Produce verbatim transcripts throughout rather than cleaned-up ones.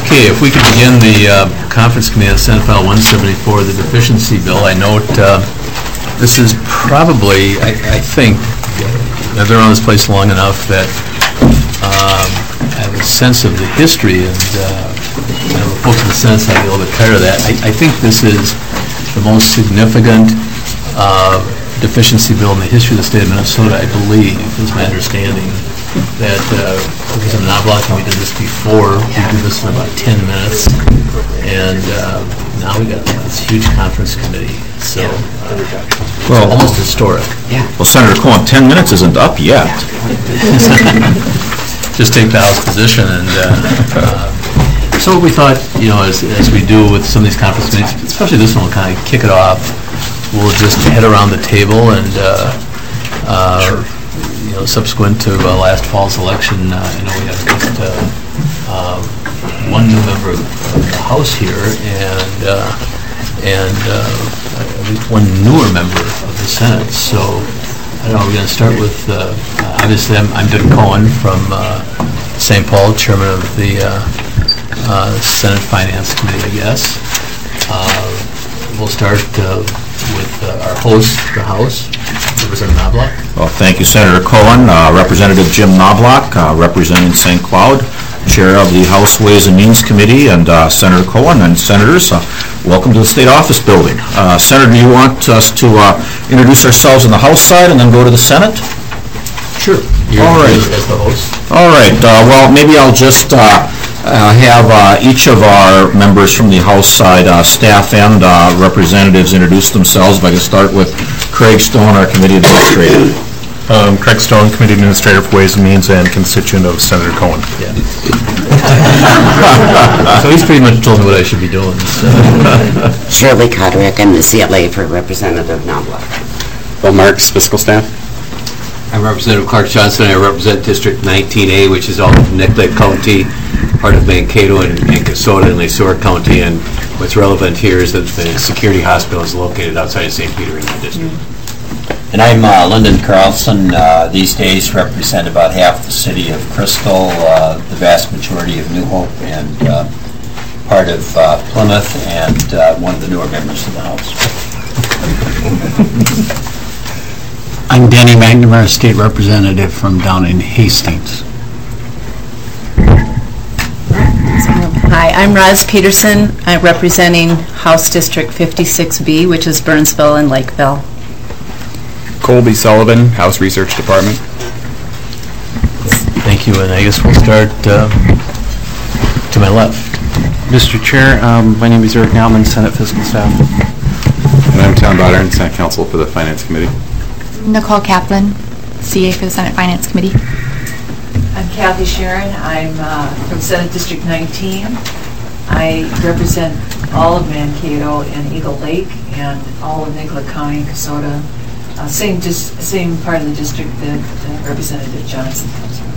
Okay, if we could begin the uh, conference committee on Senate File one seventy-four, the deficiency bill. I note uh, this is probably, I, I think, I've been around this place long enough that um, I have a sense of the history, and uh, you know, the folks in the Senate side get a little bit tired of that. I, I think this is the most significant uh, deficiency bill in the history of the state of Minnesota, I believe, is my understanding. That uh, Representative Knobloch, and we did this before. We did this in about ten minutes, and uh, now we got this huge conference committee. So it's well, almost historic. Yeah. Well, Senator Cohen, ten minutes isn't up yet. Just take the House position, and uh, uh, so what we thought, you know, as as we do with some of these conference committees, especially this one, we'll kind of kick it off. We'll just head around the table and. Uh, uh, sure. You know, subsequent to uh, last fall's election, uh, you know, we have just uh, uh, one new member of the House here, and uh, and uh, at least one newer member of the Senate. So, I don't know. We're going to start with uh, obviously, I'm, I'm Dick Cohen from uh, Saint Paul, chairman of the uh, uh, Senate Finance Committee, I guess. Uh, we'll start uh, with uh, our host, the House. Representative Knobloch. Well, thank you, Senator Cohen. Uh, Representative Jim Knobloch, uh, representing Saint Cloud, chair of the House Ways and Means Committee, and uh, Senator Cohen and senators, uh, welcome to the State Office Building. Uh, Senator, do you want us to uh, introduce ourselves on the House side and then go to the Senate? Sure. You're All right. As the host. All right. Uh, well, maybe I'll just uh, uh, have uh, each of our members from the House side, uh, staff and uh, representatives, introduce themselves. If I can start with Craig Stone, our committee administrator. Um, Craig Stone, committee administrator for Ways and Means and constituent of Senator Cohen. Yeah. So he's pretty much told me what I should be doing. So. Shirley Coderick, I'm the C L A for Representative Knobloch. Bill Marks, fiscal staff. I'm Representative Clark Johnson. I represent District nineteen A, which is all of Nicollet County, part of Mankato and, and Kasota and Lesueur County. And what's relevant here is that the security hospital is located outside of Saint Peter in that district. And I'm uh, Lyndon Carlson. Uh, these days represent about half the city of Crystal, uh, the vast majority of New Hope, and uh, part of uh, Plymouth, and uh, one of the newer members of the House. I'm Danny McNamara, State Representative from down in Hastings. Hi, I'm Roz Peterson. I'm representing House District fifty-six B, which is Burnsville and Lakeville. Colby Sullivan, House Research Department. Thank you, and I guess we'll start uh, to my left. Mister Chair, um, my name is Eric Nauman, Senate Fiscal Staff. And I'm Tom Boddern, Senate Counsel for the Finance Committee. Nicole Kaplan, C A for the Senate Finance Committee. I'm Kathy Sharon. I'm uh, from Senate District nineteen. I represent all of Mankato and Eagle Lake and all of Nicollet County and Kasota. Uh, same, just same part of the district that uh, Representative Johnson comes from.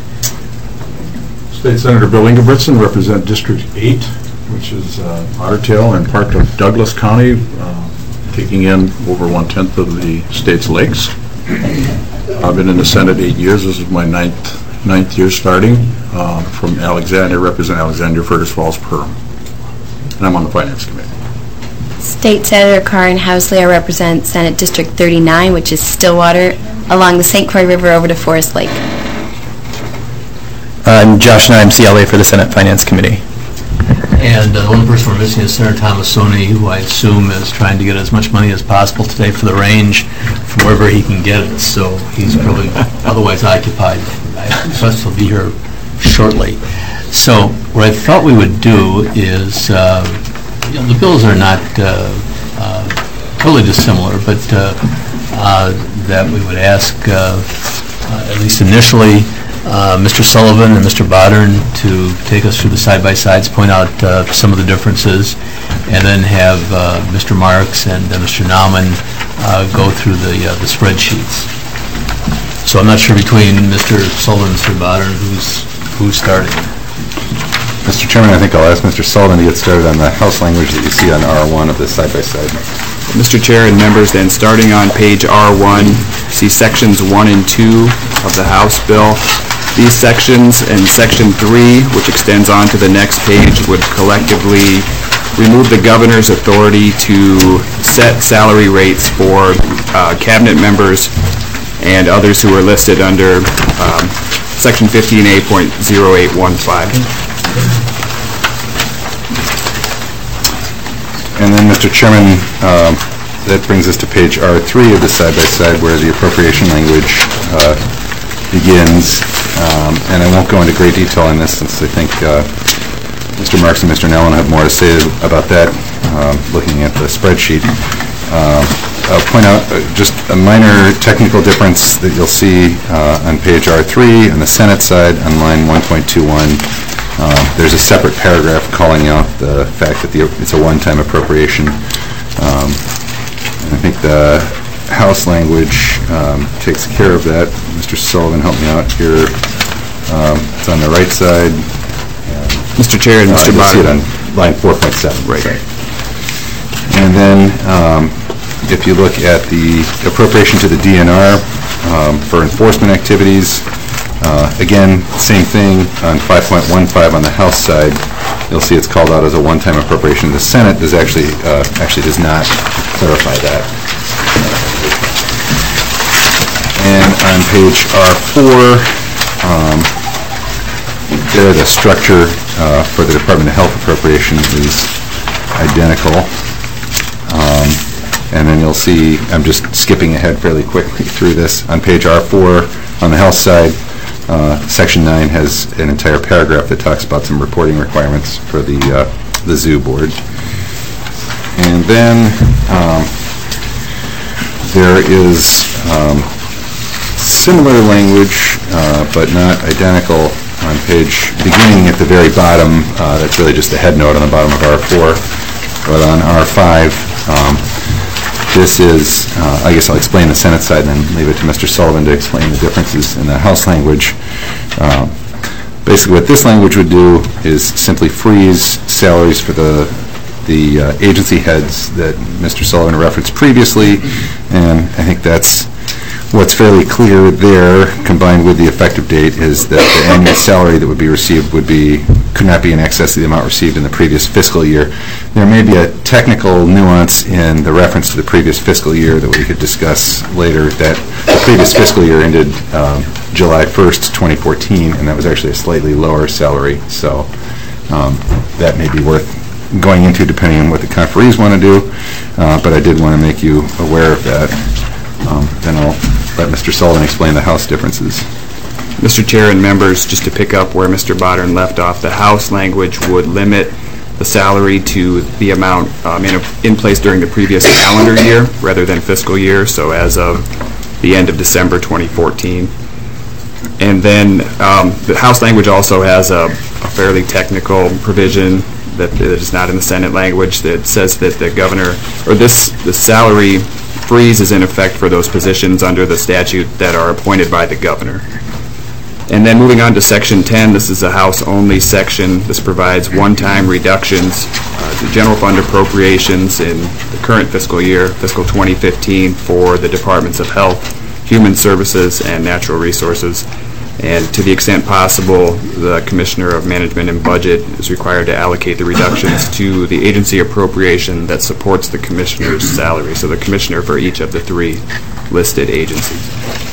State Senator Bill Ingebrigtsen, represent District eight, which is uh, Otter Tail and part of Douglas County, uh, taking in over one-tenth of the state's lakes. I've been in the Senate eight years. This is my ninth, ninth year starting. Uh, from Alexandria, represent Alexandria, Fergus Falls, Perham. And I'm on the Finance Committee. State Senator Karin Housley, I represent Senate District thirty-nine, which is Stillwater, along the Saint Croix River over to Forest Lake. I'm Josh Nye, I'm C L A for the Senate Finance Committee. And uh, the one person we're missing is Senator Thomasoni, who I assume is trying to get as much money as possible today for the range from wherever he can get it. So he's probably otherwise occupied. I trust he'll be here shortly. So what I thought we would do is, uh, you know, the bills are not uh, uh, totally dissimilar, but uh, uh, that we would ask, uh, uh, at least initially, Uh, Mister Sullivan and Mister Boddern to take us through the side-by-sides, point out uh, some of the differences, and then have uh, Mister Marks and uh, Mister Nauman uh, go through the uh, the spreadsheets. So I'm not sure between Mister Sullivan and Mister Boddern who's who's starting. Mister Chairman, I think I'll ask Mister Sullivan to get started on the House language that you see on R one of the side-by-side. Mister Chair and members, then starting on page R one, see sections one and two of the House bill. These sections and Section three, which extends on to the next page, would collectively remove the governor's authority to set salary rates for uh, cabinet members and others who are listed under um, Section fifteen A point oh eight one five. And then, Mister Chairman, um, that brings us to page R three of the side-by-side where the appropriation language uh, begins. Um, and I won't go into great detail on this since I think uh, Mister Marks and Mister Nellen have more to say about that, um, looking at the spreadsheet. Uh, I'll point out uh, just a minor technical difference that you'll see uh, on page R three on the Senate side on line one point two one. Uh, there's a separate paragraph calling out the fact that the, it's a one-time appropriation. Um, and I think the House language um, takes care of that. Mister Sullivan, help me out here. Um, it's on the right side. Mister Chair and Uh, Mister you'll see it Biden. on line four point seven. Right. And then um, if you look at the appropriation to the D N R um, for enforcement activities, uh, again, same thing on five point one five on the House side. You'll see it's called out as a one-time appropriation. The Senate does actually uh, actually does not clarify that. And on page R four, um, there the structure uh, for the Department of Health appropriation is identical. Um, and then you'll see, I'm just skipping ahead fairly quickly through this. On page R four, on the Health side, uh, Section nine has an entire paragraph that talks about some reporting requirements for the, uh, the zoo board. And then um, there is um, similar language, uh, but not identical, on page, beginning at the very bottom. Uh, that's really just a head note on the bottom of R four. But on R five, um, this is, uh, I guess I'll explain the Senate side and then leave it to Mister Sullivan to explain the differences in the House language. Um, basically what this language would do is simply freeze salaries for the the uh, agency heads that Mister Sullivan referenced previously, and I think that's what's fairly clear there, combined with the effective date, is that the annual salary that would be received would be, could not be in excess of the amount received in the previous fiscal year. There may be a technical nuance in the reference to the previous fiscal year that we could discuss later, that the previous fiscal year ended um, July first, twenty fourteen, and that was actually a slightly lower salary, so um, that may be worth going into depending on what the conferees want to do, uh, but I did want to make you aware of that. Um, then I'll let Mister Sullivan explain the House differences. Mister Chair and members, just to pick up where Mister Bodern left off, the House language would limit the salary to the amount um, in, a, in place during the previous calendar year rather than fiscal year, so as of the end of December twenty fourteen. And then um, the House language also has a, a fairly technical provision that, that is not in the Senate language that says that the governor, or this, the salary freeze is in effect for those positions under the statute that are appointed by the governor. And then moving on to Section ten, this is a House-only section. This provides one-time reductions uh, to general fund appropriations in the current fiscal year, fiscal twenty fifteen, for the Departments of Health, Human Services, and Natural Resources. And to the extent possible, the Commissioner of Management and Budget is required to allocate the reductions to the agency appropriation that supports the Commissioner's salary, so the Commissioner for each of the three listed agencies.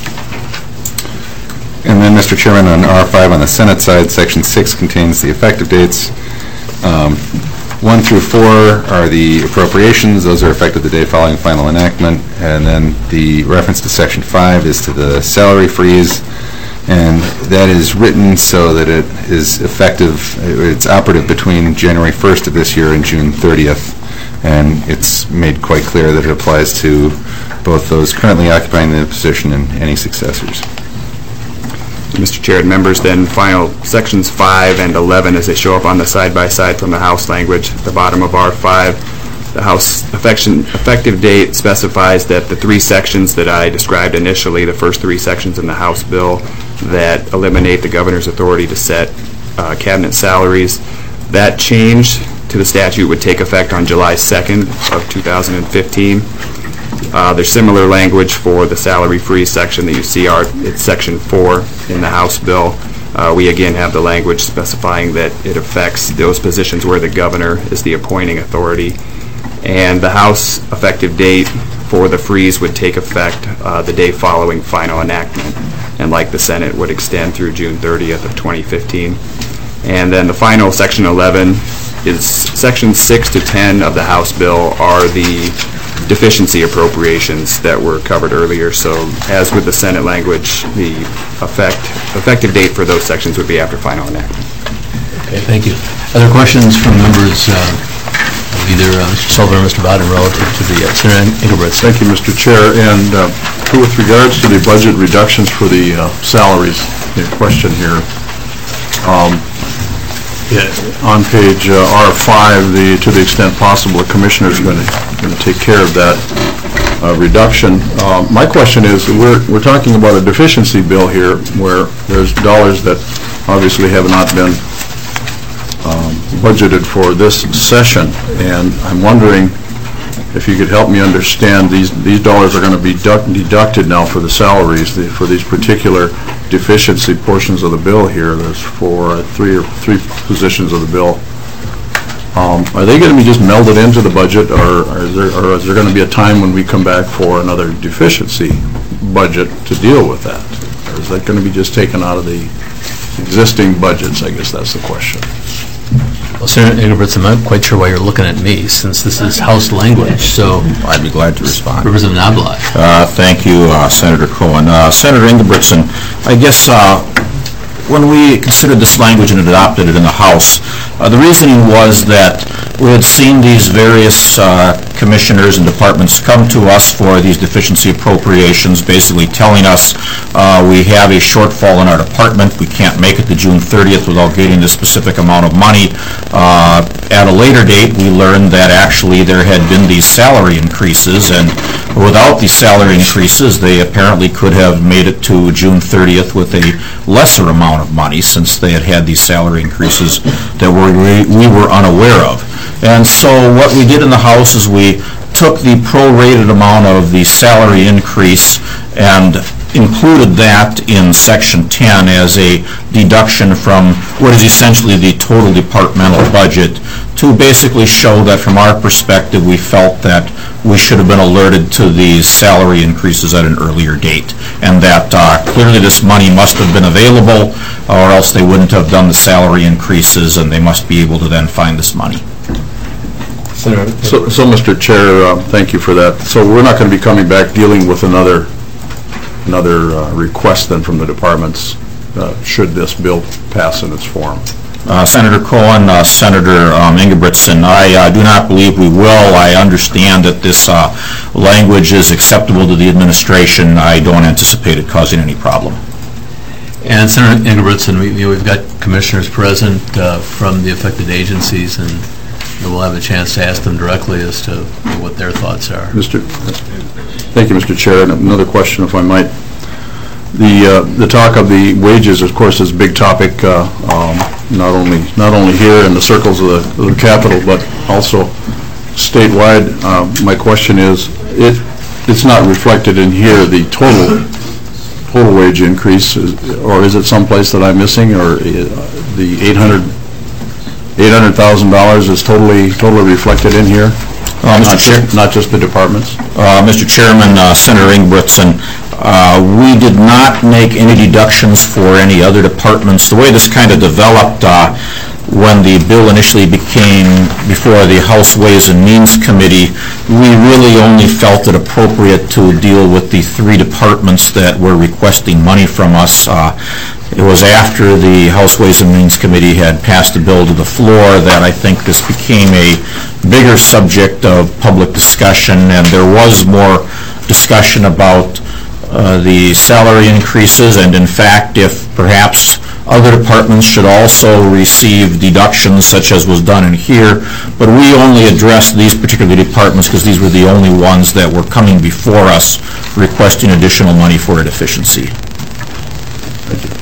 And then, Mister Chairman, on R five on the Senate side, Section six contains the effective dates. Um, one through four are the appropriations. Those are effective the day following final enactment. And then the reference to Section five is to the salary freeze. And that is written so that it is effective, it's operative between January first of this year and June thirtieth. And it's made quite clear that it applies to both those currently occupying the position and any successors. Mister Chair and members, then final sections five and eleven as they show up on the side-by-side from the House language at the bottom of R five. The House affection, effective date specifies that the three sections that I described initially, the first three sections in the House bill that eliminate the governor's authority to set uh, cabinet salaries, that change to the statute would take effect on July second of two thousand fifteen. Uh, there's similar language for the salary freeze section that you see. Are, it's section four in the House bill. Uh, We again have the language specifying that it affects those positions where the governor is the appointing authority. And the House effective date for the freeze would take effect uh, the day following final enactment, and like the Senate, would extend through June thirtieth of twenty fifteen. And then the final, Section eleven, is Section six to ten of the House bill are the deficiency appropriations that were covered earlier. So as with the Senate language, the effect effective date for those sections would be after final enactment. Okay, thank you. Other questions from members, uh, of either uh, Mister Sullivan or Mister Bodden relative to the uh, Senator Engelbretson? Thank you, Mister Chair. And uh, with regards to the budget reductions for the uh, salaries, the question here, um, yeah, on page uh, R five, the to the extent possible, the commissioner is going to going to take care of that uh, reduction. Uh, my question is, we're we're talking about a deficiency bill here, where there's dollars that obviously have not been um, budgeted for this session, and I'm wondering if you could help me understand, these these dollars are going to be deduct, deducted now for the salaries, the, for these particular deficiency portions of the bill here. There's four, uh, three or three positions of the bill. Um, are they going to be just melded into the budget, or, or is there, or is there going to be a time when we come back for another deficiency budget to deal with that? Or is that going to be just taken out of the existing budgets? I guess that's the question. Well, Senator Engelbretson, I'm not quite sure why you're looking at me, since this is House language, so... I'd be glad to respond. Representative Knobloch. Uh, thank you, uh, Senator Cohen. Uh, Senator Engelbretson, I guess uh, when we considered this language and adopted it in the House, uh, the reasoning was that we had seen these various uh, commissioners and departments come to us for these deficiency appropriations, basically telling us uh, we have a shortfall in our department, we can't make it to June thirtieth without getting this specific amount of money. Uh, at a later date, we learned that actually there had been these salary increases, and without these salary increases, they apparently could have made it to June thirtieth with a lesser amount of money, since they had had these salary increases that we, we were unaware of. And so what we did in the House is we took the prorated amount of the salary increase and included that in Section ten as a deduction from what is essentially the total departmental budget, to basically show that from our perspective we felt that we should have been alerted to these salary increases at an earlier date, and that uh, clearly this money must have been available, or else they wouldn't have done the salary increases, and they must be able to then find this money. So, so Mister Chair, uh, thank you for that. So we're not going to be coming back dealing with another another uh, request then from the departments uh, should this bill pass in its form? Uh, Senator Cohen, uh, Senator um, Engelbretson, I uh, do not believe we will. I understand that this uh, language is acceptable to the administration. I don't anticipate it causing any problem. And Senator Engelbretson, we, you know, we've got commissioners present uh, from the affected agencies, and we'll have a chance to ask them directly as to what their thoughts are. Mister Thank you, Mister Chair. And another question, if I might. The uh, the talk of the wages, of course, is a big topic, uh, um, not only not only here in the circles of the, of the Capitol, but also statewide. Uh, my question is, it it's not reflected in here, the total total wage increase, is, or is it someplace that I'm missing, or uh, the eight hundred thousand dollars is totally totally reflected in here? Uh, Mister Not, Chair, just, not just the departments? Uh, Mister Chairman, uh, Senator Engelbretson, uh, we did not make any deductions for any other departments. The way this kind of developed uh, when the bill initially became before the House Ways and Means Committee, we really only felt it appropriate to deal with the three departments that were requesting money from us. Uh, It was after the House Ways and Means Committee had passed the bill to the floor that I think this became a bigger subject of public discussion, and there was more discussion about uh, the salary increases, and in fact, if perhaps other departments should also receive deductions such as was done in here, but we only addressed these particular departments because these were the only ones that were coming before us requesting additional money for a deficiency. Thank you.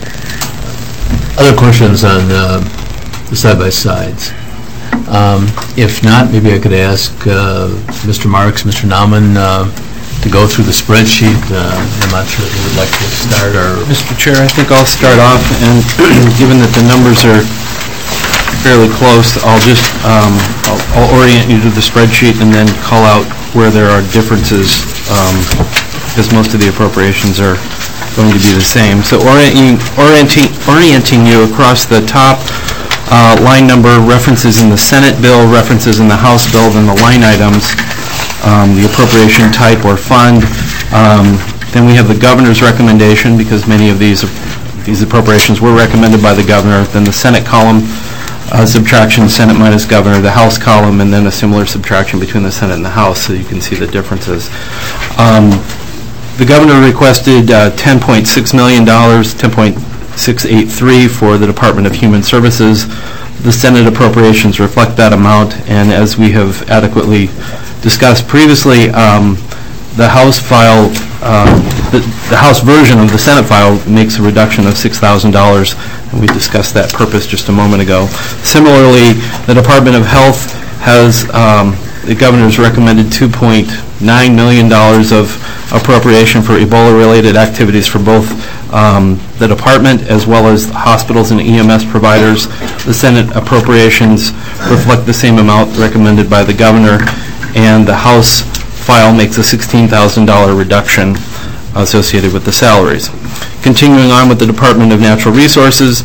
Other questions on uh, the side-by-sides? Um, if not, maybe I could ask uh, Mister Marks, Mister Nauman, uh, to go through the spreadsheet. Uh, I'm not sure if you would like to start or... Mister Chair, I think I'll start off, and given that the numbers are fairly close, I'll just, um, I'll I'll orient you to the spreadsheet and then call out where there are differences, um, because most of the appropriations are going to be the same. So orienting, orienting, orienting you across the top, uh, line number references in the Senate bill, references in the House bill, then the line items, um, the appropriation type or fund. Um, then we have the governor's recommendation, because many of these these appropriations were recommended by the governor. Then the Senate column, uh, subtraction, Senate minus governor, the House column, and then a similar subtraction between the Senate and the House, so you can see the differences. Um, the governor requested uh, ten point six million dollars, ten point six eight three for the Department of Human Services. The Senate appropriations reflect that amount, and as we have adequately discussed previously, um, the House file, uh, the, the House version of the Senate file makes a reduction of six thousand dollars, and we discussed that purpose just a moment ago. Similarly, the Department of Health has, um, the governor's recommended two point nine million dollars of appropriation for Ebola-related activities for both um, the department as well as hospitals and E M S providers. The Senate appropriations reflect the same amount recommended by the governor, and the House file makes a sixteen thousand dollars reduction associated with the salaries. Continuing on with the Department of Natural Resources,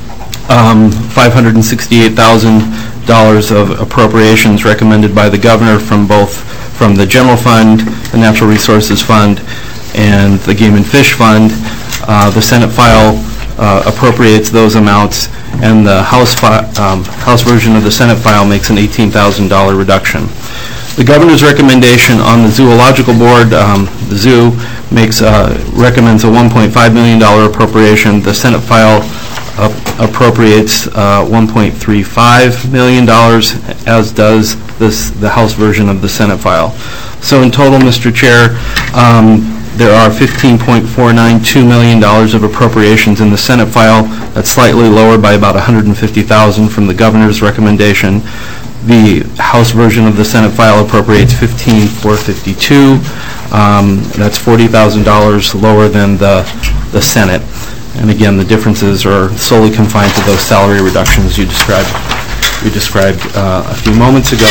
um, five hundred sixty-eight thousand dollars of appropriations recommended by the governor from both from the General Fund, the Natural Resources Fund, and the Game and Fish Fund. Uh, the Senate file uh, appropriates those amounts, and the House, fi um, House version of the Senate file makes an eighteen thousand dollars reduction. The governor's recommendation on the Zoological Board, um, the zoo, makes uh, recommends a one point five million dollars appropriation. The Senate file uh, appropriates uh, one point three five million dollars, as does this the House version of the Senate file. So in total, Mister Chair, um, there are fifteen point four nine two million dollars of appropriations in the Senate file. That's slightly lower by about one hundred fifty thousand dollars from the governor's recommendation. The House version of the Senate file appropriates fifteen thousand four hundred fifty-two dollars. Um, that's forty thousand dollars lower than the, the Senate. And again, the differences are solely confined to those salary reductions you described, you described uh, a few moments ago.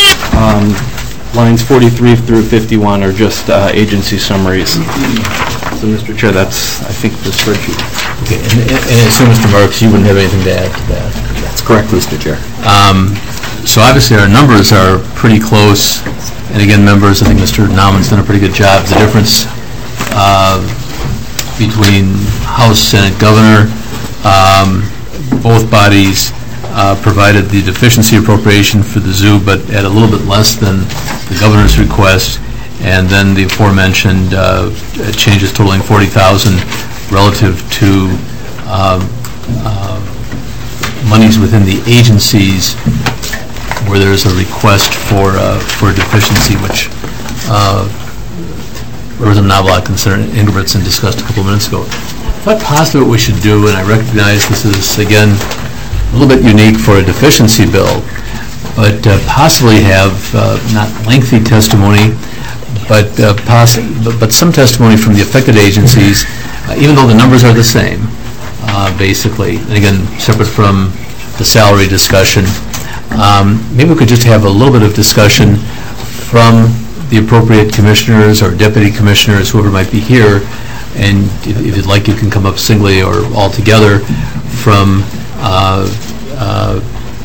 Um, lines forty-three through fifty-one are just uh, agency summaries. So, Mister Chair, that's, I think, the spreadsheet. Okay, and, and, and so, Mister Marks, you wouldn't have anything to add to that? That's correct, Mister Chair. Um, So obviously our numbers are pretty close, and again, members, I think Mister Nauman's done a pretty good job. The difference uh, between House, Senate, Governor, um, both bodies uh, provided the deficiency appropriation for the zoo, but at a little bit less than the governor's request, and then the aforementioned uh, changes totaling forty thousand dollars relative to uh, uh, monies within the agencies where there's a request for uh, for a deficiency, which uh, Representative Knobloch and Senator Ingebrigtsen discussed a couple of minutes ago. But possibly what we should do, and I recognize this is, again, a little bit unique for a deficiency bill, but uh, possibly have uh, not lengthy testimony, but, uh, poss but, but some testimony from the affected agencies, uh, even though the numbers are the same, uh, basically, and again, separate from the salary discussion. Um, maybe we could just have a little bit of discussion from the appropriate commissioners or deputy commissioners, whoever might be here, and if, if you'd like, you can come up singly or all together from uh, uh,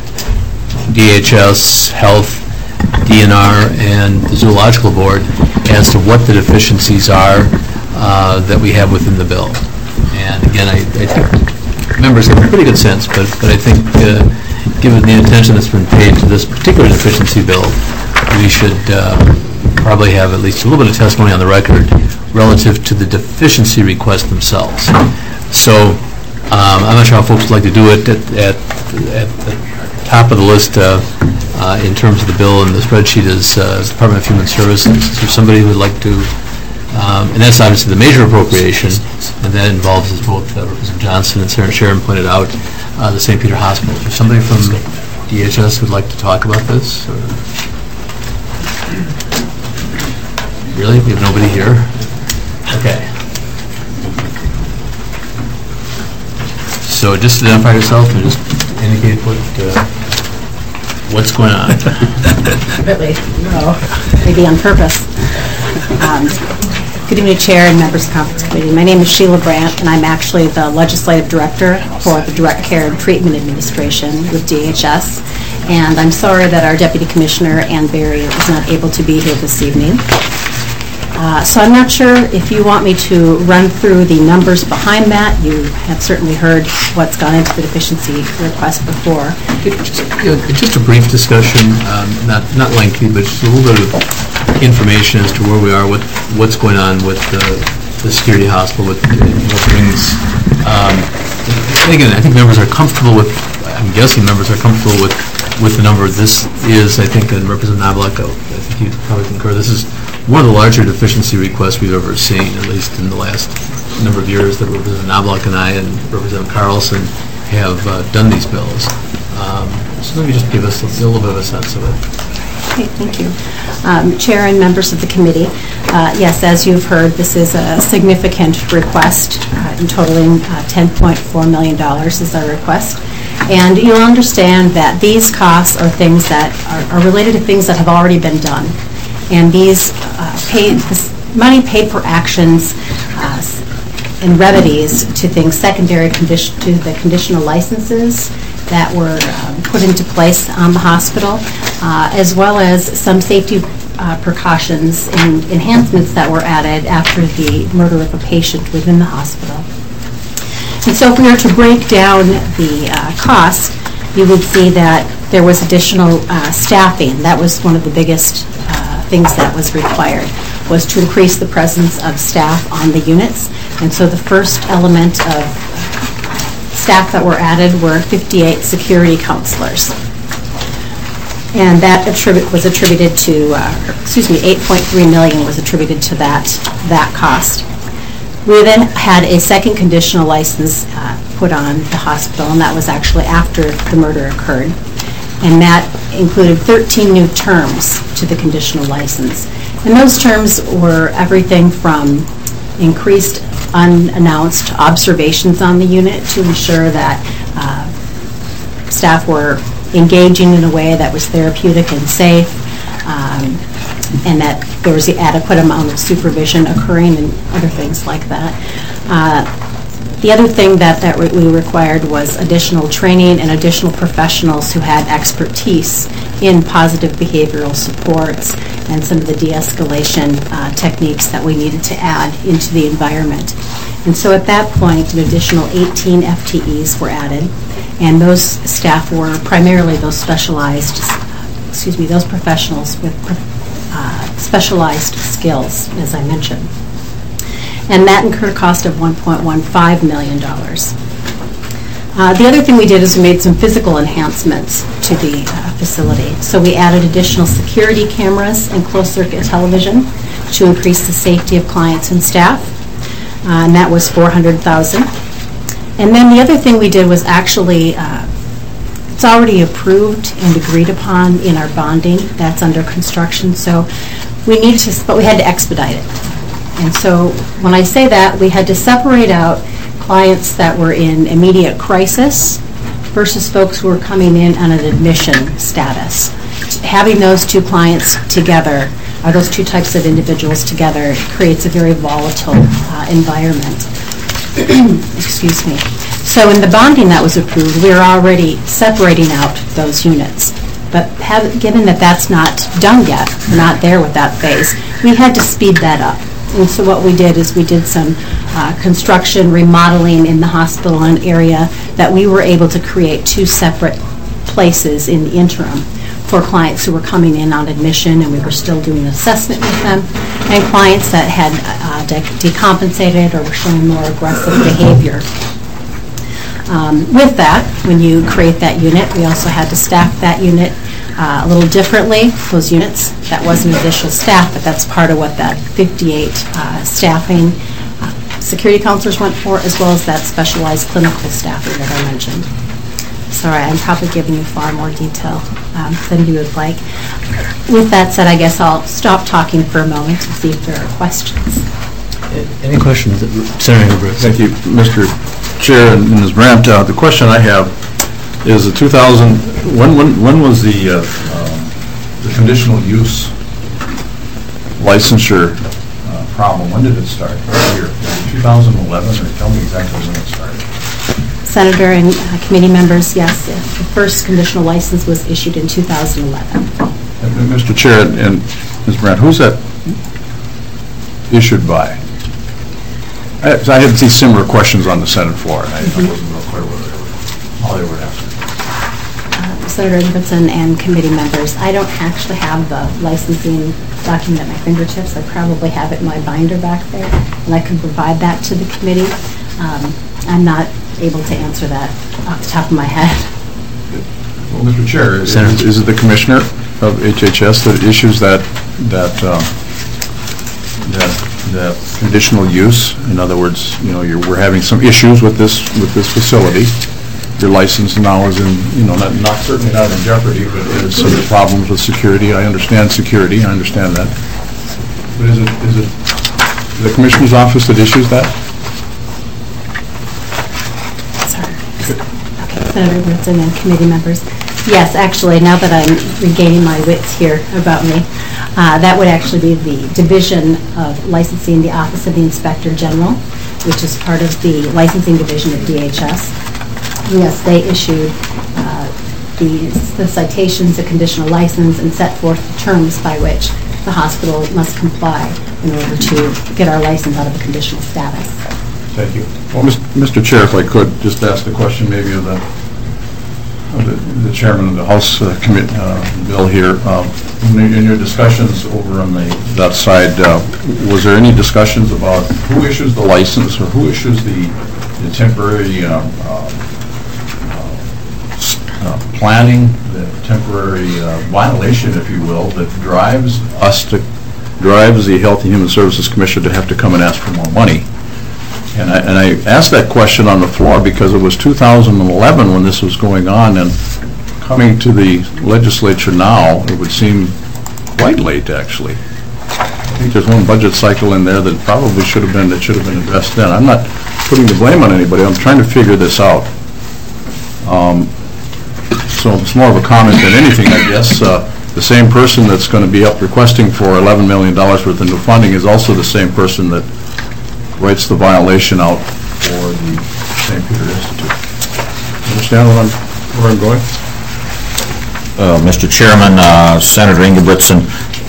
D H S, Health, D N R, and the Zoological Board as to what the deficiencies are uh, that we have within the bill. And again, I, I think members have a pretty good sense, but, but I think uh, given the attention that's been paid to this particular deficiency bill, we should uh, probably have at least a little bit of testimony on the record relative to the deficiency requests themselves. So um, I'm not sure how folks would like to do it at, at, at the top of the list uh, uh, in terms of the bill, and the spreadsheet is uh, Department of Human Services. Is there somebody who would like to, um, and that's obviously the major appropriation, and that involves, as both uh, Representative Johnson and Senator Sharon pointed out, uh, the Saint Peter Hospital. Is there somebody from D H S who would like to talk about this? Or? Really? We have nobody here? Okay. So just identify yourself and just indicate what, uh, what's going on. Really? No. Maybe on purpose. Um, Good evening, Chair and members of the Conference Committee. My name is Sheila Brandt, and I'm actually the Legislative Director for the Direct Care and Treatment Administration with D H S. And I'm sorry that our Deputy Commissioner, Ann Berry, is not able to be here this evening. Uh, so I'm not sure if you want me to run through the numbers behind that. You have certainly heard what's gone into the deficiency request before. Just, you know, just a brief discussion, um, not not lengthy, but just a little bit of information as to where we are, what what's going on with the, the security hospital, with uh, what brings. Um, and again, I think members are comfortable with. I'm guessing members are comfortable with with the number. This is, I think, and Representative Knobloch, I think you probably concur. This is one of the larger deficiency requests we've ever seen, at least in the last number of years that Representative Knobloch and I and Representative Carlson have uh, done these bills. Um, so let me just give us a, a little bit of a sense of it. Okay, thank you. Um, Chair and members of the committee, uh, yes, as you've heard, this is a significant request, uh, in totaling uh, ten point four million dollars is our request. And you'll understand that these costs are things that are, are related to things that have already been done. And these uh, paid, this money paid for actions uh, and remedies to things secondary condition, to the conditional licenses that were um, put into place on the hospital, uh, as well as some safety uh, precautions and enhancements that were added after the murder of a patient within the hospital. And so if we were to break down the uh, costs, you would see that there was additional uh, staffing. That was one of the biggest uh, things that was required, was to increase the presence of staff on the units. And so the first element of staff that were added were fifty-eight security counselors. And that attribute was attributed to, uh, excuse me, eight point three million dollars was attributed to that, that cost. We then had a second conditional license uh, put on the hospital, and that was actually after the murder occurred. And that included thirteen new terms to the conditional license. And those terms were everything from increased unannounced observations on the unit to ensure that uh, staff were engaging in a way that was therapeutic and safe, um, and that there was the adequate amount of supervision occurring and other things like that. Uh, the other thing that, that we required was additional training and additional professionals who had expertise in positive behavioral supports and some of the de-escalation uh, techniques that we needed to add into the environment. And so at that point, an additional eighteen F T Es were added, and those staff were primarily those specialized, excuse me, those professionals with uh, specialized skills, as I mentioned. And that incurred a cost of one point one five million dollars. Uh, the other thing we did is we made some physical enhancements to the uh, facility. So we added additional security cameras and closed-circuit television to increase the safety of clients and staff, uh, and that was four hundred thousand dollars. And then the other thing we did was actually, uh, it's already approved and agreed upon in our bonding. That's under construction, so we need to, but we had to expedite it. And so when I say that, we had to separate out clients that were in immediate crisis versus folks who were coming in on an admission status. Having those two clients together, or those two types of individuals together, creates a very volatile uh, environment. Excuse me. So in the bonding that was approved, we were already separating out those units. But have, given that that's not done yet, we're not there with that phase, we had to speed that up. And so what we did is we did some uh, construction, remodeling in the hospital and area that we were able to create two separate places in the interim for clients who were coming in on admission, and we were still doing assessment with them, and clients that had uh, de decompensated or were showing more aggressive behavior. Um, with that, when you create that unit, we also had to staff that unit Uh, a little differently, those units. That wasn't additional staff, but that's part of what that fifty-eight uh, staffing uh, security counselors went for, as well as that specialized clinical staffing that I mentioned. Sorry, I'm probably giving you far more detail um, than you would like. With that said, I guess I'll stop talking for a moment to see if there are questions. Any questions? Senator Engelbrecht. Thank you, Mister Chair and Miz Brandt. Uh, the question I have is the two thousand, when, when, when was the, uh, um, the conditional use licensure uh, problem, when did it start? What year? two thousand eleven, or tell me exactly when it started. Senator and uh, committee members, yes, the first conditional license was issued in two thousand eleven. And, Mister Chair and Miz Brandt, who's that issued by? I, I had these similar questions on the Senate floor, and I, mm-hmm. I wasn't real clear whether they were, how they were answered. Uh, Senator Ingridson and committee members, I don't actually have the licensing document at my fingertips. I probably have it in my binder back there, and I can provide that to the committee. Um, I'm not able to answer that off the top of my head. Well, Mister Chair, is, is it the commissioner of H H S that issues that that um, that that conditional use? In other words, you know, you're, we're having some issues with this with this facility. Your license now is in, you know, not, not certainly not in jeopardy, but there's some problems with security. I understand security. I understand that. But is it is it the commissioner's office that issues that? Sorry. Okay, Senator Woodson and committee members. Yes, actually, now that I'm regaining my wits here about me, uh, that would actually be the Division of Licensing, the Office of the Inspector General, which is part of the licensing division of D H S. Yes, they issued uh, the, the citations, the conditional license, and set forth the terms by which the hospital must comply in order to get our license out of a conditional status. Thank you. Well, Mister Chair, if I could just ask the question maybe of the of the, the chairman of the House uh, commit, uh, bill here. Um, in, in your discussions over on the that side, uh, was there any discussions about who issues the license or who issues the, the temporary uh, uh, uh, planning, the temporary uh, violation, if you will, that drives us to drives the Health and Human Services Commission to have to come and ask for more money? And I, and I asked that question on the floor because it was two thousand eleven when this was going on, and coming to the legislature now, it would seem quite late, actually. I think there's one budget cycle in there that probably should have been, that should have been addressed then. I'm not putting the blame on anybody. I'm trying to figure this out. Um, so it's more of a comment than anything, I guess. Uh, the same person that's going to be up requesting for eleven million dollars worth of new funding is also the same person that writes the violation out for the Saint Peter Institute. Understand what I'm, where I'm going? Uh, Mister Chairman, uh, Senator Ingebrigtsen,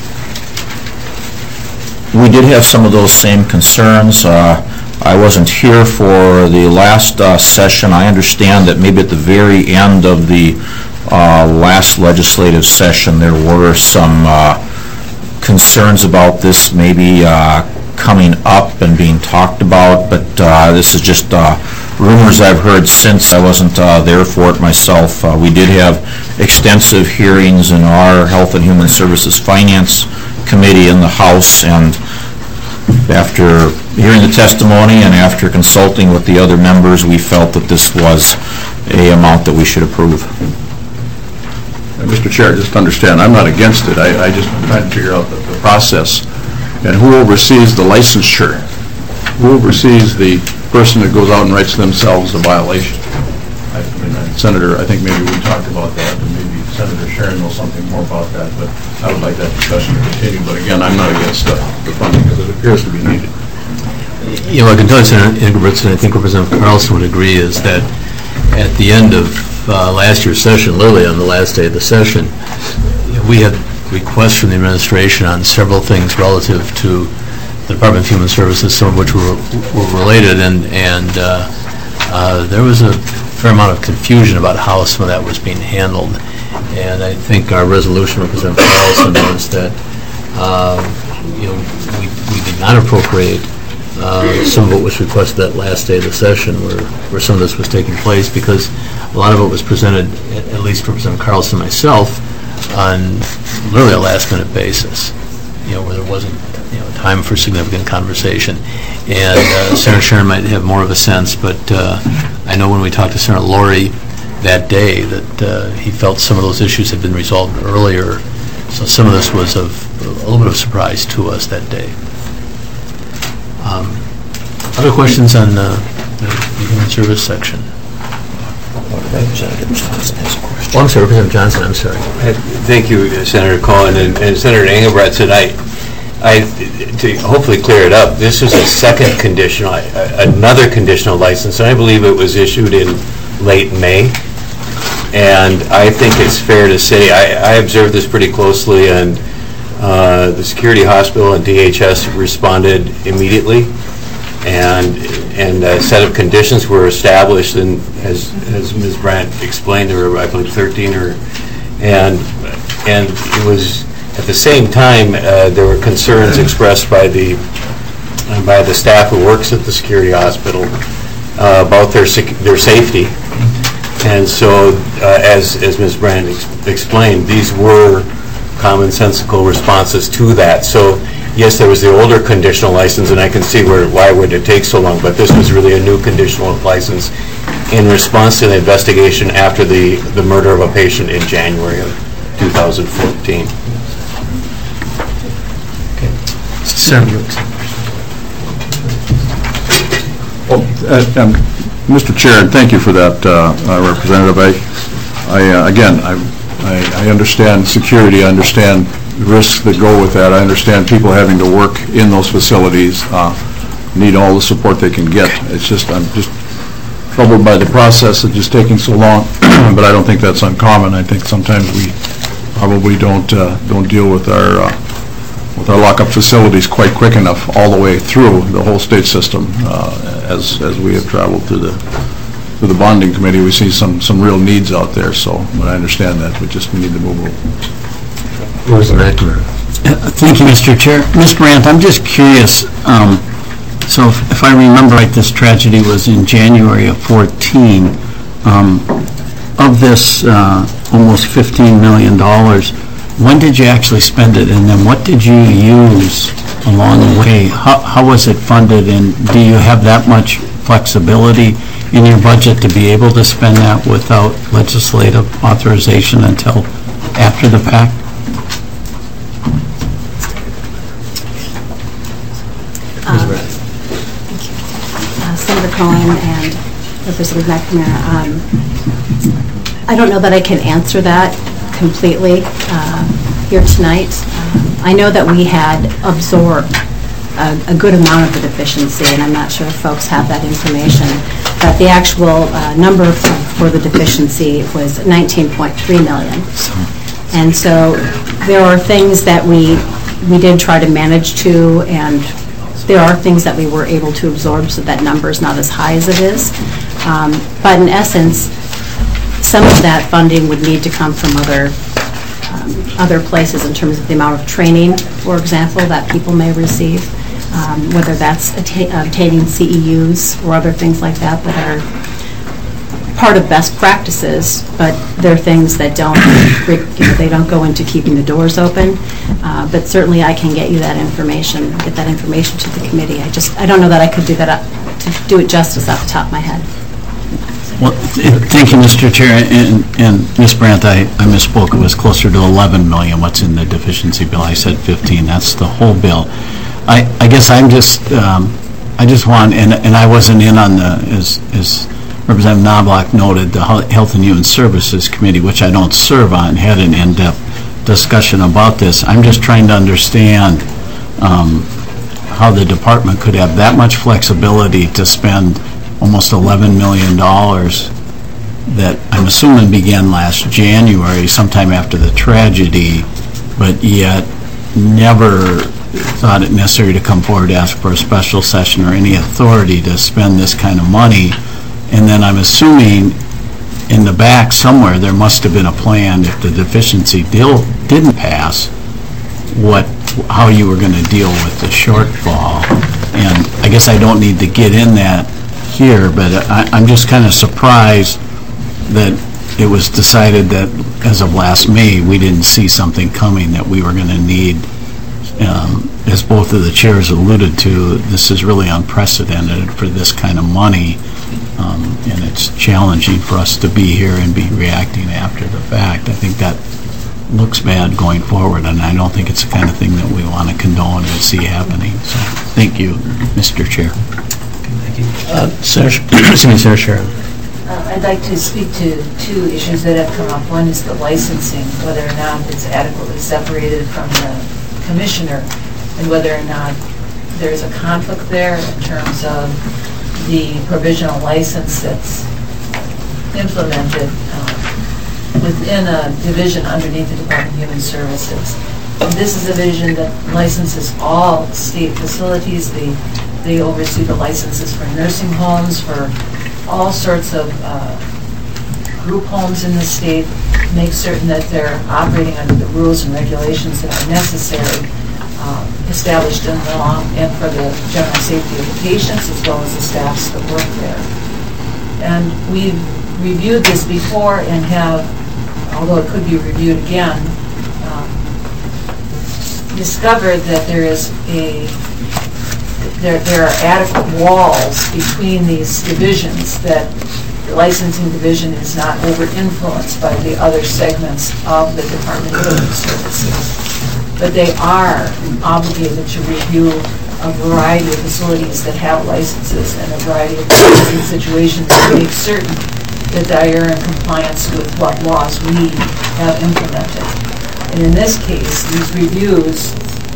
we did have some of those same concerns. Uh, I wasn't here for the last uh, session. I understand that maybe at the very end of the uh, last legislative session there were some uh, concerns about this maybe uh, coming up and being talked about, but uh, this is just uh, rumors I've heard since. I wasn't uh, there for it myself. Uh, we did have extensive hearings in our Health and Human Services Finance Committee in the House, and after hearing the testimony and after consulting with the other members, we felt that this was a amount that we should approve. And Mister Chair, just understand, I'm not against it. I, I just am trying to figure out the, the process. And who oversees the licensure? Who oversees the person that goes out and writes themselves a violation? I mean, Senator, I think maybe we talked about that, and maybe Senator Sharon knows something more about that, but I would like that discussion to continue. But again, I'm not against uh, the funding because it appears to be needed. You know, I can tell you, Senator Ingebrigtsen, I think Representative Carlson would agree, is that at the end of uh, last year's session, literally on the last day of the session, you know, we had requests from the administration on several things relative to the Department of Human Services, some of which were, were related, and, and uh, uh, there was a fair amount of confusion about how some of that was being handled. And I think our resolution, Representative Carlson, was that uh, you know, we, we did not appropriate uh, some of what was requested that last day of the session where, where some of this was taking place, because a lot of it was presented, at, at least Representative Carlson and myself, on literally a last-minute basis, you know, where there wasn't, you know, time for significant conversation. And uh, Senator Sharon might have more of a sense, but uh, I know when we talked to Senator Laurie that day that uh, he felt some of those issues had been resolved earlier. So some of this was of a little bit of surprise to us that day. Um, Other questions on uh, the Human Service section? Representative Johnson has a question. Oh, I'm sorry, Representative Johnson, I'm sorry. Uh, Thank you, uh, Senator Cohen, and and Senator Engelbrecht said, I, I, to hopefully clear it up, this is a second conditional, uh, another conditional license, and I believe it was issued in late May. And I think it's fair to say, I, I observed this pretty closely, and uh, the Security Hospital and D H S responded immediately, and and a set of conditions were established, and as as Miz Brandt explained, there were, I believe, thirteen or, and and it was at the same time uh, there were concerns expressed by the uh, by the staff who works at the Security Hospital uh, about their sec their safety, and so uh, as as Miz Brandt ex explained, these were commonsensical responses to that. So yes, there was the older conditional license, and I can see where why would it take so long, but this was really a new conditional license in response to the investigation after the, the murder of a patient in January of two thousand fourteen. Okay. Senator. Well, uh, um, Mister Chair, and thank you for that, uh, uh, Representative. I, I uh, again, I, I, I understand security, I understand risks that go with that. I understand people having to work in those facilities uh, need all the support they can get. It's just, I'm just troubled by the process of just taking so long, but I don't think that's uncommon. I think sometimes we probably don't uh, don't deal with our uh, with our lockup facilities quite quick enough all the way through the whole state system. Uh, as as we have traveled through the through the bonding committee, we see some some real needs out there. So, but I understand that. We just we need to move. Thank you, Mister Chair. Miz Brandt, I'm just curious. Um, so, if, if I remember right, this tragedy was in January of fourteen. Um, of this uh, almost fifteen million dollars, when did you actually spend it, and then what did you use along the way? How, how was it funded, and do you have that much flexibility in your budget to be able to spend that without legislative authorization until after the fact? Um, uh, Senator Cohen and Representative McNamara, um, I don't know that I can answer that completely uh, here tonight. Um, I know that we had absorbed a, a good amount of the deficiency, and I'm not sure if folks have that information, but the actual uh, number for, for the deficiency was nineteen point three million. And so there are things that we we did try to manage to, and there are things that we were able to absorb, so that number is not as high as it is. Um, but in essence, some of that funding would need to come from other um, other places in terms of the amount of training, for example, that people may receive, um, whether that's atta obtaining C E Us or other things like that that are part of best practices, but they're things that don't, you know, they don't go into keeping the doors open. Uh, but certainly I can get you that information, get that information to the committee. I just, I don't know that I could do that, up, to do it justice off the top of my head. Well, th thank you, Mister Chair, and, and Miz Brandt, I, I misspoke. It was closer to eleven million what's in the deficiency bill. I said fifteen. That's the whole bill. I, I guess I'm just, um, I just want, and, and I wasn't in on the, as, as Representative Knobloch noted, the Health and Human Services Committee, which I don't serve on, had an in-depth discussion about this. I'm just trying to understand um, how the department could have that much flexibility to spend almost eleven million dollars that I'm assuming began last January, sometime after the tragedy, but yet never thought it necessary to come forward to ask for a special session or any authority to spend this kind of money. And then I'm assuming in the back somewhere there must have been a plan if the deficiency deal didn't pass, what, how you were going to deal with the shortfall. And I guess I don't need to get in that here, but I, I'm just kind of surprised that it was decided that as of last May we didn't see something coming, that we were going to need um, as both of the chairs alluded to, this is really unprecedented for this kind of money, um, and it's challenging for us to be here and be reacting after the fact. I think that looks bad going forward, and I don't think it's the kind of thing that we want to condone and see happening. So, thank you, Mister Chair. Thank you. Uh, Senator, excuse me, Senator Sharon. Uh, I'd like to speak to two issues that have come up. One is the licensing, whether or not it's adequately separated from the commissioner, and whether or not there's a conflict there in terms of the provisional license that's implemented uh, within a division underneath the Department of Human Services. And this is a division that licenses all state facilities. They, they oversee the licenses for nursing homes, for all sorts of uh, group homes in the state, make certain that they're operating under the rules and regulations that are necessary, uh, established in the law, and for the general safety of the patients as well as the staffs that work there. And we've reviewed this before and have, although it could be reviewed again, um, discovered that there is a There, there are adequate walls between these divisions, that the licensing division is not over-influenced by the other segments of the Department of Human Services. But they are obligated to review a variety of facilities that have licenses and a variety of licensing situations to make certain that they are in compliance with what laws we have implemented. And in this case, these reviews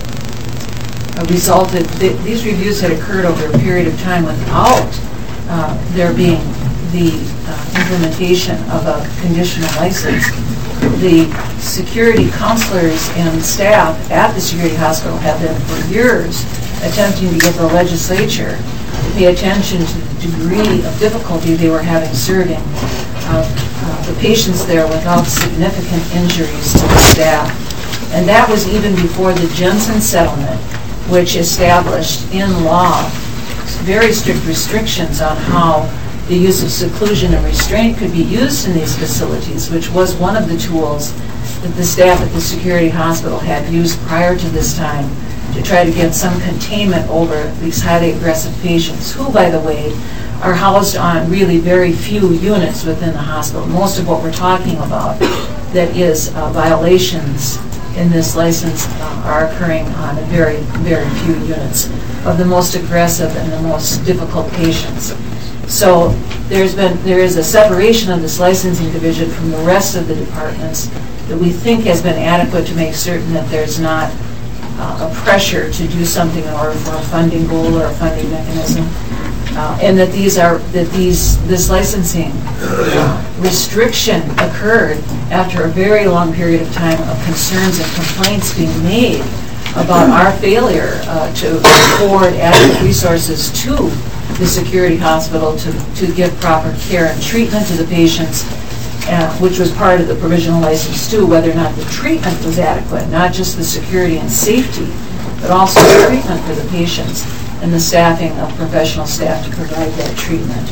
resulted, th these reviews had occurred over a period of time without uh, there being the uh, implementation of a conditional license. The security counselors and staff at the security hospital have been for years attempting to get the legislature to pay attention to the degree of difficulty they were having serving uh, uh, the patients there without significant injuries to the staff. And that was even before the Jensen settlement, which established in law very strict restrictions on how the use of seclusion and restraint could be used in these facilities, which was one of the tools that the staff at the security hospital had used prior to this time to try to get some containment over these highly aggressive patients, who, by the way, are housed on really very few units within the hospital. Most of what we're talking about that is uh, violations in this license uh, are occurring on a very, very few units of the most aggressive and the most difficult patients. So there's been, there is a separation of this licensing division from the rest of the departments that we think has been adequate to make certain that there's not uh, a pressure to do something in order for a funding goal or a funding mechanism. Uh, and that these are that these this licensing uh, restriction occurred after a very long period of time of concerns and complaints being made about our failure uh, to afford adequate resources to the security hospital to, to give proper care and treatment to the patients, uh, which was part of the provisional license too, whether or not the treatment was adequate, not just the security and safety, but also the treatment for the patients and the staffing of professional staff to provide that treatment.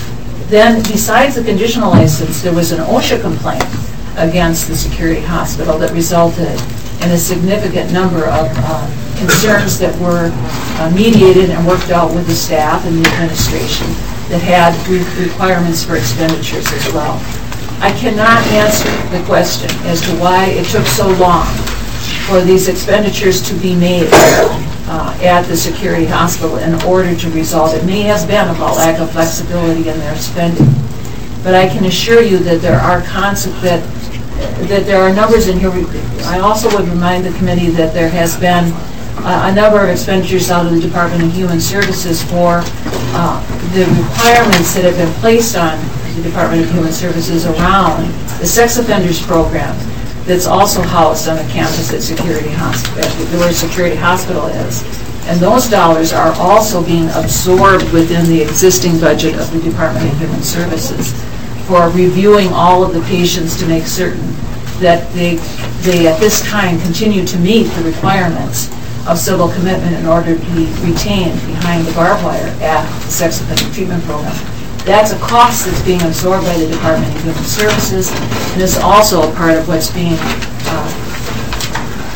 Then, besides the conditional license, there was an OSHA complaint against the security hospital that resulted in a significant number of uh, concerns that were uh, mediated and worked out with the staff and the administration that had re requirements for expenditures as well. I cannot answer the question as to why it took so long for these expenditures to be made Uh, at the security hospital in order to resolve. It may have been about lack of flexibility in their spending, but I can assure you that there are concept that that there are numbers in here. I also would remind the committee that there has been uh, a number of expenditures out of the Department of Human Services for uh, the requirements that have been placed on the Department of Human Services around the sex offenders program that's also housed on the campus at Security Hospital, where Security Hospital is. And those dollars are also being absorbed within the existing budget of the Department of Human Services for reviewing all of the patients to make certain that they, they at this time continue to meet the requirements of civil commitment in order to be retained behind the barbed wire at the sex offender treatment program. That's a cost that's being absorbed by the Department of Human Services, and is also a part of what's being uh,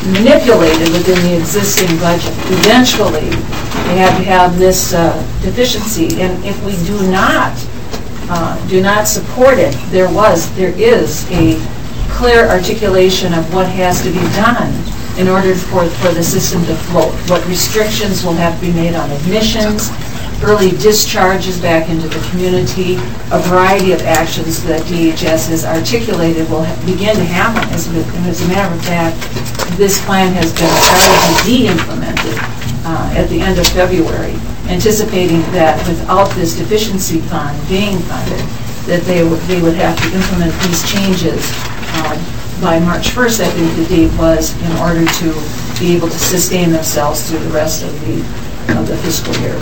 manipulated within the existing budget. Eventually, they had to have this uh, deficiency, and if we do not, uh, do not support it, there was, there is a clear articulation of what has to be done in order for, for the system to float. What restrictions will have to be made on admissions, early discharges back into the community, a variety of actions that D H S has articulated will ha begin to happen. As, as a matter of fact, this plan has been started to be implemented uh, at the end of February, anticipating that without this deficiency fund being funded, that they would, they would have to implement these changes uh, by March first, I think the date was, in order to be able to sustain themselves through the rest of the, of the fiscal year.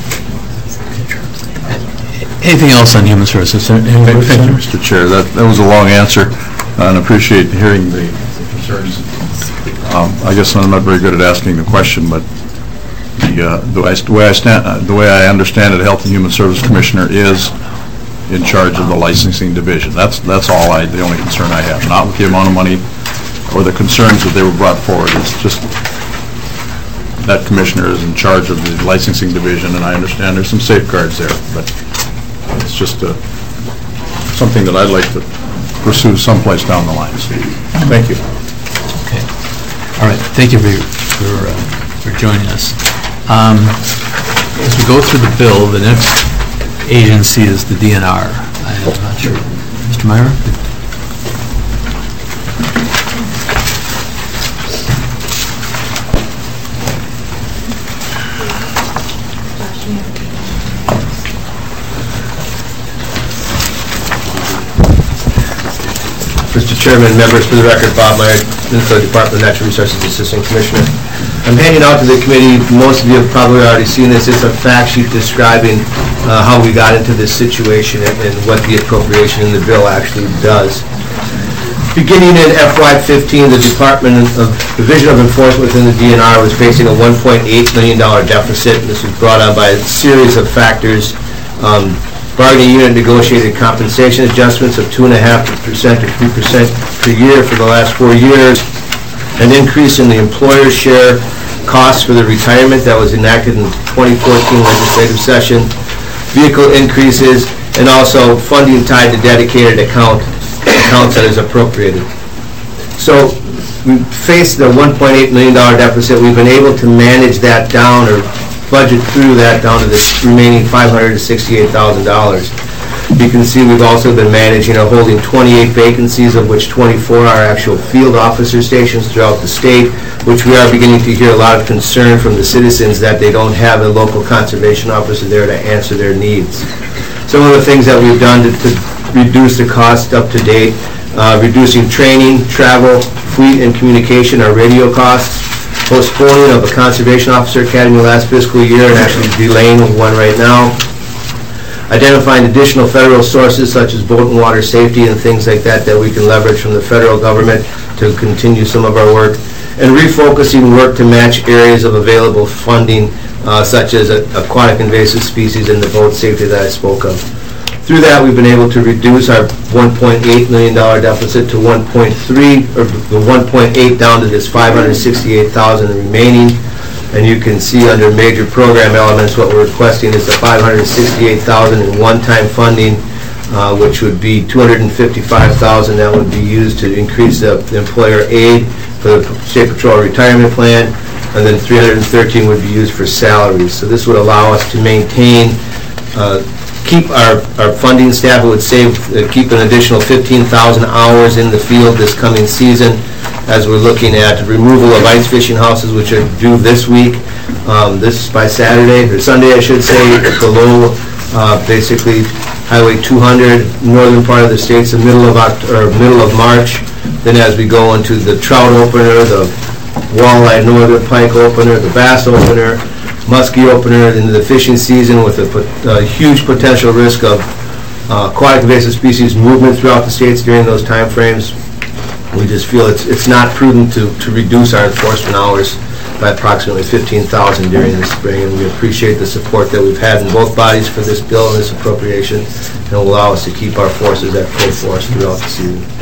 Anything else on human services? Thank you, Mister Chair. That, that was a long answer, and appreciate hearing the concerns. Um, I guess I'm not very good at asking the question, but the, uh, the, way I, the, way I stand, uh, the way I understand it, Health and Human Service Commissioner is in charge of the licensing division. That's that's all I, the only concern I have, not with the amount of money or the concerns that they were brought forward. It's just that commissioner is in charge of the licensing division, and I understand there's some safeguards there, but it's just uh, something that I'd like to pursue someplace down the line. So, thank you. Okay. All right. Thank you for for, uh, for joining us. Um, as we go through the bill, the next agency is the D N R. I'm not sure. Mister Myra? Mister Chairman, members, for the record, Bob Meyer, Minnesota Department of Natural Resources Assistant Commissioner. I'm handing out to the committee, most of you have probably already seen this, it's a fact sheet describing uh, how we got into this situation and, and what the appropriation in the bill actually does. Beginning in F Y fifteen, the Department of Division of Enforcement within the D N R was facing a one point eight million dollar deficit, and this was brought on by a series of factors. Um, Bargaining unit negotiated compensation adjustments of two point five percent to three percent per year for the last four years, an increase in the employer's share costs for the retirement that was enacted in the twenty fourteen legislative session, vehicle increases, and also funding tied to dedicated account accounts that is appropriated. So we faced the one point eight million dollar deficit. We've been able to manage that down, or budget through that down to the remaining five hundred sixty-eight thousand dollars. You can see we've also been managing or holding twenty-eight vacancies, of which twenty-four are actual field officer stations throughout the state, which we are beginning to hear a lot of concern from the citizens that they don't have a local conservation officer there to answer their needs. Some of the things that we've done to, to reduce the cost up to date, uh, reducing training, travel, fleet and communication or radio costs, postponing of a Conservation Officer Academy last fiscal year and actually delaying one right now. Identifying additional federal sources such as boat and water safety and things like that that we can leverage from the federal government to continue some of our work. And refocusing work to match areas of available funding uh, such as uh, aquatic invasive species and the boat safety that I spoke of. Through that, we've been able to reduce our one point eight million dollar deficit to one point three, or the one point eight down to this five hundred sixty-eight thousand dollars remaining. And you can see under major program elements what we're requesting is the five hundred sixty-eight thousand dollars in one-time funding, uh, which would be two hundred fifty-five thousand dollars that would be used to increase the employer aid for the State Patrol retirement plan, and then three hundred thirteen would be used for salaries. So this would allow us to maintain uh, keep our, our funding staff. It would save, uh, keep an additional fifteen thousand hours in the field this coming season, as we're looking at removal of ice fishing houses, which are due this week, um, this by Saturday, or Sunday I should say, below uh, basically Highway two hundred, northern part of the state's the middle of Oct or middle of March. Then as we go into the trout opener, the walleye northern pike opener, the bass opener, muskie opener, into the fishing season with a, a huge potential risk of uh, aquatic invasive species movement throughout the states during those time frames. We just feel it's it's not prudent to, to reduce our enforcement hours by approximately fifteen thousand during the spring, and we appreciate the support that we've had in both bodies for this bill and this appropriation, and will allow us to keep our forces at full force throughout the season.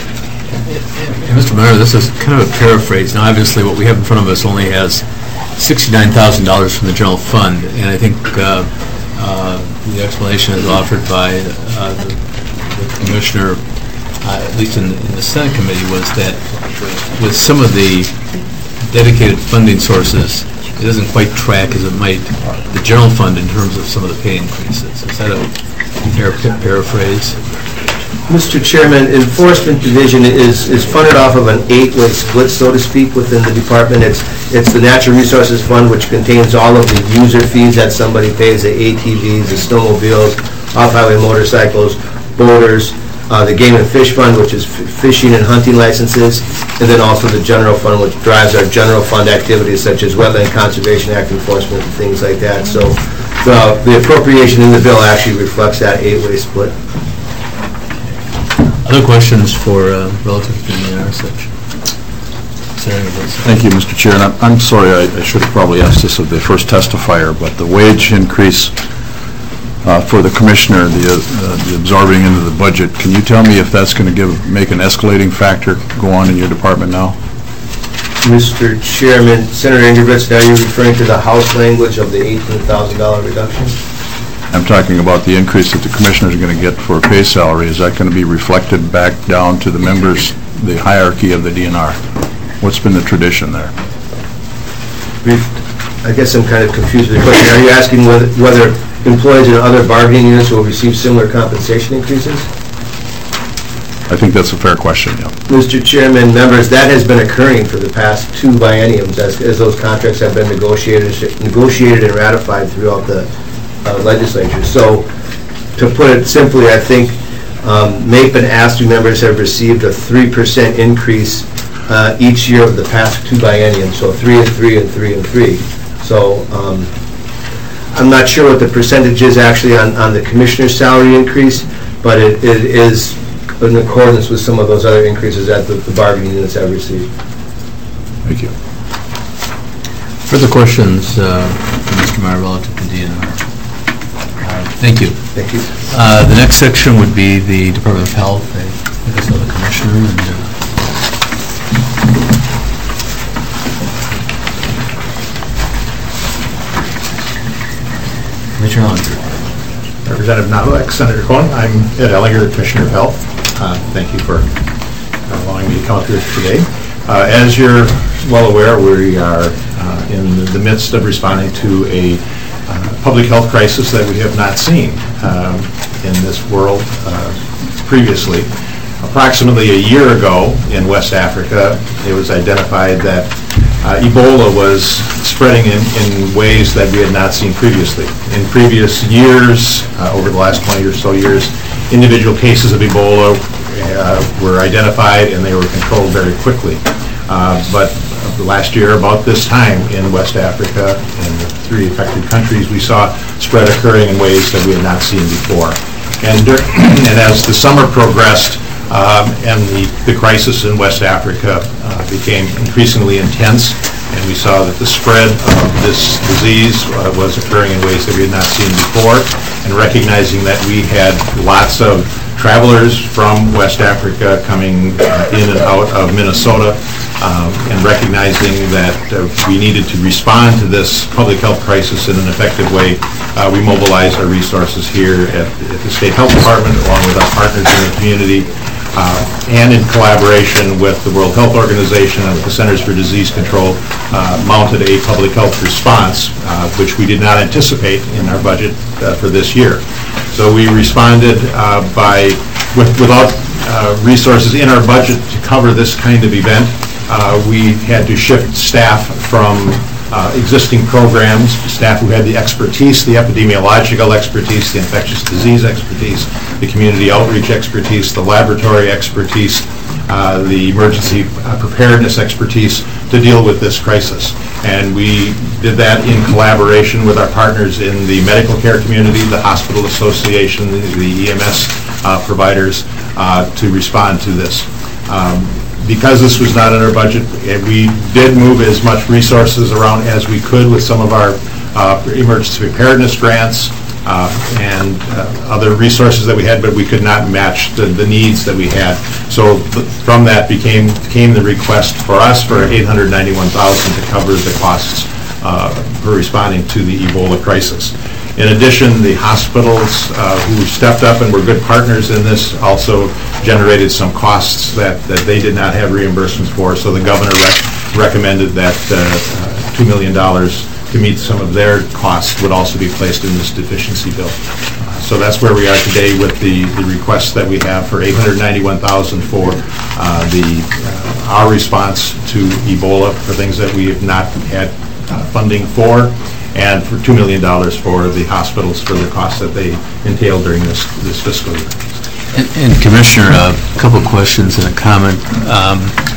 Mister Mayor, this is kind of a paraphrase. Now, obviously, what we have in front of us only has sixty-nine thousand dollars from the general fund, and I think uh, uh, the explanation is offered by uh, the, the commissioner, uh, at least in, in the Senate committee, was that with some of the dedicated funding sources, it doesn't quite track as it might the general fund in terms of some of the pay increases. Is that a fair paraphrase? Mister Chairman, Enforcement Division is, is funded off of an eight-way split, so to speak, within the department. It's, it's the Natural Resources Fund, which contains all of the user fees that somebody pays, the A T Vs, the snowmobiles, off-highway motorcycles, boaters, uh, the Game and Fish Fund, which is f- fishing and hunting licenses, and then also the General Fund, which drives our general fund activities such as Wetland Conservation Act enforcement and things like that. So the, the appropriation in the bill actually reflects that eight-way split. Other questions for uh, relative to the intersection? Thank you, Mister Chair. And I'm, I'm sorry, I, I should have probably asked this of the first testifier, but the wage increase uh, for the commissioner, the, uh, the absorbing into the budget, can you tell me if that's going to give make an escalating factor go on in your department now? Mister Chairman, Senator Ingebrigtsen, are you referring to the House language of the eighteen thousand dollars reduction? I'm talking about the increase that the commissioners are going to get for a pay salary. Is that going to be reflected back down to the members, the hierarchy of the D N R? What's been the tradition there? I guess I'm kind of confused with the question. Are you asking whether, whether employees in other bargaining units will receive similar compensation increases? I think that's a fair question, yeah. Mister Chairman, members, that has been occurring for the past two bienniums as, as those contracts have been negotiated, negotiated and ratified throughout the Uh, legislature. So, to put it simply, I think um, M A P and A S T U members have received a three percent increase uh, each year of the past two bienniums, so three and three and three and three. So, um, I'm not sure what the percentage is actually on, on the commissioner's salary increase, but it, it is in accordance with some of those other increases that the, the bargaining units have received. Thank you. Further questions uh, for Mister Meyer relative to D N R? Thank you. Thank you. Uh, the next section would be the Department of Health. I think I saw the commissioner. And, uh, Commissioner Ellinger. Representative Knobloch, Senator Cohen. I'm Ed Ellinger, Commissioner of Health. Uh, thank you for allowing me to come up here today. Uh, as you're well aware, we are uh, in the midst of responding to a Uh, public health crisis that we have not seen um, in this world uh, previously. Approximately a year ago in West Africa, it was identified that uh, Ebola was spreading in, in ways that we had not seen previously. In previous years, uh, over the last twenty or so years, individual cases of Ebola uh, were identified and they were controlled very quickly. Uh, but last year, about this time in West Africa, in the three affected countries, we saw spread occurring in ways that we had not seen before. And, and as the summer progressed um, and the, the crisis in West Africa uh, became increasingly intense, and we saw that the spread of this disease uh, was occurring in ways that we had not seen before, and recognizing that we had lots of travelers from West Africa coming uh, in and out of Minnesota, um, and recognizing that uh, we needed to respond to this public health crisis in an effective way, uh, we mobilized our resources here at, at the State Health Department, along with our partners in the community, uh, and in collaboration with the World Health Organization and with the Centers for Disease Control, uh, mounted a public health response, uh, which we did not anticipate in our budget uh, for this year. So we responded uh, by, with, without uh, resources in our budget to cover this kind of event. Uh, we had to shift staff from uh, existing programs, staff who had the expertise, the epidemiological expertise, the infectious disease expertise, the community outreach expertise, the laboratory expertise, uh, the emergency uh, preparedness expertise to deal with this crisis. And we did that in collaboration with our partners in the medical care community, the hospital association, the, the E M S uh, providers, uh, to respond to this. Um, because this was not in our budget, we did move as much resources around as we could with some of our uh, emergency preparedness grants, uh, and uh, other resources that we had, but we could not match the, the needs that we had. So th- from that became came the request for us for eight hundred ninety-one thousand dollars to cover the costs uh, for responding to the Ebola crisis. In addition, the hospitals uh, who stepped up and were good partners in this also generated some costs that, that they did not have reimbursements for, so the governor rec- recommended that uh, uh, two million dollars to meet some of their costs would also be placed in this deficiency bill. Uh, so that's where we are today with the, the requests that we have for eight hundred ninety-one thousand dollars for uh, the uh, our response to Ebola, for things that we have not had uh, funding for, and for two million dollars for the hospitals for the costs that they entail during this, this fiscal year. And, and Commissioner, a couple of questions and a comment. Um,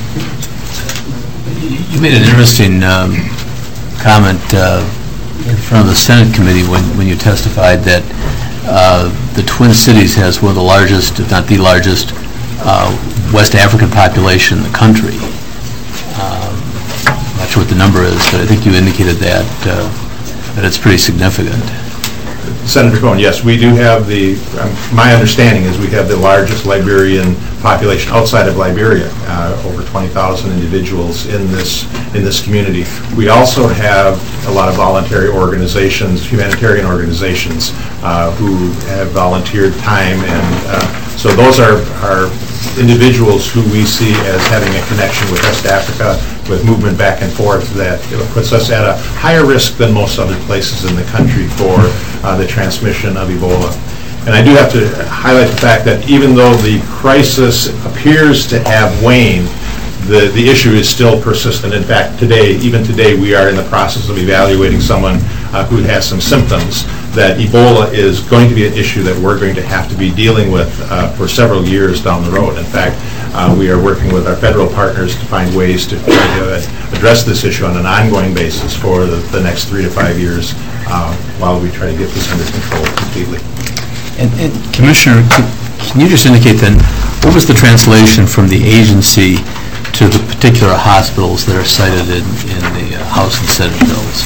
you made an interesting um, comment uh, in front of the Senate committee when, when you testified that uh, the Twin Cities has one of the largest, if not the largest, uh, West African population in the country. Um, I'm not sure what the number is, but I think you indicated that. Uh, that it's pretty significant. Senator Cohen, yes, we do have the, um, my understanding is we have the largest Liberian population outside of Liberia, uh, over twenty thousand individuals in this in this community. We also have a lot of voluntary organizations, humanitarian organizations, uh, who have volunteered time, and uh, so those are, are individuals who we see as having a connection with West Africa, with movement back and forth, that puts us at a higher risk than most other places in the country for uh, the transmission of Ebola. And I do have to highlight the fact that even though the crisis appears to have waned, the, the issue is still persistent. In fact, today, even today, we are in the process of evaluating someone uh, who has some symptoms, that Ebola is going to be an issue that we're going to have to be dealing with uh, for several years down the road. In fact, uh, we are working with our federal partners to find ways to try to address this issue on an ongoing basis for the, the next three to five years uh, while we try to get this under control completely. And, and Commissioner, can, can you just indicate then, what was the translation from the agency to the particular hospitals that are cited in, in the uh, House and Senate bills?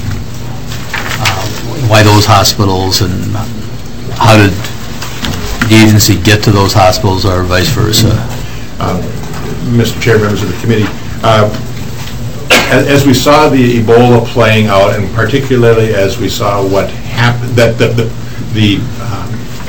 Uh, why those hospitals, and how did the agency get to those hospitals, or vice versa? Uh, Mister Chair, members of the committee, uh, as, as we saw the Ebola playing out, and particularly as we saw what happened, that the, the, the um,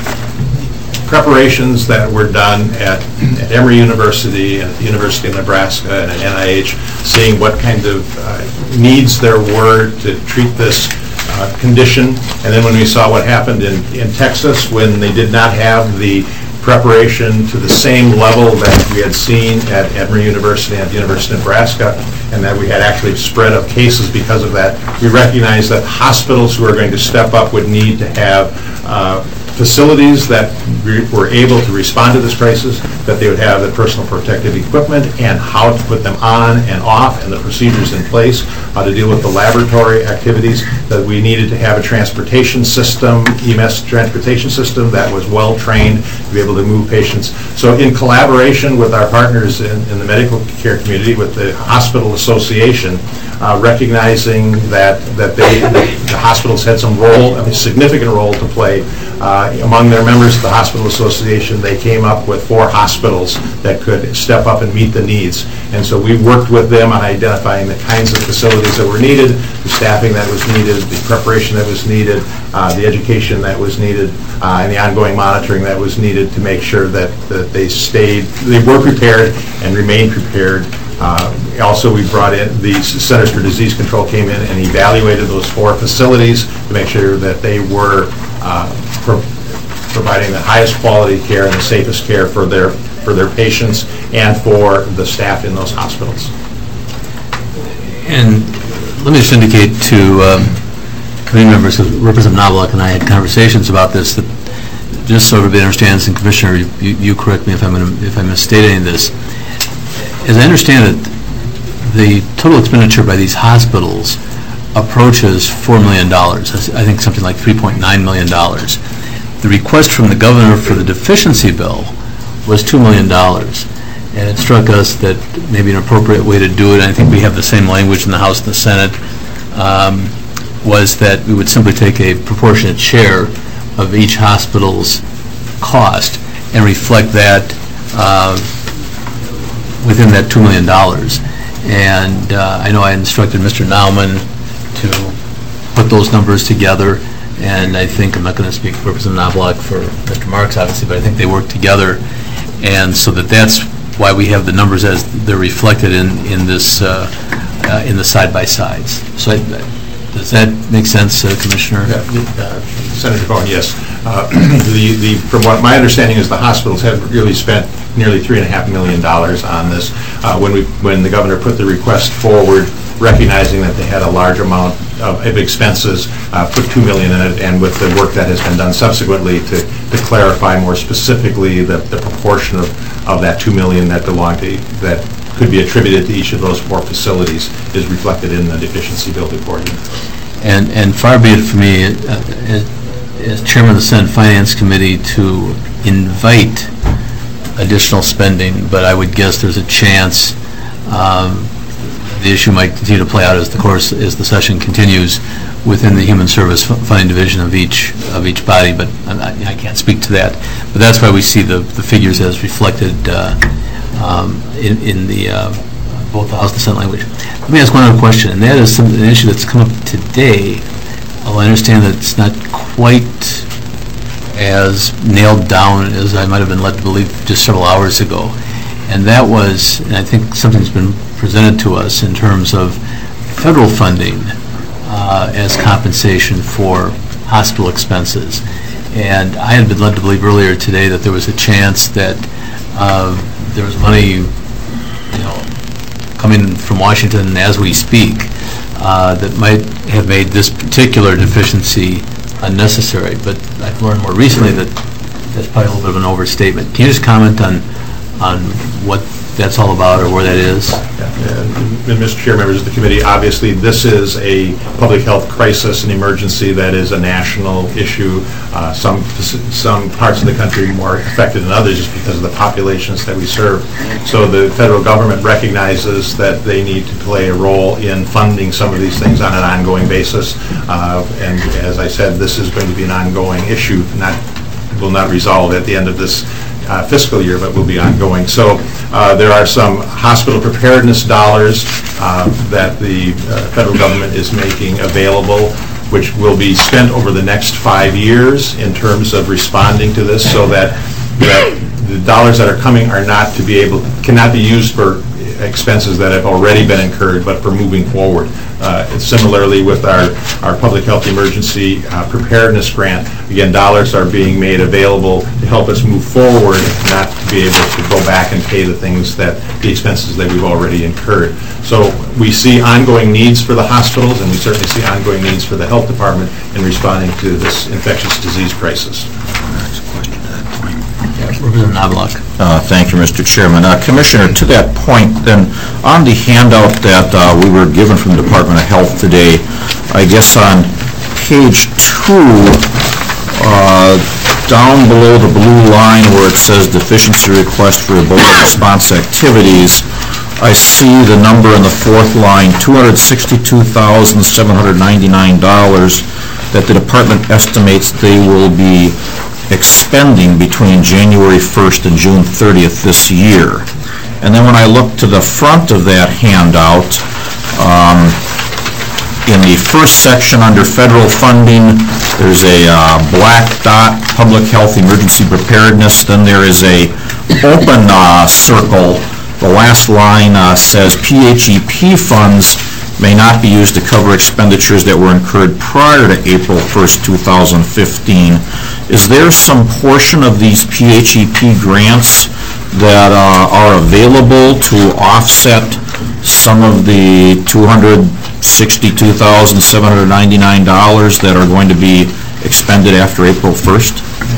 preparations that were done at, at Emory University and at the University of Nebraska and at N I H, seeing what kind of uh, needs there were to treat this uh, condition, and then when we saw what happened in, in Texas when they did not have the preparation to the same level that we had seen at Emory University and at the University of Nebraska, and that we had actually spread of cases because of that, we recognized that hospitals who are going to step up would need to have uh, facilities that re- were able to respond to this crisis, that they would have the personal protective equipment and how to put them on and off, and the procedures in place, how to deal with the laboratory activities, that we needed to have a transportation system, E M S transportation system that was well-trained to be able to move patients. So in collaboration with our partners in, in the medical care community, with the Hospital Association, uh, recognizing that, that they, the hospitals had some role, a significant role to play. Uh, among their members of the Hospital Association, they came up with four hospitals that could step up and meet the needs. And so we worked with them on identifying the kinds of facilities that were needed, the staffing that was needed, the preparation that was needed, uh, the education that was needed, uh, and the ongoing monitoring that was needed to make sure that, that they stayed, they were prepared and remained prepared. Uh, also, we brought in, the Centers for Disease Control came in and evaluated those four facilities to make sure that they were uh, pro- providing the highest quality care and the safest care for their for their patients and for the staff in those hospitals. And let me just indicate to um, committee members, because Representative Knobloch and I had conversations about this, that just so everybody understands, and Commissioner, you, you correct me if I'm gonna, if I'm misstating this. As I understand it, the total expenditure by these hospitals approaches four million dollars. I think something like three point nine million dollars. The request from the governor for the deficiency bill was two million dollars. And it struck us that maybe an appropriate way to do it, and I think we have the same language in the House and the Senate, um, was that we would simply take a proportionate share of each hospital's cost and reflect that uh, within that two million dollars. And uh, I know I instructed Mister Nauman to put those numbers together, and I think, I'm not going to speak for Representative Knobloch for Mister Marks, obviously, but I think they work together, and so that that's why we have the numbers as they're reflected in, in this, uh, uh, in the side-by-sides. So I, does that make sense, uh, Commissioner? Yeah, uh, Senator Cohen, yes. Uh, the, the, from what my understanding is, the hospitals have really spent nearly three and a half million dollars on this. Uh, when we, when the governor put the request forward, recognizing that they had a large amount of, of expenses, uh, put two million in it, and with the work that has been done subsequently to, to clarify more specifically the, the proportion of, of that two million that belonged to, that could be attributed to each of those four facilities is reflected in the deficiency bill before you. And, and far be it from me, uh, as, as Chairman of the Senate Finance Committee, to invite additional spending, but I would guess there's a chance um, the issue might continue to play out as the course, as the session continues within the Human Service Funding Division of each of each body, but I, I can't speak to that. But that's why we see the, the figures as reflected uh, um, in, in the uh, both the House and Senate language. Let me ask one other question, and that is some, an issue that's come up today. Well, I understand that it's not quite as nailed down as I might have been led to believe just several hours ago. And that was, and I think something's been presented to us in terms of federal funding uh, as compensation for hospital expenses. And I had been led to believe earlier today that there was a chance that uh, there was money, you know, coming from Washington as we speak uh, that might have made this particular deficiency unnecessary. But I've learned more recently that that's probably a little bit of an overstatement. Can you just comment on on what that's all about or where that is? Yeah. And Mister Chair, members of the committee, obviously this is a public health crisis, an emergency that is a national issue. Uh, some some parts of the country more affected than others just because of the populations that we serve. So the federal government recognizes that they need to play a role in funding some of these things on an ongoing basis. Uh, and as I said, this is going to be an ongoing issue, not will not resolve at the end of this Uh, fiscal year, but will be ongoing. So uh, there are some hospital preparedness dollars uh, that the uh, federal government is making available, which will be spent over the next five years in terms of responding to this, so that, that the dollars that are coming are not to be able, cannot be used for expenses that have already been incurred, but for moving forward. Uh, similarly, with our, our public health emergency uh, preparedness grant, again, dollars are being made available to help us move forward, not to be able to go back and pay the things that, the expenses that we've already incurred. So we see ongoing needs for the hospitals, and we certainly see ongoing needs for the health department in responding to this infectious disease crisis. Representative Knobloch. Uh, thank you, Mister Chairman. Uh, Commissioner, to that point, then, on the handout that uh, we were given from the Department of Health today, I guess on page two, uh, down below the blue line where it says deficiency request for Ebola response activities, I see the number in the fourth line, two hundred sixty-two thousand seven hundred ninety-nine dollars, that the department estimates they will be expending between January first and June thirtieth this year. And then when I look to the front of that handout, um, in the first section under federal funding, there's a uh, black dot, public health emergency preparedness. Then there is a open uh, circle. The last line uh, says P H E P funds may not be used to cover expenditures that were incurred prior to April first, two thousand fifteen. Is there some portion of these P H E P grants that uh, are available to offset some of the two hundred sixty-two thousand seven hundred ninety-nine dollars that are going to be expended after April first?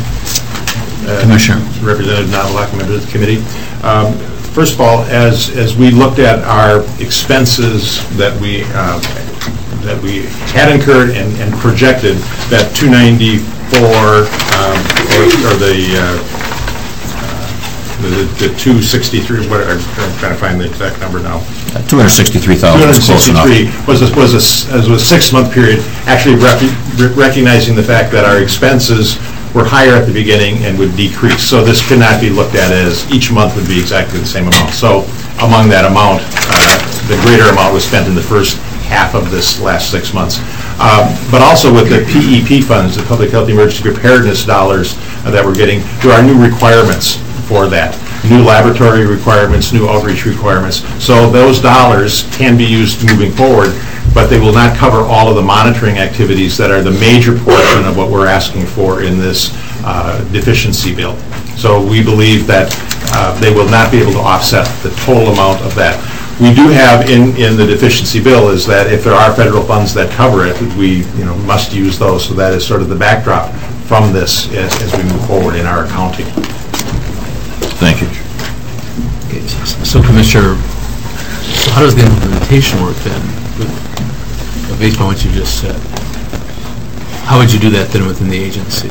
Uh, Commissioner. Representative Knobloch, member of the committee. Um, First of all, as as we looked at our expenses that we uh, that we had incurred and, and projected, that two ninety-four um, or, or the uh, uh, the the two sixty-three, what, I'm trying to find the exact number now. two hundred sixty-three thousand is close enough. two hundred sixty-three was a, was a, was a six-month period, actually rec- recognizing the fact that our expenses were higher at the beginning and would decrease. So this could not be looked at as each month would be exactly the same amount. So among that amount, uh, the greater amount was spent in the first half of this last six months. Um, but also with the P E P funds, the Public Health Emergency Preparedness dollars uh, that we're getting, there are new requirements for that. New laboratory requirements, new outreach requirements. So those dollars can be used moving forward, but they will not cover all of the monitoring activities that are the major portion of what we're asking for in this uh, deficiency bill. So we believe that uh, they will not be able to offset the total amount of that. We do have in, in the deficiency bill is that if there are federal funds that cover it, we you know must use those. So that is sort of the backdrop from this as, as we move forward in our accounting. Thank you. Okay, so Commissioner, how does the implementation work then, based on what you just said? How would you do that then within the agency?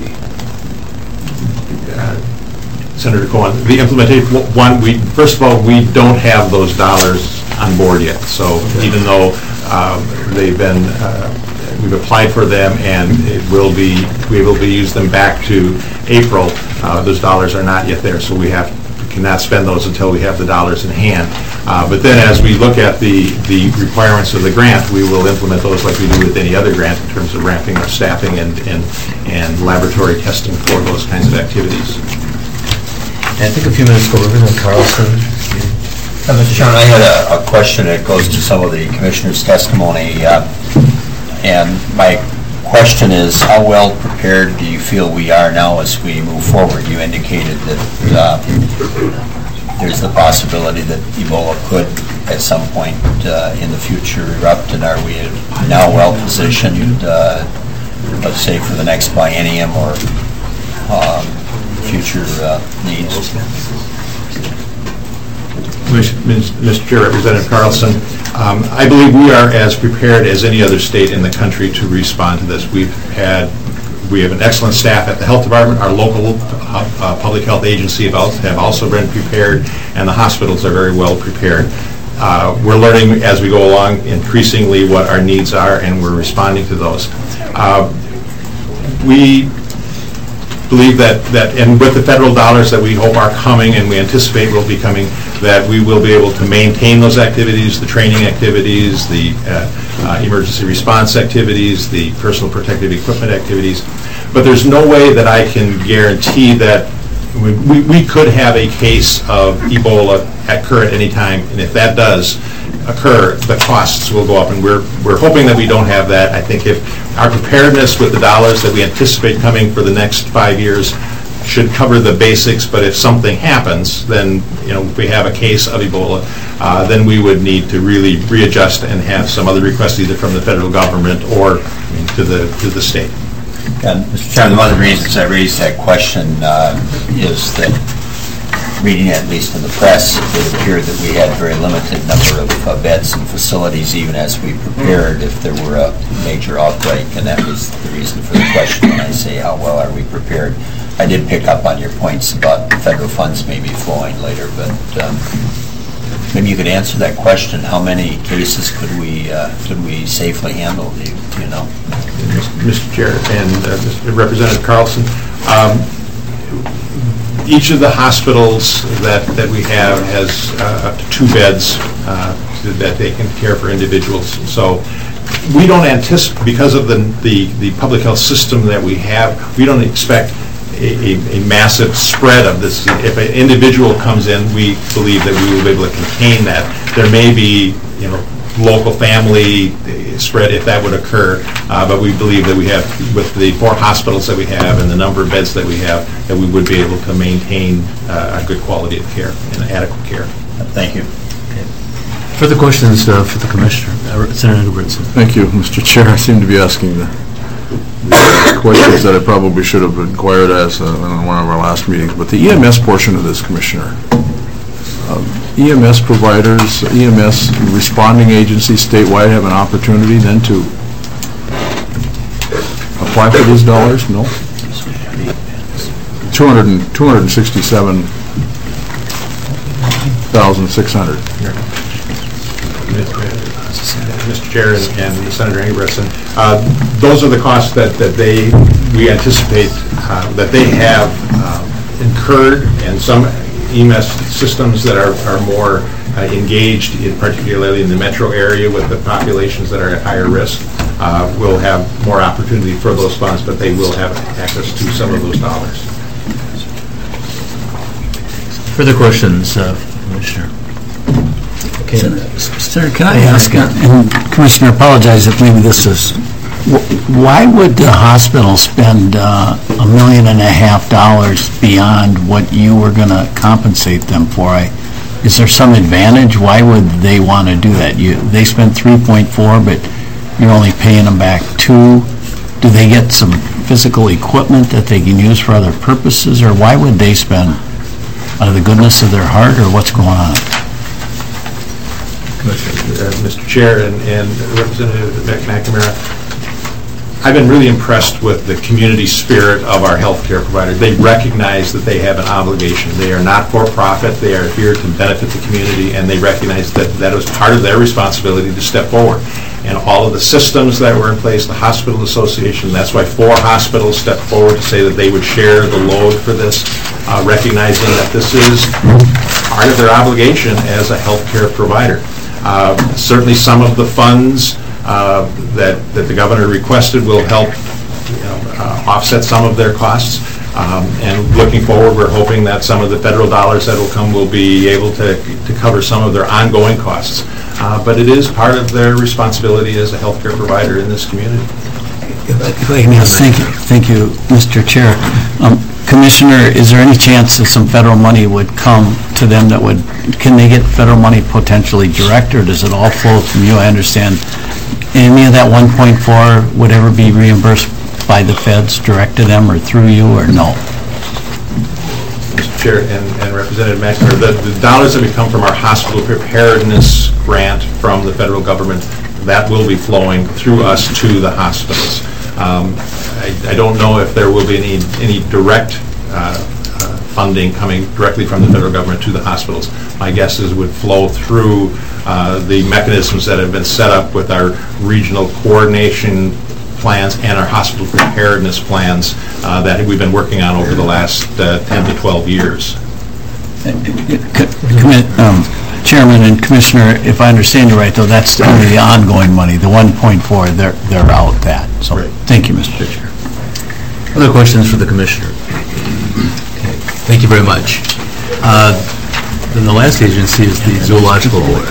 Uh, Senator Cohen, the implementation, one, we, first of all, we don't have those dollars on board yet. So okay. even though um, they've been, uh, we've applied for them and it will be, we will be use them back to April, uh, those dollars are not yet there. So we have, we cannot spend those until we have the dollars in hand. Uh, but then as we look at the, the requirements of the grant, we will implement those like we do with any other grant in terms of ramping our staffing and, and, and laboratory testing for those kinds of activities. I think a few minutes ago, Representative Carlson. Uh, Mister Chairman, I had a, a question that goes to some of the commissioners' testimony, uh, and my question is, how well prepared do you feel we are now as we move forward? You indicated that uh, there's the possibility that Ebola could, at some point uh, in the future, erupt, and are we now well positioned, uh, let's say, for the next biennium or um, future uh, needs? Mister Chair, Representative Carlson, um, I believe we are as prepared as any other state in the country to respond to this. We've had, we have an excellent staff at the health department. Our local uh, uh, public health agency have also been prepared, and the hospitals are very well prepared. Uh, we're learning as we go along increasingly what our needs are, and we're responding to those. Uh, we believe that, that, and with the federal dollars that we hope are coming and we anticipate will be coming, that we will be able to maintain those activities, the training activities, the uh, uh, emergency response activities, the personal protective equipment activities. But there's no way that I can guarantee that we, we, we could have a case of Ebola occur at any time, and if that does occur, the costs will go up, and we're we're hoping that we don't have that. I think if our preparedness with the dollars that we anticipate coming for the next five years should cover the basics, but if something happens, then, you know, if we have a case of Ebola, uh, then we would need to really readjust and have some other requests either from the federal government or I mean, to the to the state. And Mister Chairman, one of the reasons I raised that question uh, is that reading at least in the press, it appeared that we had a very limited number of uh, beds and facilities even as we prepared if there were a major outbreak, and that was the reason for the question when I say how well are we prepared. I did pick up on your points about federal funds maybe flowing later, but um, maybe you could answer that question. How many cases could we uh, could we safely handle, do you, do you know? Mister Chair and uh, Representative Carlson, um, each of the hospitals that, that we have has uh, up to two beds uh, that they can care for individuals. So we don't anticipate, because of the, the, the public health system that we have, we don't expect a, a, a massive spread of this. If an individual comes in, we believe that we will be able to contain that. There may be, you know, local family spread if that would occur, uh, but we believe that we have, with the four hospitals that we have and the number of beds that we have, that we would be able to maintain uh, a good quality of care and adequate care. Thank you. Okay. Further questions uh, for the Commissioner? Uh, Senator Robertson. Thank you, Mister Chair. I seem to be asking the, the questions that I probably should have inquired as uh, in one of our last meetings, but the E M S portion of this, Commissioner. Um, E M S providers, E M S responding agencies statewide have an opportunity then to apply for these dollars? No? two hundred sixty-seven thousand six hundred. Mister Chair and and Senator Ingebrigtsen, uh, those are the costs that, that they, we anticipate uh, that they have uh, incurred, and some E M S systems that are, are more uh, engaged, in particularly in the metro area with the populations that are at higher risk, uh, will have more opportunity for those funds, but they will have access to some of those dollars. Further questions, uh, Commissioner? Okay. Sir, can I ask, uh, and Commissioner, apologize if maybe this is, wh- why would the hospital spend uh, a million and a half dollars beyond what you were going to compensate them for? I- Is there some advantage? Why would they want to do that? You, they spent three point four, but you're only paying them back two. Do they get some physical equipment that they can use for other purposes, or why would they spend out of the goodness of their heart, or what's going on? Uh, Mister Chair and, and Representative McNamara, I've been really impressed with the community spirit of our healthcare providers. They recognize that they have an obligation. They are not for profit. They are here to benefit the community, and they recognize that that is part of their responsibility to step forward. And all of the systems that were in place, the hospital association, that's why four hospitals stepped forward to say that they would share the load for this, uh, recognizing that this is part of their obligation as a healthcare provider. Uh, certainly some of the funds uh, that, that the governor requested will help you know, uh, offset some of their costs. Um, and looking forward, we're hoping that some of the federal dollars that will come will be able to, to cover some of their ongoing costs. Uh, but it is part of their responsibility as a healthcare provider in this community. If I can ask, thank you, thank you, Mister Chair. Um, Commissioner, is there any chance that some federal money would come to them that would, can they get federal money potentially direct, or does it all flow from you? I understand any of that one point four would ever be reimbursed by the feds direct to them or through you, or no? Mister Chair and, and Representative McNamara, the, the dollars that would come from our hospital preparedness grant from the federal government, that will be flowing through us to the hospitals. Um, I, I don't know if there will be any, any direct uh, uh, funding coming directly from the federal government to the hospitals. My guess is it would flow through uh, the mechanisms that have been set up with our regional coordination plans and our hospital preparedness plans uh, that we've been working on over the last uh, ten to twelve years. Um, Chairman and Commissioner, if I understand you right, though, that's only the ongoing money. The one point four, they're, they're out that. So, right. Thank you, Mister Chair. Other questions for the Commissioner? Okay. Thank you very much. Uh, then the last agency is the Zoological Board.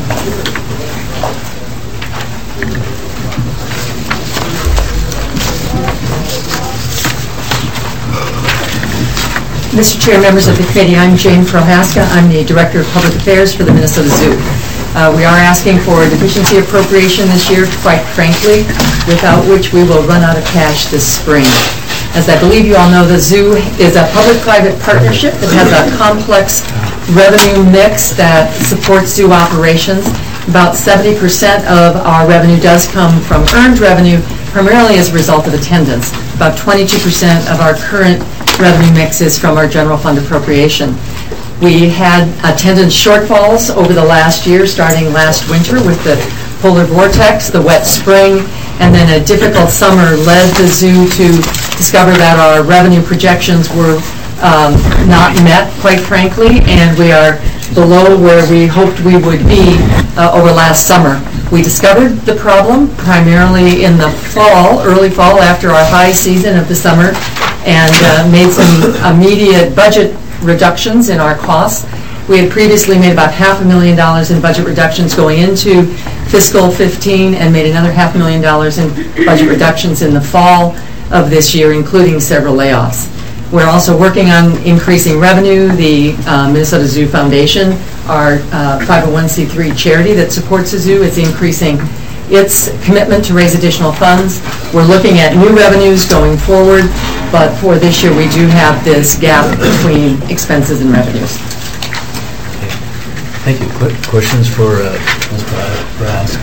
Mister Chair, members of the committee, I'm Jane Prohaska. I'm the Director of Public Affairs for the Minnesota Zoo. Uh, we are asking for a deficiency appropriation this year, quite frankly, without which we will run out of cash this spring. As I believe you all know, the zoo is a public-private partnership that has a complex revenue mix that supports zoo operations. About seventy percent of our revenue does come from earned revenue, primarily as a result of attendance. About twenty-two percent of our current revenue mix is from our general fund appropriation. We had attendance shortfalls over the last year, starting last winter with the polar vortex, the wet spring, and then a difficult summer led the zoo to discover that our revenue projections were um, not met, quite frankly, and we are below where we hoped we would be uh, over last summer. We discovered the problem primarily in the fall, early fall, after our high season of the summer, and uh, made some immediate budget reductions in our costs. We had previously made about half a million dollars in budget reductions going into fiscal fifteen, and made another half a million dollars in budget reductions in the fall of this year, including several layoffs. We're also working on increasing revenue. The uh, Minnesota Zoo Foundation, our uh, five oh one c three charity that supports the zoo, is increasing its commitment to raise additional funds. We're looking at new revenues going forward, but for this year we do have this gap between expenses and revenues. Thank you. Quick questions for uh, Miz Prohaska?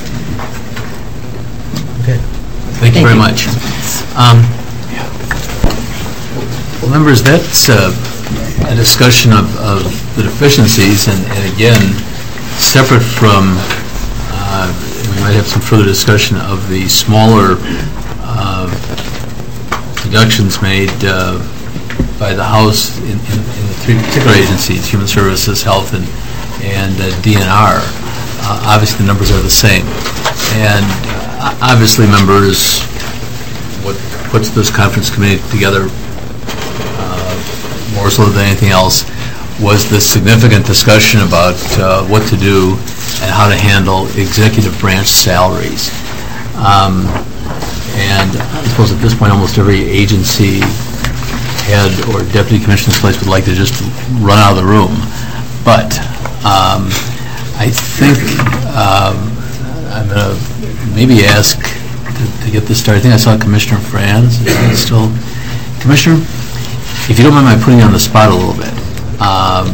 Okay. Thank, Thank you very you. much. Um, Well, members, that's uh, a discussion of, of the the deficiencies, and and again, separate from, uh, we might have some further discussion of the smaller uh, deductions made uh, by the House in in in the three particular agencies, Human Services, Health, and and uh, D N R. Uh, obviously, the numbers are the same. And uh, obviously, members, what puts this conference committee together uh, more so than anything else was the significant discussion about uh, what to do and how to handle executive branch salaries. Um, and I suppose at this point, almost every agency head or deputy commissioner's place would like to just run out of the room. But um, I think um, I'm going to maybe ask to, to get this started. I think I saw Commissioner Franz. Is he still? Commissioner, if you don't mind my putting you on the spot a little bit. Um,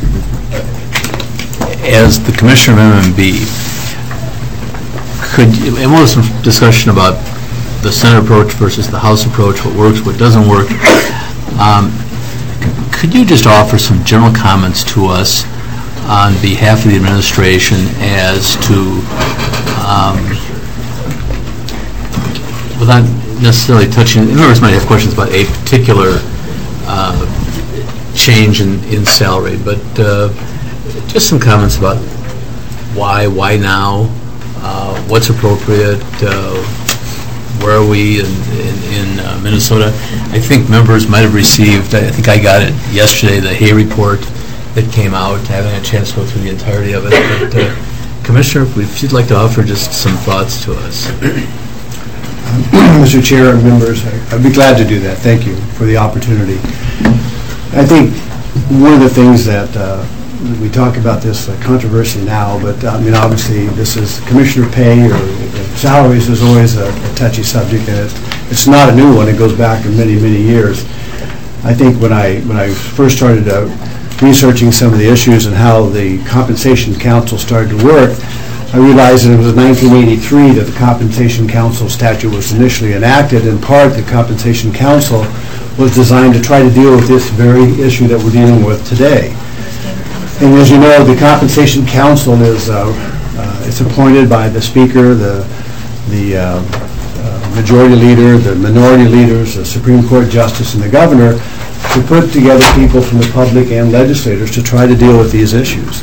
as the Commissioner of M M B, could you, and we'll have some discussion about the Senate approach versus the House approach, what works, what doesn't work. Um, could you just offer some general comments to us on behalf of the administration as to, um, without necessarily touching, members might have questions about a particular uh, change in, in salary, but uh, just some comments about why, why now, uh, what's appropriate, uh, where are we in, in, in uh, Minnesota. I think members might have received, I think I got it yesterday, the Hay report that came out. I haven't had a chance to go through the entirety of it, but uh, Commissioner, if you'd like to offer just some thoughts to us. Mister Chair and members, I'd be glad to do that. Thank you for the opportunity. I think one of the things that uh, we talk about this uh, controversy now, but I mean, obviously, this is commissioner pay or uh, salaries is always a, a touchy subject, and it, it's not a new one. It goes back many, many years. I think when I when I first started uh, researching some of the issues and how the Compensation Council started to work, I realized that it was in nineteen eighty-three that the Compensation Council statute was initially enacted. In part, the Compensation Council was designed to try to deal with this very issue that we're dealing with today. And as you know, the Compensation Council is uh, uh, it's appointed by the Speaker, the the uh, uh, Majority Leader, the Minority Leaders, the Supreme Court Justice, and the Governor to put together people from the public and legislators to try to deal with these issues.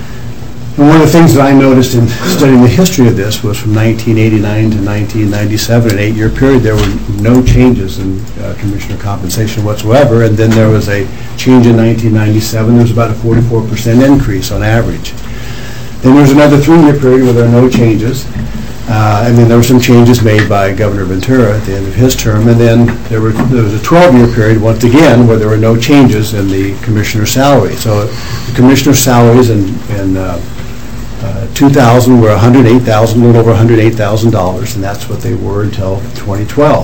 And one of the things that I noticed in studying the history of this was from nineteen eighty-nine to nineteen ninety-seven, an eight-year period, there were no changes in uh, commissioner compensation whatsoever, and then there was a change in nineteen ninety-seven. There was about a forty-four percent increase on average. Then there was another three-year period where there were no changes, uh, and then there were some changes made by Governor Ventura at the end of his term, and then there, were, there was a twelve-year period, once again, where there were no changes in the commissioner's salary. So the commissioner's salaries in, in uh, Uh, two thousand were one hundred eight thousand, a little over one hundred eight thousand dollars, and that's what they were until twenty twelve.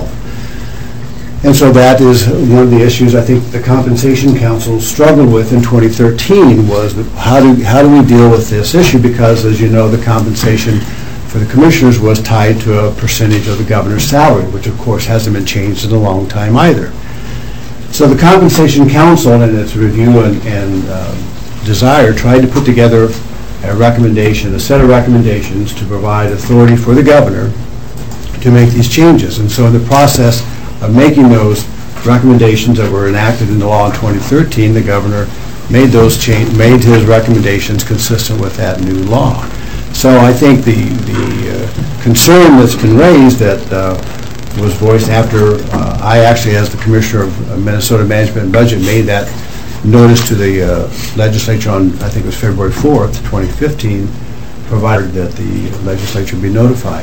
And so that is one of the issues I think the Compensation Council struggled with in twenty thirteen was that how do how do we deal with this issue, because as you know the compensation for the commissioners was tied to a percentage of the governor's salary, which of course hasn't been changed in a long time either. So the Compensation Council in its review and, and uh, desire tried to put together a recommendation, a set of recommendations to provide authority for the governor to make these changes. And so in the process of making those recommendations that were enacted in the law in twenty thirteen, the governor made those change, made his recommendations consistent with that new law. So I think the, the uh, concern that's been raised that uh, was voiced after uh, I actually, as the Commissioner of Minnesota Management and Budget, made that notice to the uh, legislature on, I think it was February fourth, twenty fifteen, provided that the legislature be notified.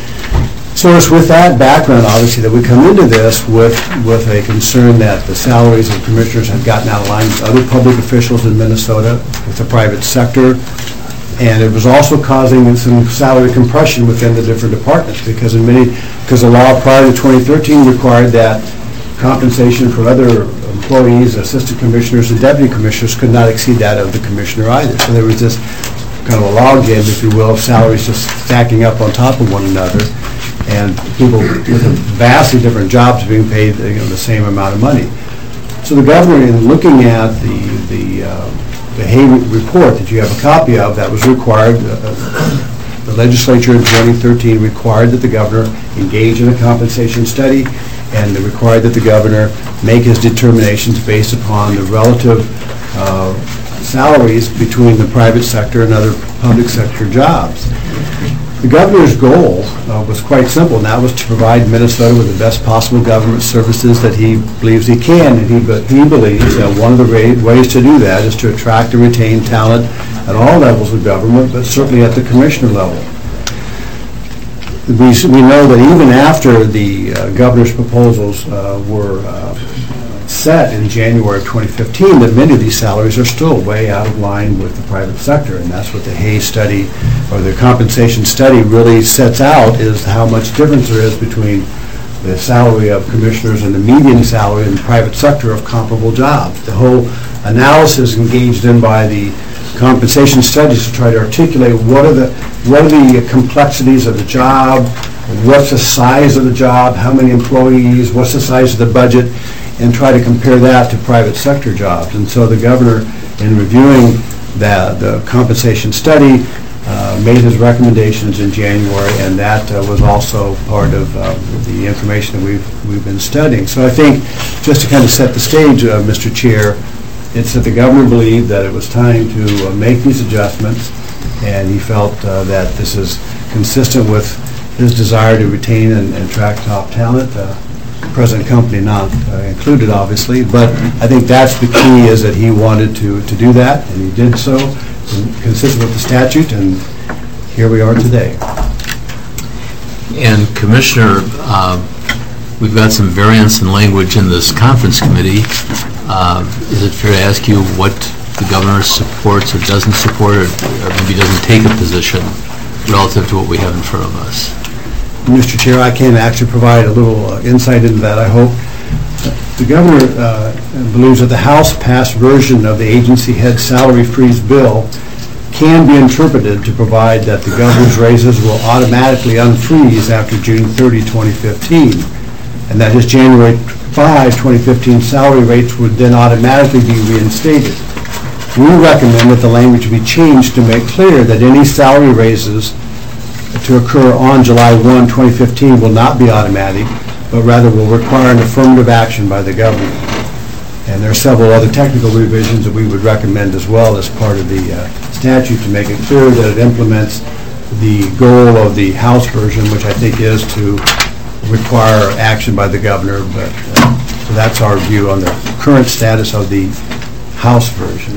So it's with that background, obviously, that we come into this with, with a concern that the salaries of commissioners have gotten out of line with other public officials in Minnesota, with the private sector, and it was also causing some salary compression within the different departments, because in many, because the law prior to twenty thirteen required that compensation for other employees, assistant commissioners, and deputy commissioners could not exceed that of the commissioner either. So there was this kind of a logjam, if you will, of salaries just stacking up on top of one another, and people with vastly different jobs being paid, you know, the same amount of money. So the governor, in looking at the the uh, the Hay report that you have a copy of that was required, uh, the legislature in twenty thirteen required that the governor engage in a compensation study, and they required that the governor make his determinations based upon the relative uh, salaries between the private sector and other public sector jobs. The governor's goal uh, was quite simple, and that was to provide Minnesota with the best possible government services that he believes he can, and he, but he believes that one of the ra- ways to do that is to attract and retain talent at all levels of government, but certainly at the commissioner level. We, we know that even after the uh, governor's proposals uh, were uh, set in January of twenty fifteen, that many of these salaries are still way out of line with the private sector, and that's what the Hay study, or the compensation study, really sets out, is how much difference there is between the salary of commissioners and the median salary in the private sector of comparable jobs. The whole analysis engaged in by the compensation studies to try to articulate what are the what are the complexities of the job, what's the size of the job, how many employees, what's the size of the budget, and try to compare that to private sector jobs. And so the governor, in reviewing the, the compensation study, uh, made his recommendations in January, and that uh, was also part of uh, the information that we've, we've been studying. So I think, just to kind of set the stage, uh, Mister Chair, it's that the governor believed that it was time to uh, make these adjustments, and he felt uh, that this is consistent with his desire to retain and, and attract top talent. Uh, present company not uh, included, obviously, but I think that's the key, is that he wanted to, to do that, and he did so, consistent with the statute, and here we are today. And Commissioner, uh, we've got some variance in language in this conference committee. Uh, is it fair to ask you what the governor supports or doesn't support, or, or maybe doesn't take a position relative to what we have in front of us? Mister Chair, I can actually provide a little uh, insight into that, I hope. The governor uh, believes that the House-passed version of the agency head salary freeze bill can be interpreted to provide that the governor's raises will automatically unfreeze after June thirtieth, twenty fifteen, and that his January fifth, twenty fifteen salary rates would then automatically be reinstated. We recommend that the language be changed to make clear that any salary raises to occur on July first, twenty fifteen will not be automatic, but rather will require an affirmative action by the governor. And there are several other technical revisions that we would recommend as well as part of the uh, statute to make it clear that it implements the goal of the House version, which I think is to require action by the governor. But uh, so that's our view on the current status of the House version.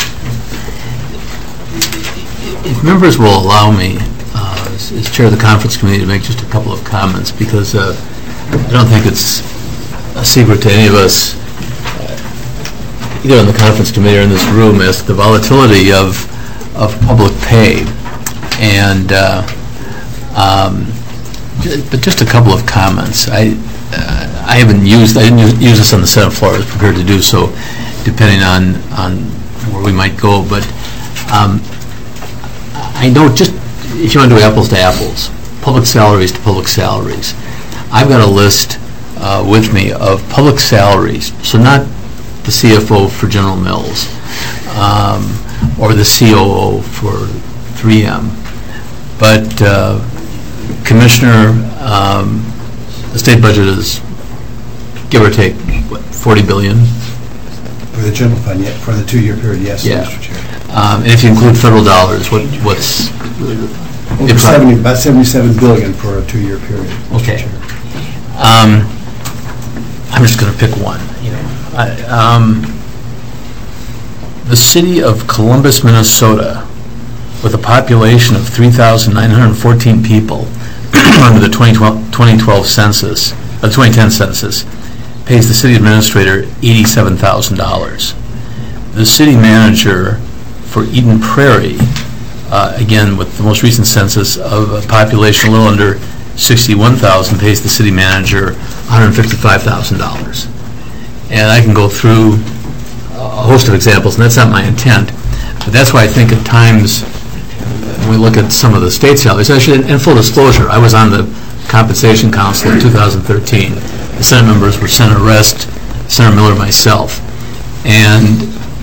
If members will allow me, uh, as as chair of the conference committee, to make just a couple of comments, because uh, I don't think it's a secret to any of us, uh, either in the conference committee or in this room, as to the volatility of of public pay. And uh, um, j- but just a couple of comments. I uh, I haven't used I didn't use, use this on the Senate floor. I was prepared to do so, depending on on where we might go. But um, I know, just if you want to do apples to apples, public salaries to public salaries, I've got a list uh, with me of public salaries, so not the C F O for General Mills um, or the C O O for three M, but uh, Commissioner, um, the state budget is, give or take, what, forty billion dollars? For the general fund, yeah, for the two-year period, yes, Yeah. Mister Chair. Um, and if you include federal dollars, what what's Over seventy, about seventy-seven billion dollars for a two-year period. Mister Okay. Chair. Um, I'm just going to pick one. You know, I, um, the city of Columbus, Minnesota, with a population of three thousand nine hundred fourteen people under the twenty twelve census, uh, twenty ten census, pays the city administrator eighty-seven thousand dollars. The city manager for Eden Prairie, uh, again with the most recent census of a population a little under sixty-one thousand, pays the city manager one hundred fifty-five thousand dollars. And I can go through a host of examples, and that's not my intent, but that's why I think at times when we look at some of the state salaries, actually, in full disclosure, I was on the Compensation Council in two thousand thirteen. The Senate members were Senator Rest, Senator Miller, myself, and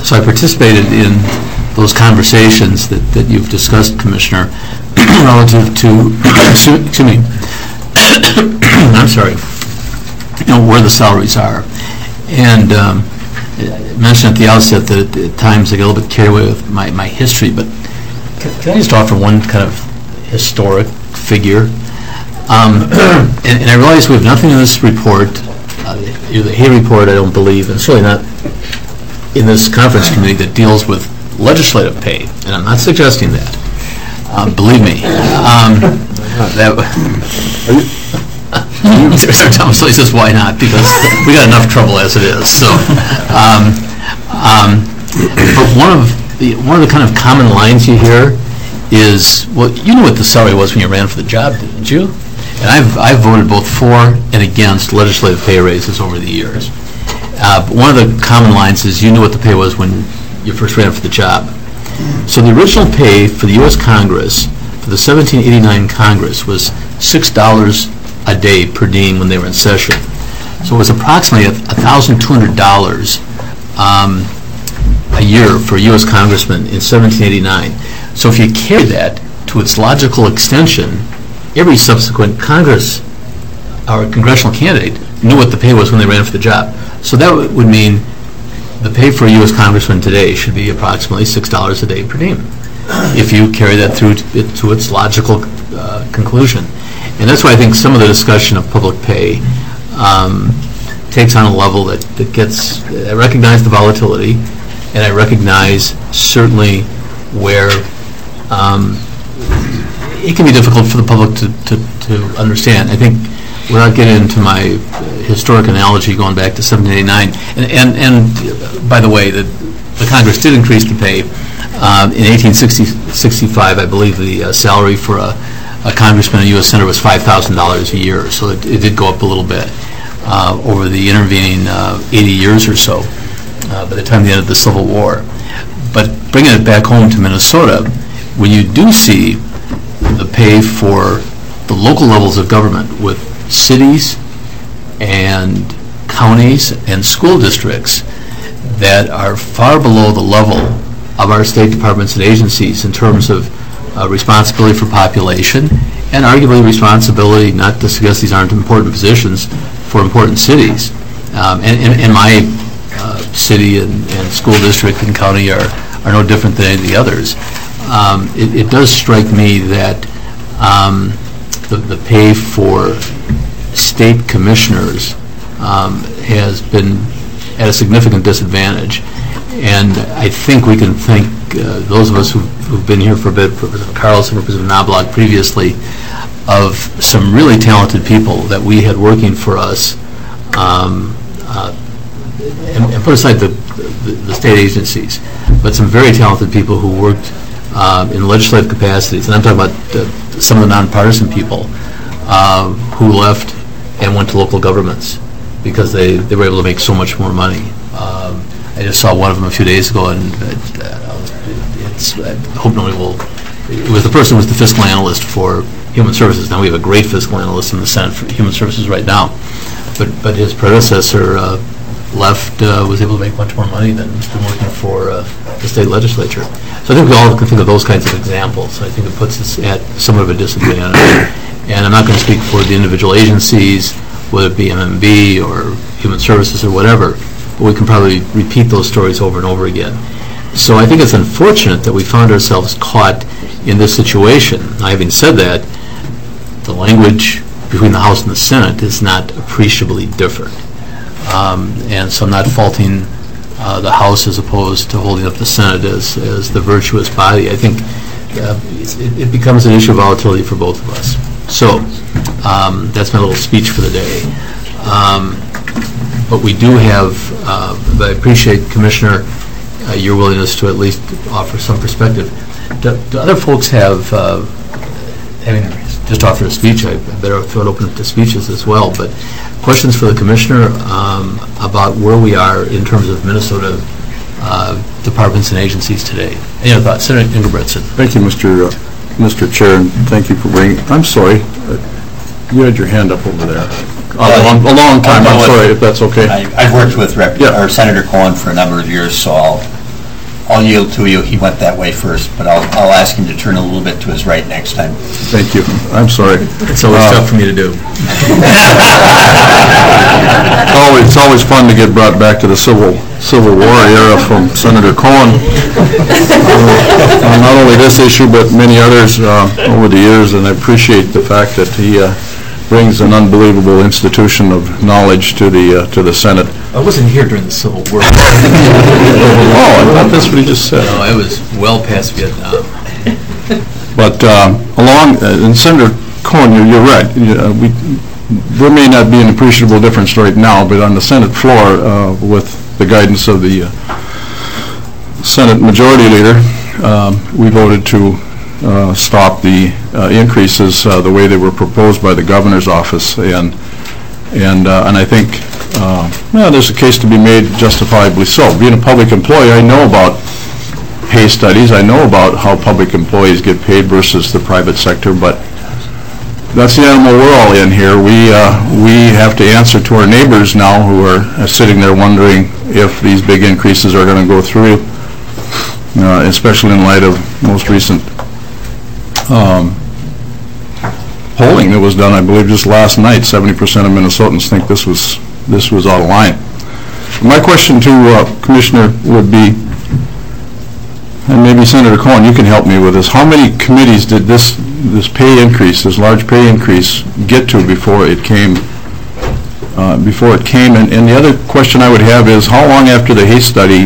So I participated in those conversations that, that you've discussed, Commissioner, relative to, excuse me, I'm sorry, you know, where the salaries are. And um, I mentioned at the outset that at times I get a little bit carried away with my, my history, but can, can I just offer one kind of historic figure? Um, and, and I realize we have nothing in this report, uh, the Hay report, I don't believe, and certainly not in this conference committee that deals with legislative pay, and I'm not suggesting that. Uh, believe me. Um, that, Mister Thompson says, why not? Because we got enough trouble as it is. So, um, um, but one of the one of the kind of common lines you hear is, well, you knew what the salary was when you ran for the job, didn't you? And I've I've voted both for and against legislative pay raises over the years. Uh, but one of the common lines is you knew what the pay was when you first ran for the job. So the original pay for the U S Congress, for the seventeen eighty-nine Congress, was six dollars a day per diem when they were in session. So it was approximately one thousand two hundred dollars um, a year for a U S Congressman in seventeen eighty-nine. So if you carry that to its logical extension, every subsequent Congress or congressional candidate knew what the pay was when they ran for the job. So that w- would mean the pay for a U S Congressman today should be approximately six dollars a day per diem, if you carry that through to, it, to its logical uh, conclusion. And that's why I think some of the discussion of public pay um, takes on a level that, that gets, I recognize the volatility, and I recognize certainly where um, it can be difficult for the public to, to, to understand. I think, without getting into my historic analogy going back to seventeen eighty-nine, and, and, and by the way, the, the Congress did increase the pay. Um, in eighteen sixty-five, I believe the uh, salary for a, a congressman and a U S senator was five thousand dollars a year, so it, it did go up a little bit uh, over the intervening uh, eighty years or so, uh, by the time the end of the Civil War. But bringing it back home to Minnesota, when you do see the pay for the local levels of government with cities and counties and school districts that are far below the level of our state departments and agencies in terms of uh, responsibility for population and arguably responsibility, not to suggest these aren't important positions, for important cities. Um, and, and, and my uh, city and, and school district and county are, are no different than any of the others. Um, it, it does strike me that um, the, the pay for state commissioners um, has been at a significant disadvantage. And I think we can thank uh, those of us who've, who've been here for a bit, Representative Carlson, Representative Knobloch previously, of some really talented people that we had working for us, um, uh, and, and put aside the, the, the state agencies, but some very talented people who worked uh, in legislative capacities. And I'm talking about uh, some of the nonpartisan people uh, who left and went to local governments because they, they were able to make so much more money. Um, I just saw one of them a few days ago, and uh, it's, I hope nobody will, it was the person who was the fiscal analyst for Human Services. Now we have a great fiscal analyst in the Senate for Human Services right now, but but his predecessor uh, left, uh, was able to make much more money than than working for uh, the state legislature. So I think we all can think of those kinds of examples. I think it puts us at somewhat of a disadvantage. And I'm not going to speak for the individual agencies, whether it be M M B or Human Services or whatever, but we can probably repeat those stories over and over again. So I think it's unfortunate that we found ourselves caught in this situation. Now, having said that, the language between the House and the Senate is not appreciably different. Um, and so I'm not faulting uh, the House as opposed to holding up the Senate as, as the virtuous body. I think uh, it, it becomes an issue of volatility for both of us. So um, that's my little speech for the day. Um, but we do have, uh, but I appreciate, Commissioner, uh, your willingness to at least offer some perspective. Do, do other folks have, uh, having just offered a speech, I better throw it open to speeches as well, but questions for the Commissioner um, about where we are in terms of Minnesota uh, departments and agencies today? Any other thoughts? Senator Engelbretson. Thank you, Mister Uh, Mister Chair, and thank you for bringing, I'm sorry, uh, you had your hand up over there. A long, a long time, I'm sorry, if that's okay. I- I've worked with Rep. Yeah. or Senator Cohen for a number of years, so I'll I'll yield to you. He went that way first, but I'll, I'll ask him to turn a little bit to his right next time. Thank you. I'm sorry. It's always Uh, tough for me to do. Oh, it's always fun to get brought back to the Civil Civil War era from Senator Cohen. Uh, on not only this issue, but many others uh, over the years, and I appreciate the fact that he uh, brings an unbelievable institution of knowledge to the uh, to the Senate. I wasn't here during the Civil War. Oh, I thought that's what he just said. No, I was well past Vietnam. But uh, along, uh, and Senator Cohen, you're, you're right. You, uh, we, there may not be an appreciable difference right now, but on the Senate floor, uh, with the guidance of the uh, Senate Majority Leader, um, we voted to uh, stop the uh, increases uh, the way they were proposed by the governor's office, and and uh, and I think uh, well, there's a case to be made justifiably so. Being a public employee, I know about pay studies. I know about how public employees get paid versus the private sector, but that's the animal we're all in here. We uh, we have to answer to our neighbors now who are uh, sitting there wondering if these big increases are going to go through, uh, especially in light of most recent um, polling that was done, I believe, just last night. seventy percent of Minnesotans think this was this was out of line. My question to uh, Commissioner would be, and maybe Senator Cohen, you can help me with this. How many committees did this this pay increase, this large pay increase, get to before it came? Uh, before it came, and, and the other question I would have is, how long after the Hayes study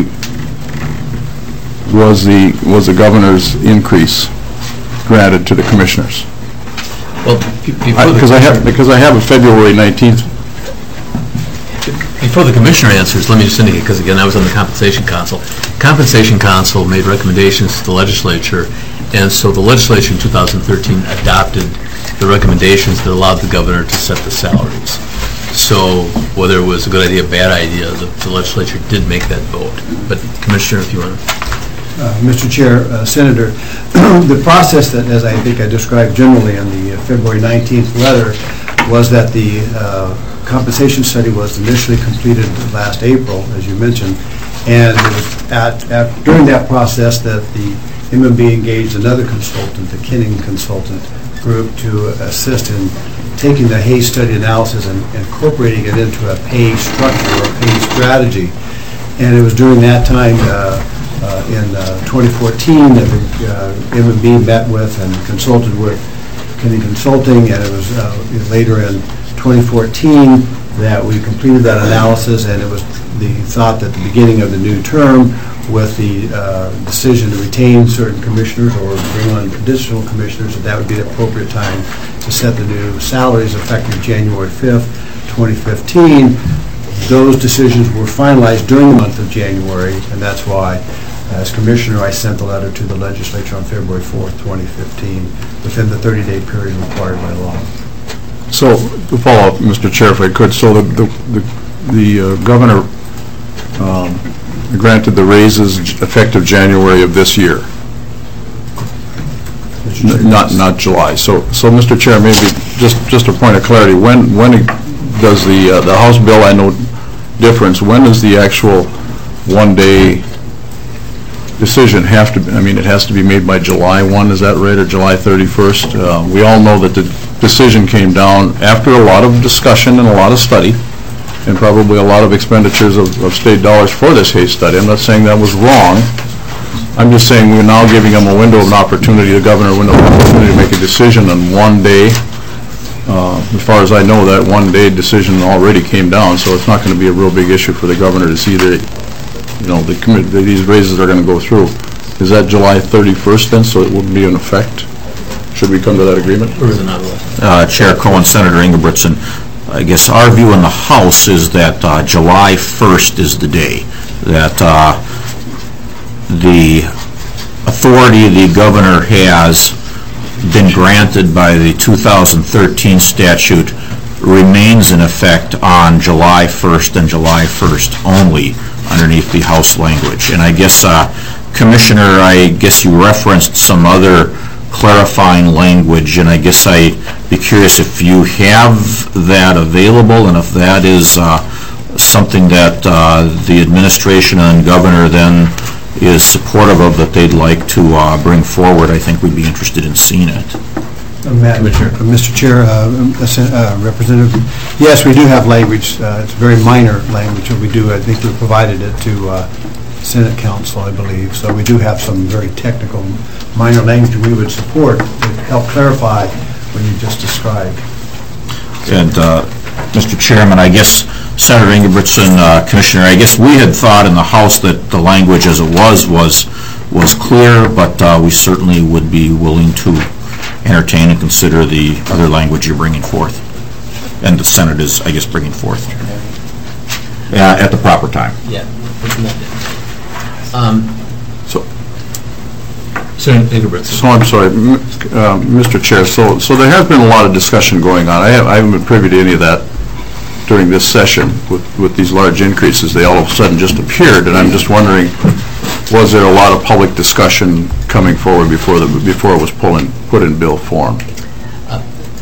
was the was the governor's increase granted to the commissioners? Well, because I, I have because I have a February nineteenth. Before the commissioner answers, let me just indicate, because again, I was on the Compensation Council. Compensation Council made recommendations to the legislature, and so the legislature in two thousand thirteen adopted the recommendations that allowed the governor to set the salaries. So whether it was a good idea or bad idea, the, the legislature did make that vote. But Commissioner, if you want to. Uh, Mister Chair, uh, Senator, the process that, as I think I described generally in the uh, February nineteenth letter, was that the uh, compensation study was initially completed last April, as you mentioned, and it was at, at during that process that the M M B engaged another consultant, the Kinning Consultant Group, to assist in taking the Hayes study analysis and incorporating it into a pay structure or pay strategy. And it was during that time, uh, uh, in uh, twenty fourteen, that the uh, M M B met with and consulted with Kinning Consulting, and it was uh, later in twenty fourteen that we completed that analysis, and it was the thought that the beginning of the new term, with the uh, decision to retain certain commissioners or bring on additional commissioners, that that would be the appropriate time to set the new salaries effective January fifth, twenty fifteen. Those decisions were finalized during the month of January, and that's why, as Commissioner, I sent the letter to the legislature on February fourth, twenty fifteen, within the thirty-day period required by law. So, to follow up, Mister Chair, if I could, so the the, the, the uh, governor um, granted the raises effective January of this year, N not not July. So, so Mister Chair, maybe just just a point of clarity. When when does the uh, the House bill? I know difference. When does the actual one day decision have to be? I mean, it has to be made by July first. Is that right, or July thirty-first? Uh, we all know that the decision came down after a lot of discussion and a lot of study, and probably a lot of expenditures of, of state dollars for this Hayes study. I'm not saying that was wrong. I'm just saying we're now giving them a window of an opportunity, the governor a window of an opportunity to make a decision on one day. Uh, as far as I know, that one day decision already came down, so it's not going to be a real big issue for the governor to see that, you know, the commit that these raises are going to go through. Is that July thirty-first then, so it wouldn't be in effect? Should we come to that agreement? Or is it not? Uh, Chair Cohen, Senator Ingebrigtsen, I guess our view in the House is that uh, July first is the day that uh, the authority the governor has been granted by the two thousand thirteen statute remains in effect on July first and July first only underneath the House language. And I guess, uh, Commissioner, I guess you referenced some other clarifying language, and I guess I'd be curious if you have that available, and if that is uh, something that uh, the administration and governor then is supportive of that they'd like to uh, bring forward, I think we'd be interested in seeing it. Uh, Matt, uh, Mister Chair, uh, uh, Sen- uh, Representative, yes, we do have language. Uh, It's very minor language, but we do, I think we provided it to uh, Senate Council, I believe. So we do have some very technical, minor language we would support to help clarify what you just described. And, uh, Mister Chairman, I guess Senator Ingebrigtsen, uh, Commissioner, I guess we had thought in the House that the language as it was was was clear, but uh, we certainly would be willing to entertain and consider the other language you're bringing forth, and the Senate is, I guess, bringing forth uh, at the proper time. Yeah. Um, So, Senator Ingebrigtsen. So I'm sorry, M- uh, Mister Chair, so, so there has been a lot of discussion going on. I have- I haven't been privy to any of that during this session with, with these large increases. They all of a sudden just appeared, and I'm just wondering, was there a lot of public discussion coming forward before the, before it was put in, put in bill form? Uh,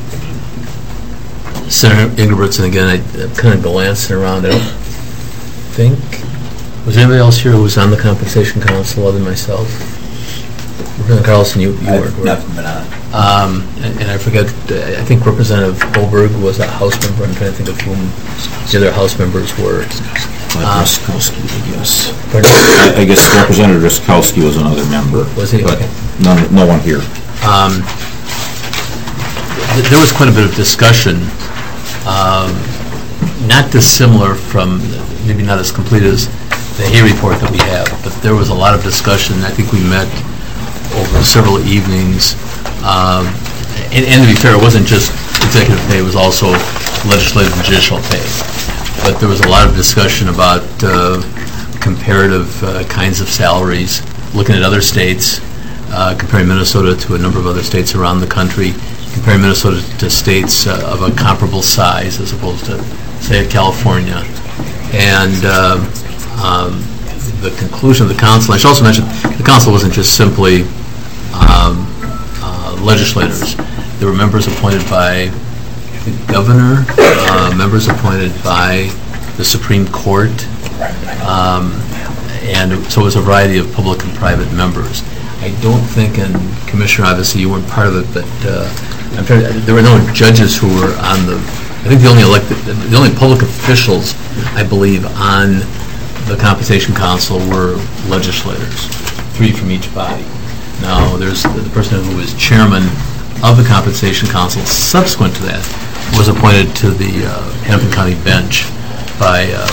Senator Ingebrigtsen, again, I kind of glancing around. I don't think, was anybody else here who was on the Compensation Council other than myself? Representative Carlson, you, you I've were. never been on. Um, and, and I forget, uh, I think Representative Holberg was a House member. I'm trying to think of whom the other House members were. Uh, Ruskowski, I guess. Pardon? I, I guess Representative Ruskowski was another member. Was he? But Okay. none, no one here. Um, th- there was quite a bit of discussion, um, not dissimilar from, maybe not as complete as the Hay report that we have, but there was a lot of discussion. I think we met over several evenings. Um, and, and to be fair, it wasn't just executive pay, it was also legislative and judicial pay. But there was a lot of discussion about uh, comparative uh, kinds of salaries, looking at other states, uh, comparing Minnesota to a number of other states around the country, comparing Minnesota to states uh, of a comparable size as opposed to, say, California. And uh, um, the conclusion of the council, I should also mention, the council wasn't just simply um, uh, legislators. There were members appointed by the governor, uh, members appointed by the Supreme Court, um, and so it was a variety of public and private members. I don't think, and Commissioner, obviously you weren't part of it, but uh, I'm trying to, there were no judges who were on the, I think the only elected, the only public officials, I believe, on the Compensation Council were legislators, three from each body. Now, there's the person who was chairman of the Compensation Council subsequent to that was appointed to the uh, Hennepin County bench by uh,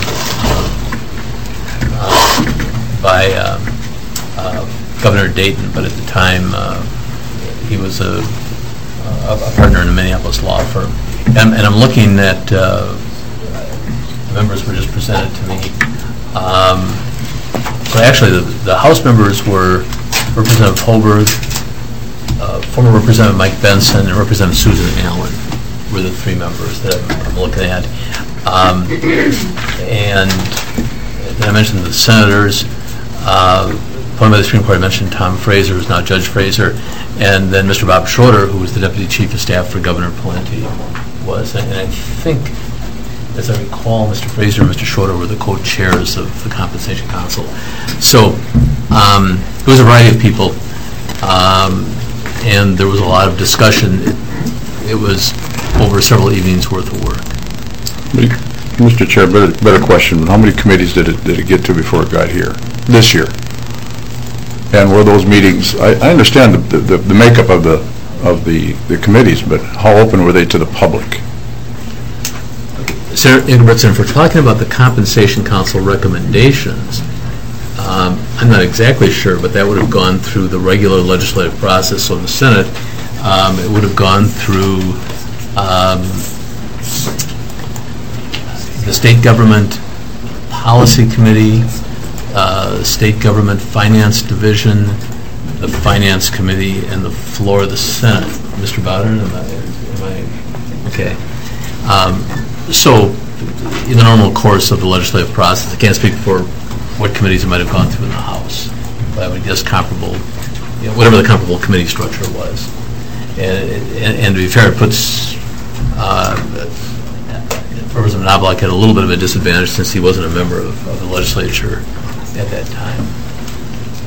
uh, by uh, uh, Governor Dayton, but at the time uh, he was a, a partner in a Minneapolis law firm. And, and I'm looking at uh, members were just presented to me. Um, so actually, the, the House members were Representative Holberg, uh, former Representative Mike Benson, and Representative Susan Allen were the three members that I'm, I'm looking at. Um, and then I mentioned the senators. Uh, appointed by the Supreme Court, I mentioned Tom Fraser, who's now Judge Fraser, and then Mister Bob Schroeder, who was the Deputy Chief of Staff for Governor Pawlenty, was. And I think, as I recall, Mister Fraser and Mister Schroeder were the co-chairs of the Compensation Council. So um, it was a variety of people, um, and there was a lot of discussion. It, it was over several evenings worth of work. Mister Chair, better, better question. How many committees did it, did it get to before it got here, this year? And were those meetings, I, I understand the, the, the makeup of the, of the, the committees, but how open were they to the public? Senator Ingebrigtsen, if we're talking about the Compensation Council recommendations, um, I'm not exactly sure, but that would have gone through the regular legislative process. So in the Senate, um, it would have gone through um, the State Government Policy Committee, uh, the State Government Finance Division, the Finance Committee, and the floor of the Senate. Mister Bowden, am I, am I okay? Um, so, in the normal course of the legislative process, I can't speak for what committees it might have gone through in the House, but I would guess comparable, you know, whatever the comparable committee structure was. And, and, and to be fair, it puts uh, Representative Knobloch had a little bit of a disadvantage since he wasn't a member of, of the legislature at that time.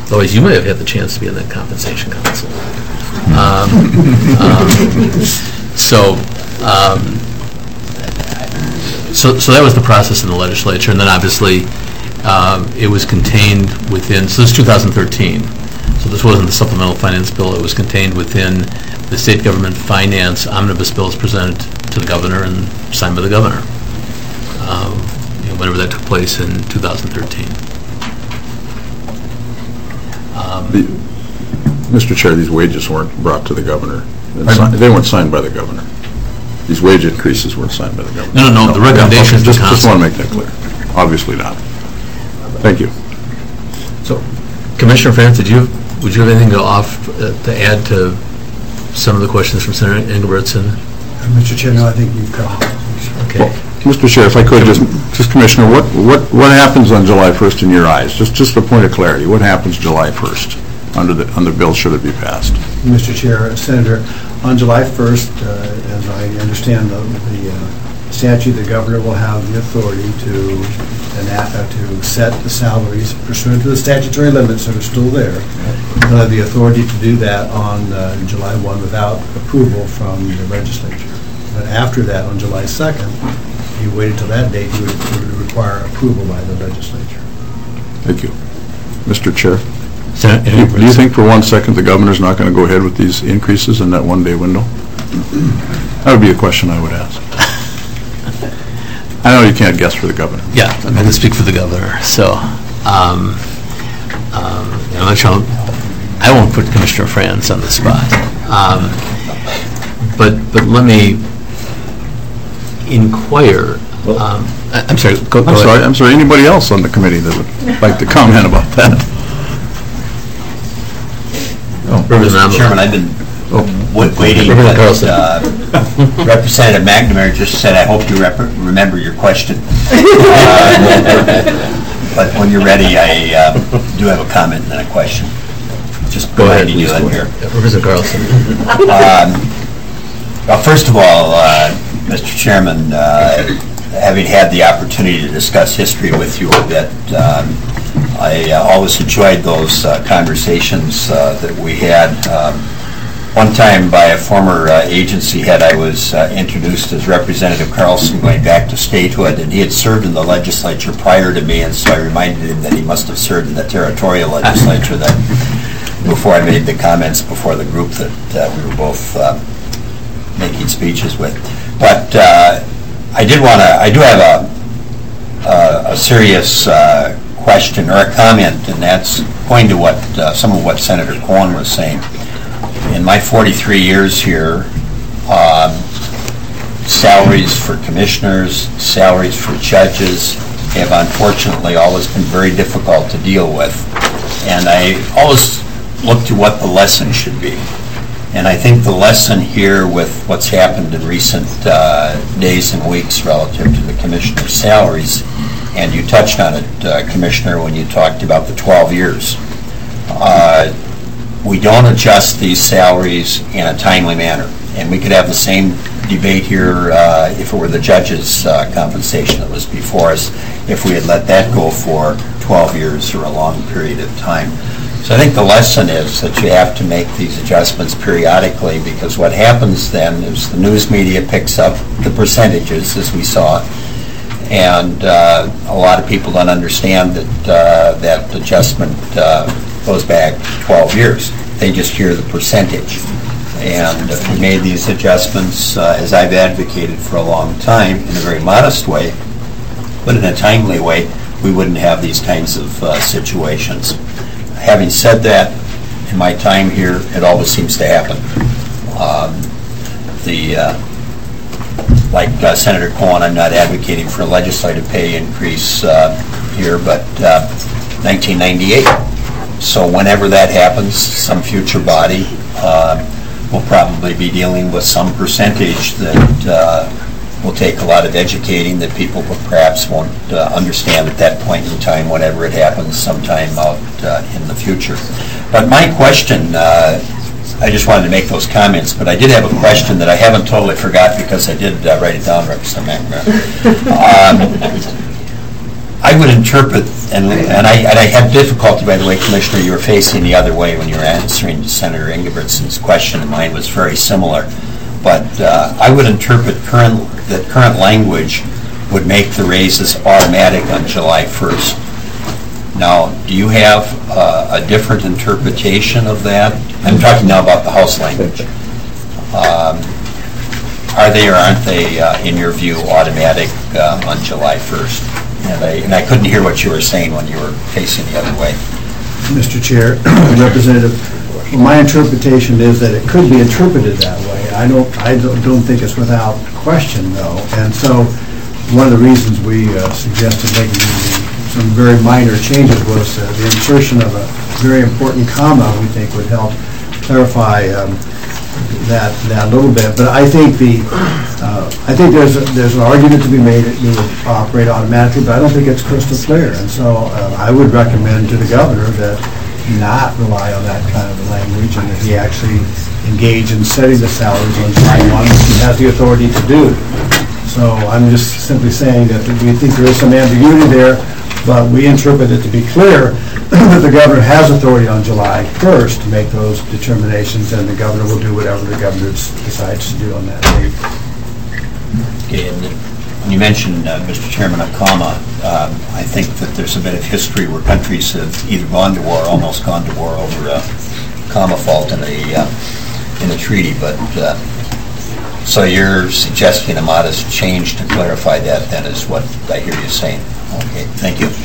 Otherwise, you may have had the chance to be in that compensation council. Um, um, So, um, so so that was the process in the legislature, and then obviously um, it was contained within, so this is two thousand thirteen, so this wasn't the supplemental finance bill, it was contained within the state government finance omnibus bills presented to the governor and signed by the governor, um, you know, whenever that took place in two thousand thirteen. Um, The- Mister Chair, these wages weren't brought to the governor. Pardon? They weren't signed by the governor. These wage increases weren't signed by the governor. No, no, no, the recommendations Okay, to Just just council. want to make that clear. Obviously not. Thank you. So, Commissioner France, did you, would you have anything to off, uh, to add to some of the questions from Senator Engelbretson? Mister Chair, no, I think you've covered it. Okay. Mister Chair, if I could, just, just Commissioner, what, what, what happens on July first in your eyes? Just, just a point of clarity, what happens July first under the, under the bill should it be passed? Mister Chair, Senator, on July first, uh, as I understand the the, uh, statute, the governor will have the authority to enact, uh, to set the salaries pursuant to the statutory limits that are still there. He'll have the authority to do that on uh, July first without approval from the legislature. But after that, on July second, if you wait until that date, you would would require approval by the legislature. Thank you. Mister Chair? Senator Do you- do you think for one second the governor's not going to go ahead with these increases in that one-day window? That would be a question I would ask. I know you can't guess for the governor. Yeah, I'm going to speak for the governor, so, um, um, I'm not sure, I won't put Commissioner France on the spot. Um, But, but let me inquire, um, I- I'm sorry, go go I'm ahead. sorry, I'm sorry, anybody else on the committee that would like to comment about that? Mister Chairman, I've been wa- waiting, but uh, Representative McNamara just said, I hope you rep- remember your question. Uh, But when you're ready, I uh, do have a comment and then a question. Just Go ahead, reminding you please. in here. Representative Carlson. Um, Well, first of all, uh, Mister Chairman, uh, having had the opportunity to discuss history with you a bit, um, I uh, always enjoyed those uh, conversations uh, that we had. Um, One time by a former uh, agency head, I was uh, introduced as Representative Carlson going back to statehood, and he had served in the legislature prior to me, and so I reminded him that he must have served in the territorial legislature then, before I made the comments before the group that uh, we were both uh, making speeches with. But uh, I did want to, I do have a, a, a serious uh, question or a comment, and that's going to what, uh, some of what Senator Cohen was saying. In my forty-three years here, um, salaries for commissioners, salaries for judges have unfortunately always been very difficult to deal with. And I always look to what the lesson should be. And I think the lesson here with what's happened in recent uh, days and weeks relative to the commissioner's salaries, and you touched on it, uh, Commissioner, when you talked about the twelve years. Uh, we don't adjust these salaries in a timely manner. And we could have the same debate here uh, if it were the judge's uh, compensation that was before us, if we had let that go for twelve years or a long period of time. So I think the lesson is that you have to make these adjustments periodically, because what happens then is the news media picks up the percentages, as we saw, and uh, a lot of people don't understand that uh, that adjustment uh, goes back twelve years. They just hear the percentage. And if we made these adjustments, uh, as I've advocated for a long time, in a very modest way, but in a timely way, we wouldn't have these kinds of uh, situations. Having said that, in my time here, it always seems to happen. Um, the, uh, like uh, Senator Cohen, I'm not advocating for a legislative pay increase uh, here, but uh, nineteen ninety-eight. So whenever that happens, some future body uh, will probably be dealing with some percentage that uh, will take a lot of educating that people perhaps won't uh, understand at that point in time, whenever it happens sometime out uh, in the future. But my question, uh, I just wanted to make those comments, but I did have a question that I haven't totally forgot because I did uh, write it down, Representative McNamara. Um, I would interpret, and and I and I had difficulty, by the way, Commissioner, you were facing the other way when you were answering Senator Ingebrigtsen's question, and mine was very similar. But uh, I would interpret current that current language would make the raises automatic on July first. Now, do you have uh, a different interpretation of that? I'm talking now about the House language. Um, are they or aren't they, uh, in your view, automatic uh, on July first? And I, and I couldn't hear what you were saying when you were facing the other way. Mister Chair, Representative, my interpretation is that it could be interpreted that way. I don't, I don't don't think it's without question, though. And so, one of the reasons we uh, suggested making some very minor changes was uh, the insertion of a very important comma we think would help clarify um, that that a little bit. But I think the uh, I think there's a, there's an argument to be made that you would operate automatically, but I don't think it's crystal clear. And so uh, I would recommend to the governor that he not rely on that kind of language, and that he actually engage in setting the salaries on July first, which he has the authority to do. So I'm just simply saying that we think there is some ambiguity there, but we interpret it to be clear that the governor has authority on July first to make those determinations, and the governor will do whatever the governor decides to do on that date. Okay, and when you mentioned, uh, Mister Chairman, a comma, um, I think that there's a bit of history where countries have either gone to war or almost gone to war over a comma fault in a, uh, in a treaty, but uh, so you're suggesting a modest change to clarify that, then, is what I hear you saying. Okay, thank you.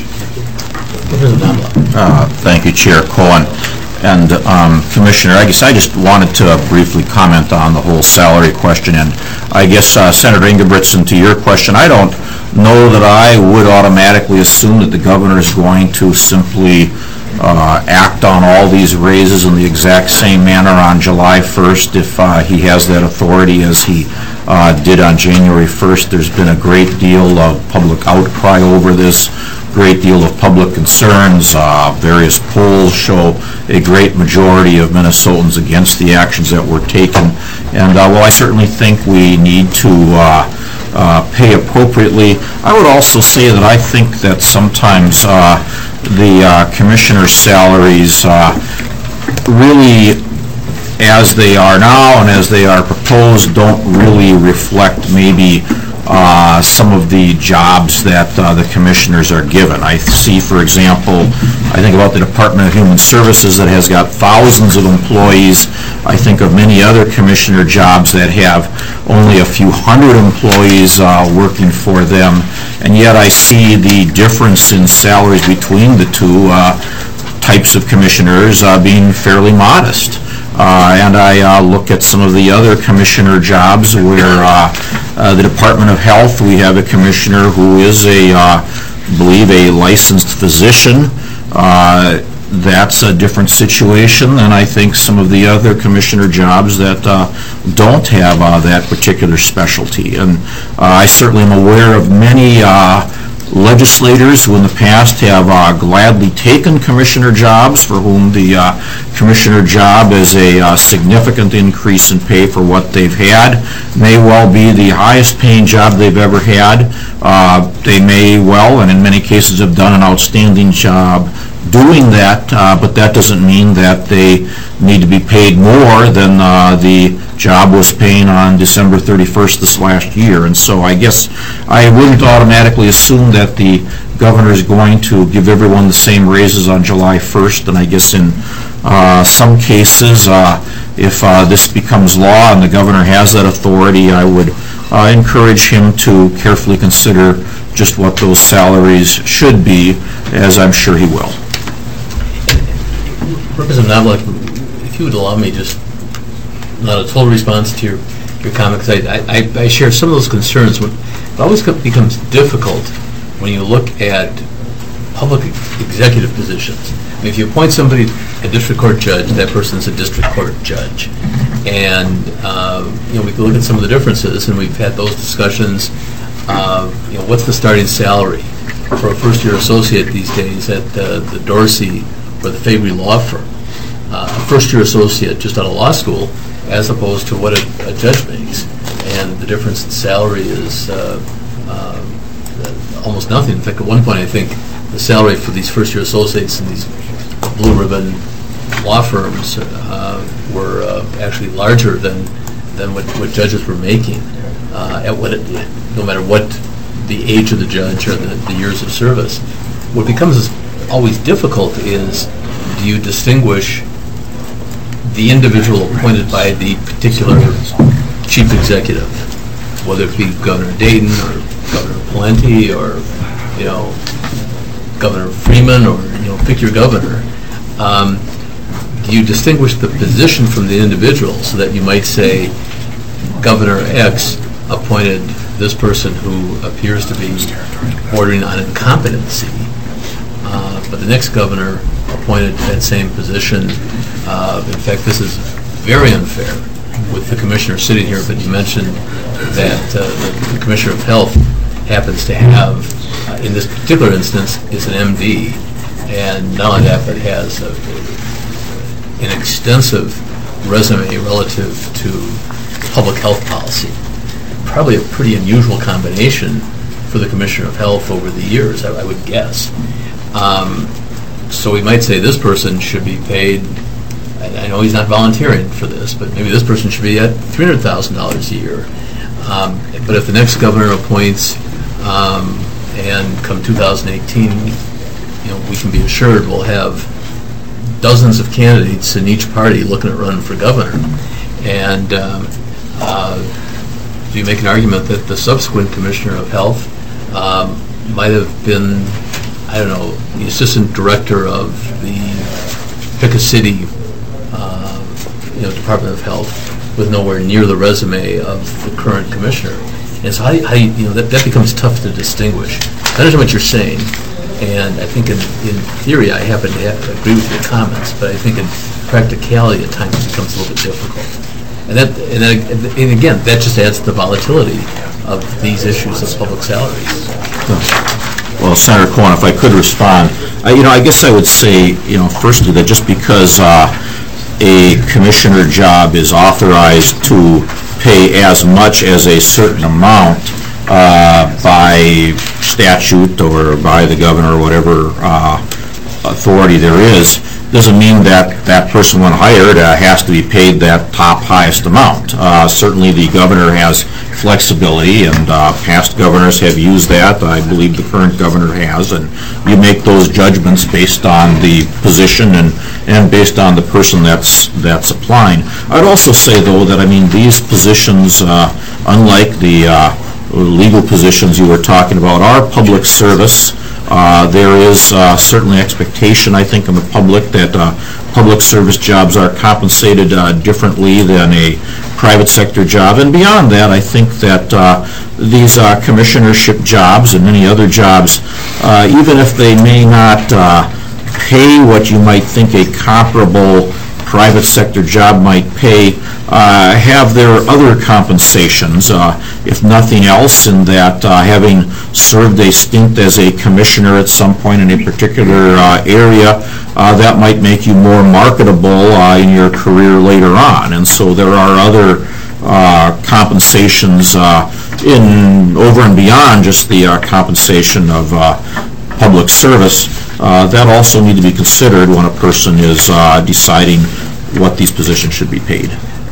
Uh, Thank you, Chair Cohen. And um, Commissioner, I guess I just wanted to briefly comment on the whole salary question. And I guess, uh, Senator Ingebrigtsen, to your question, I don't know that I would automatically assume that the governor is going to simply uh, act on all these raises in the exact same manner on July first if uh, he has that authority as he uh, did on January first. There's been a great deal of public outcry over this, great deal of public concerns. Uh, various polls show a great majority of Minnesotans against the actions that were taken. And uh, well, I certainly think we need to uh, uh, pay appropriately. I would also say that I think that sometimes uh, the uh, commissioner's salaries uh, really, as they are now and as they are proposed, don't really reflect maybe Uh, some of the jobs that uh, the commissioners are given. I see, for example, I think about the Department of Human Services that has got thousands of employees. I think of many other commissioner jobs that have only a few hundred employees uh, working for them, and yet I see the difference in salaries between the two uh, types of commissioners uh, being fairly modest. Uh, and I uh, look at some of the other commissioner jobs where uh, uh, the Department of Health, we have a commissioner who is a, uh, I believe, a licensed physician. Uh, that's a different situation than I think some of the other commissioner jobs that uh, don't have uh, that particular specialty. And uh, I certainly am aware of many uh, legislators who in the past have uh, gladly taken commissioner jobs for whom the uh, commissioner job is a uh, significant increase in pay for what they've had. May well be the highest paying job they've ever had. Uh, they may well, and in many cases have done an outstanding job doing that, uh, but that doesn't mean that they need to be paid more than uh, the job was paying on December thirty-first this last year. And so I guess I wouldn't automatically assume that the governor is going to give everyone the same raises on July first. And I guess in uh, some cases, uh, if uh, this becomes law and the governor has that authority, I would uh, encourage him to carefully consider just what those salaries should be, as I'm sure he will. Representative Knobloch, if you would allow me just not a total response to your, your comment, because I, I, I share some of those concerns. When it always becomes difficult when you look at public executive positions. I mean, if you appoint somebody a district court judge, that person's a district court judge. And, uh, you know, we can look at some of the differences, and we've had those discussions. Uh, you know, what's the starting salary for a first-year associate these days at uh, the Dorsey or the Fabry Law Firm? Uh, a first-year associate just out of law school, as opposed to what a, a judge makes. And the difference in salary is uh, uh, almost nothing. In fact, at one point, I think the salary for these first-year associates in these blue ribbon law firms uh, were uh, actually larger than than what, what judges were making, uh, at what it, no matter what the age of the judge or the, the years of service. What becomes always difficult is, do you distinguish the individual appointed by the particular chief executive, whether it be Governor Dayton or Governor Pawlenty or, you know, Governor Freeman, or, you know, pick your governor. Um, do you distinguish the position from the individual so that you might say Governor X appointed this person who appears to be bordering on incompetency, uh, but the next governor appointed that same position. Uh, in fact, this is very unfair with the commissioner sitting here, but you mentioned that uh, the, the Commissioner of Health happens to have, uh, in this particular instance, is an M D, and not only that, but has a, an extensive resume relative to public health policy. Probably a pretty unusual combination for the Commissioner of Health over the years, I, I would guess. Um, so we might say this person should be paid, I, I know he's not volunteering for this, but maybe this person should be at three hundred thousand dollars a year. Um, but if the next governor appoints, um, and come two thousand eighteen, you know, we can be assured we'll have dozens of candidates in each party looking at running for governor. And um, uh, do you make an argument that the subsequent Commissioner of Health um, might have been, I don't know, the Assistant Director of the Pick a City uh, you know, Department of Health with nowhere near the resume of the current Commissioner? And so how do you, how do you, you know, that, that becomes tough to distinguish. I understand what you're saying, and I think in, in theory I happen to have, agree with your comments, but I think in practicality at times it becomes a little bit difficult. And that, and, that, and again, that just adds to the volatility of these issues of public salaries. Well, Senator Cohen, if I could respond, I, you know, I guess I would say, you know, firstly that just because uh, a commissioner job is authorized to pay as much as a certain amount uh, by statute or by the governor or whatever uh, authority there is, doesn't mean that that person when hired uh, has to be paid that top highest amount. Uh, certainly the governor has flexibility, and uh, past governors have used that. I believe the current governor has, and you make those judgments based on the position and, and based on the person that's that's applying. I'd also say, though, that I mean these positions, uh, unlike the uh, legal positions you were talking about, are public service. Uh, there is uh, certainly expectation, I think, in the public that uh, public service jobs are compensated uh, differently than a private sector job. And beyond that, I think that uh, these uh, commissionership jobs and many other jobs, uh, even if they may not uh, pay what you might think a comparable private sector job might pay, uh, have their other compensations, uh, if nothing else, in that uh, having served a stint as a commissioner at some point in a particular uh, area, uh, that might make you more marketable uh, in your career later on. And so there are other uh, compensations uh, in over and beyond just the uh, compensation of uh, public service uh, that also need to be considered when a person is uh, deciding what these positions should be paid.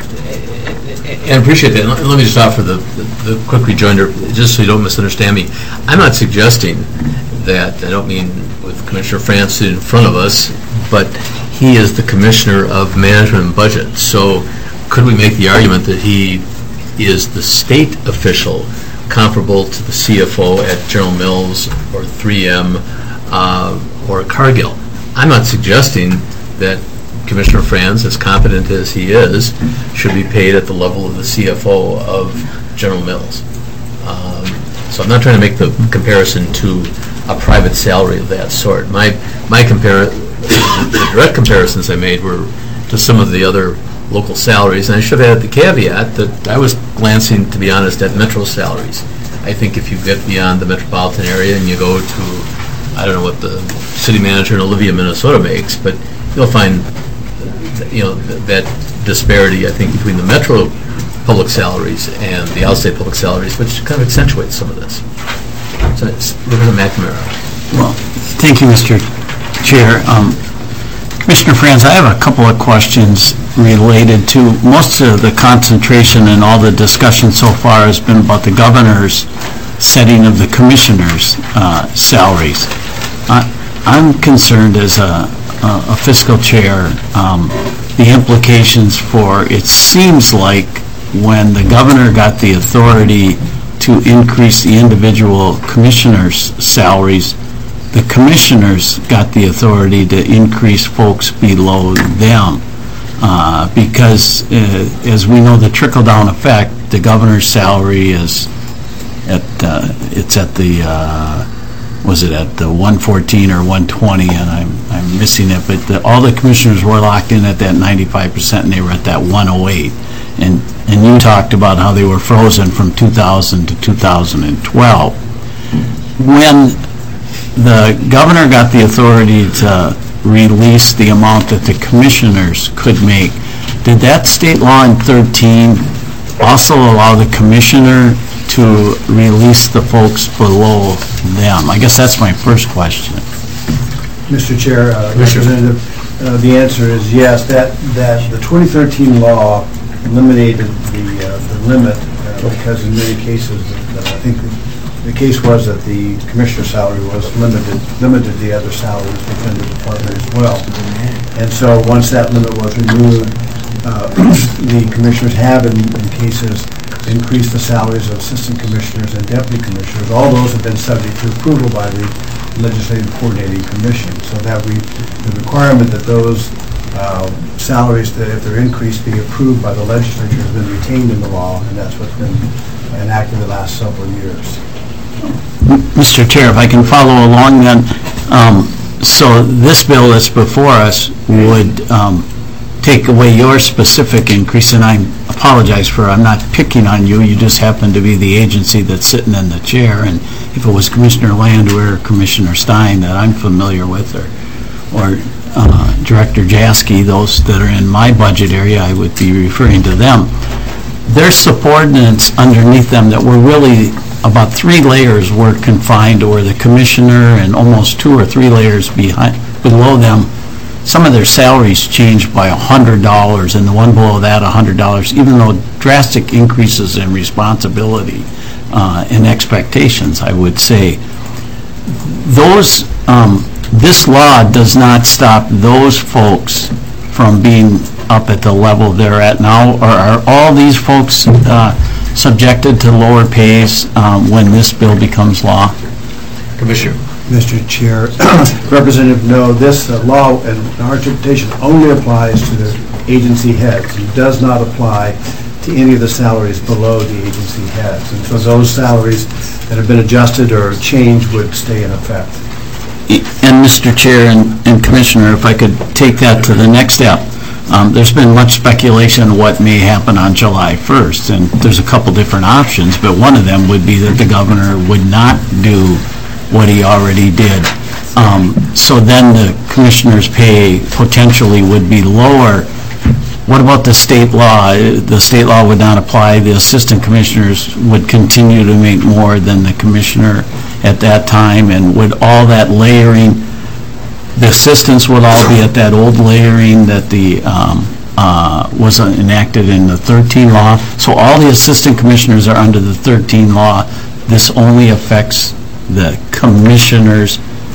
And I appreciate that. Let me just offer the, the, the quick rejoinder, just so you don't misunderstand me. I'm not suggesting that, I don't mean with Commissioner France sitting in front of us, but he is the Commissioner of Management and Budget. So could we make the argument that he is the state official comparable to the C F O at General Mills or three M uh, or Cargill? I'm not suggesting that Commissioner Franz, as competent as he is, should be paid at the level of the C F O of General Mills. Um, so I'm not trying to make the comparison to a private salary of that sort. My my compar the direct comparisons I made were to some of the other local salaries, and I should have added the caveat that I was glancing, to be honest, at metro salaries. I think if you get beyond the metropolitan area and you go to, I don't know what the city manager in Olivia, Minnesota makes, but you'll find, you know, that disparity, I think, between the metro public salaries and the outstate public salaries, which kind of accentuates some of this. So it's Representative McNamara. Well, thank you, Mister Chair. Um, Commissioner Franz, I have a couple of questions related to, most of the concentration and all the discussion so far has been about the governor's setting of the commissioners' uh, salaries. I, I'm concerned as a, a fiscal chair, um, the implications for, it seems like when the governor got the authority to increase the individual commissioners' salaries, the commissioners got the authority to increase folks below them. Uh, because, uh, as we know, the trickle-down effect, the governor's salary is at, uh, it's at the, uh, was it at the one fourteen or one twenty, and I'm, I'm missing it, but the, all the commissioners were locked in at that ninety-five percent, and they were at that one oh eight. And, and you talked about how they were frozen from two thousand to two thousand twelve. When the governor got the authority to release the amount that the commissioners could make, did that state law in thirteen also allow the commissioner to release the folks below them? I guess that's my first question. Mister Chair, uh, Representative, uh, the answer is yes. That that the twenty thirteen law eliminated the uh, the limit uh, because in many cases, uh, I think the, the case was that the commissioner salary was limited limited the other salaries within the department as well. And so once that limit was removed, uh, the commissioners have in, in cases increased the salaries of assistant commissioners and deputy commissioners. All those have been subject to approval by the Legislative Coordinating Commission. So that we, the requirement that those uh, salaries, that if they're increased, be approved by the legislature has been retained in the law, and that's what's been enacted the last several years. Mister Chair, if I can follow along then, um, so this bill that's before us would um, take away your specific increase, and I apologize for, I'm not picking on you, you just happen to be the agency that's sitting in the chair, and if it was Commissioner Landwehr or Commissioner Stein that I'm familiar with, or, or uh, Director Jaski, those that are in my budget area, I would be referring to them. There's subordinates underneath them that were really about three layers were confined, or the commissioner and almost two or three layers behind, below them. Some of their salaries changed by one hundred dollars, and the one below that one hundred dollars, even though drastic increases in responsibility uh, and expectations, I would say. Those, um, this law does not stop those folks from being up at the level they're at now, or are all these folks uh, subjected to lower pays um, when this bill becomes law? Commissioner. Mister Chair, Representative, no, this uh, law and our interpretation only applies to the agency heads. It does not apply to any of the salaries below the agency heads. And so those salaries that have been adjusted or changed would stay in effect. And Mister Chair and, and Commissioner, if I could take that to the next step. Um, there's been much speculation on what may happen on July first, and there's a couple different options, but one of them would be that the governor would not do what he already did. Um, so then the commissioner's pay potentially would be lower. What about the state law? The state law would not apply. The assistant commissioners would continue to make more than the commissioner at that time, and would all that layering, the assistants would all be at that old layering that the um, uh, was enacted in the thirteen law. So all the assistant commissioners are under the thirteen law. This only affects the commissioners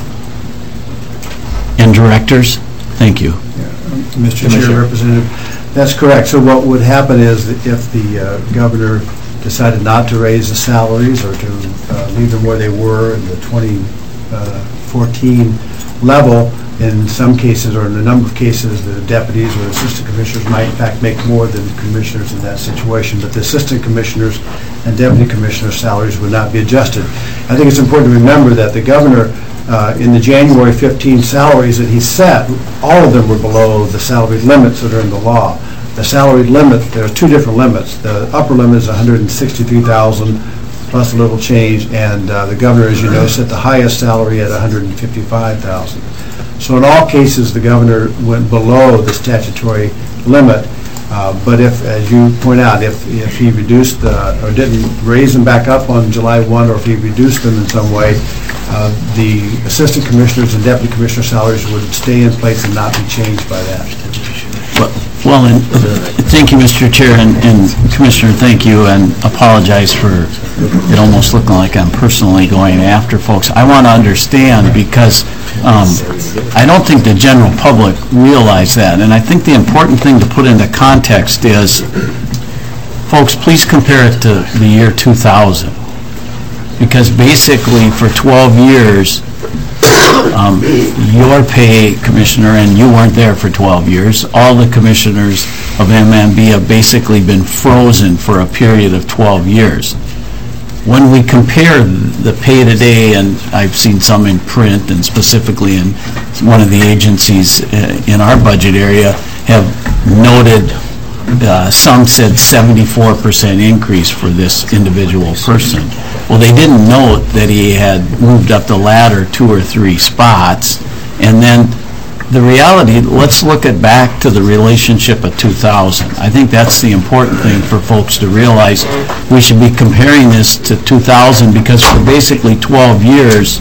and directors. Thank you. Yeah. Mister Chair, Representative, that's correct. So what would happen is that if the uh, governor decided not to raise the salaries or to uh, leave them where they were in the twenty fourteen level, in some cases, or in a number of cases, the deputies or assistant commissioners might in fact make more than commissioners in that situation, but the assistant commissioners and deputy commissioner salaries would not be adjusted. I think it's important to remember that the governor, uh, in the January fifteenth salaries that he set, all of them were below the salary limits that are in the law. The salary limit, there are two different limits. The upper limit is one hundred sixty-three thousand dollars plus a little change, and uh, the governor, as you know, set the highest salary at one hundred fifty-five thousand dollars. So in all cases, the governor went below the statutory limit. Uh, But if, as you point out, if, if he reduced, uh, or didn't raise them back up on July first, or if he reduced them in some way, uh, the assistant commissioners and deputy commissioner salaries would stay in place and not be changed by that. Well, and thank you, Mister Chair, and and Commissioner, thank you, and apologize for it almost looking like I'm personally going after folks. I want to understand, because um, I don't think the general public realize that, and I think the important thing to put into context is, folks, please compare it to the year two thousand, because basically for twelve years, Um, your pay, Commissioner, and you weren't there for twelve years, all the commissioners of M M B have basically been frozen for a period of twelve years. When we compare the pay today, and I've seen some in print and specifically in one of the agencies uh, in our budget area have noted, uh, some said seventy-four percent increase for this individual person. Well, they didn't note that he had moved up the ladder two or three spots. And then the reality, let's look at back to the relationship of two thousand. I think that's the important thing for folks to realize. We should be comparing this to two thousand because for basically twelve years,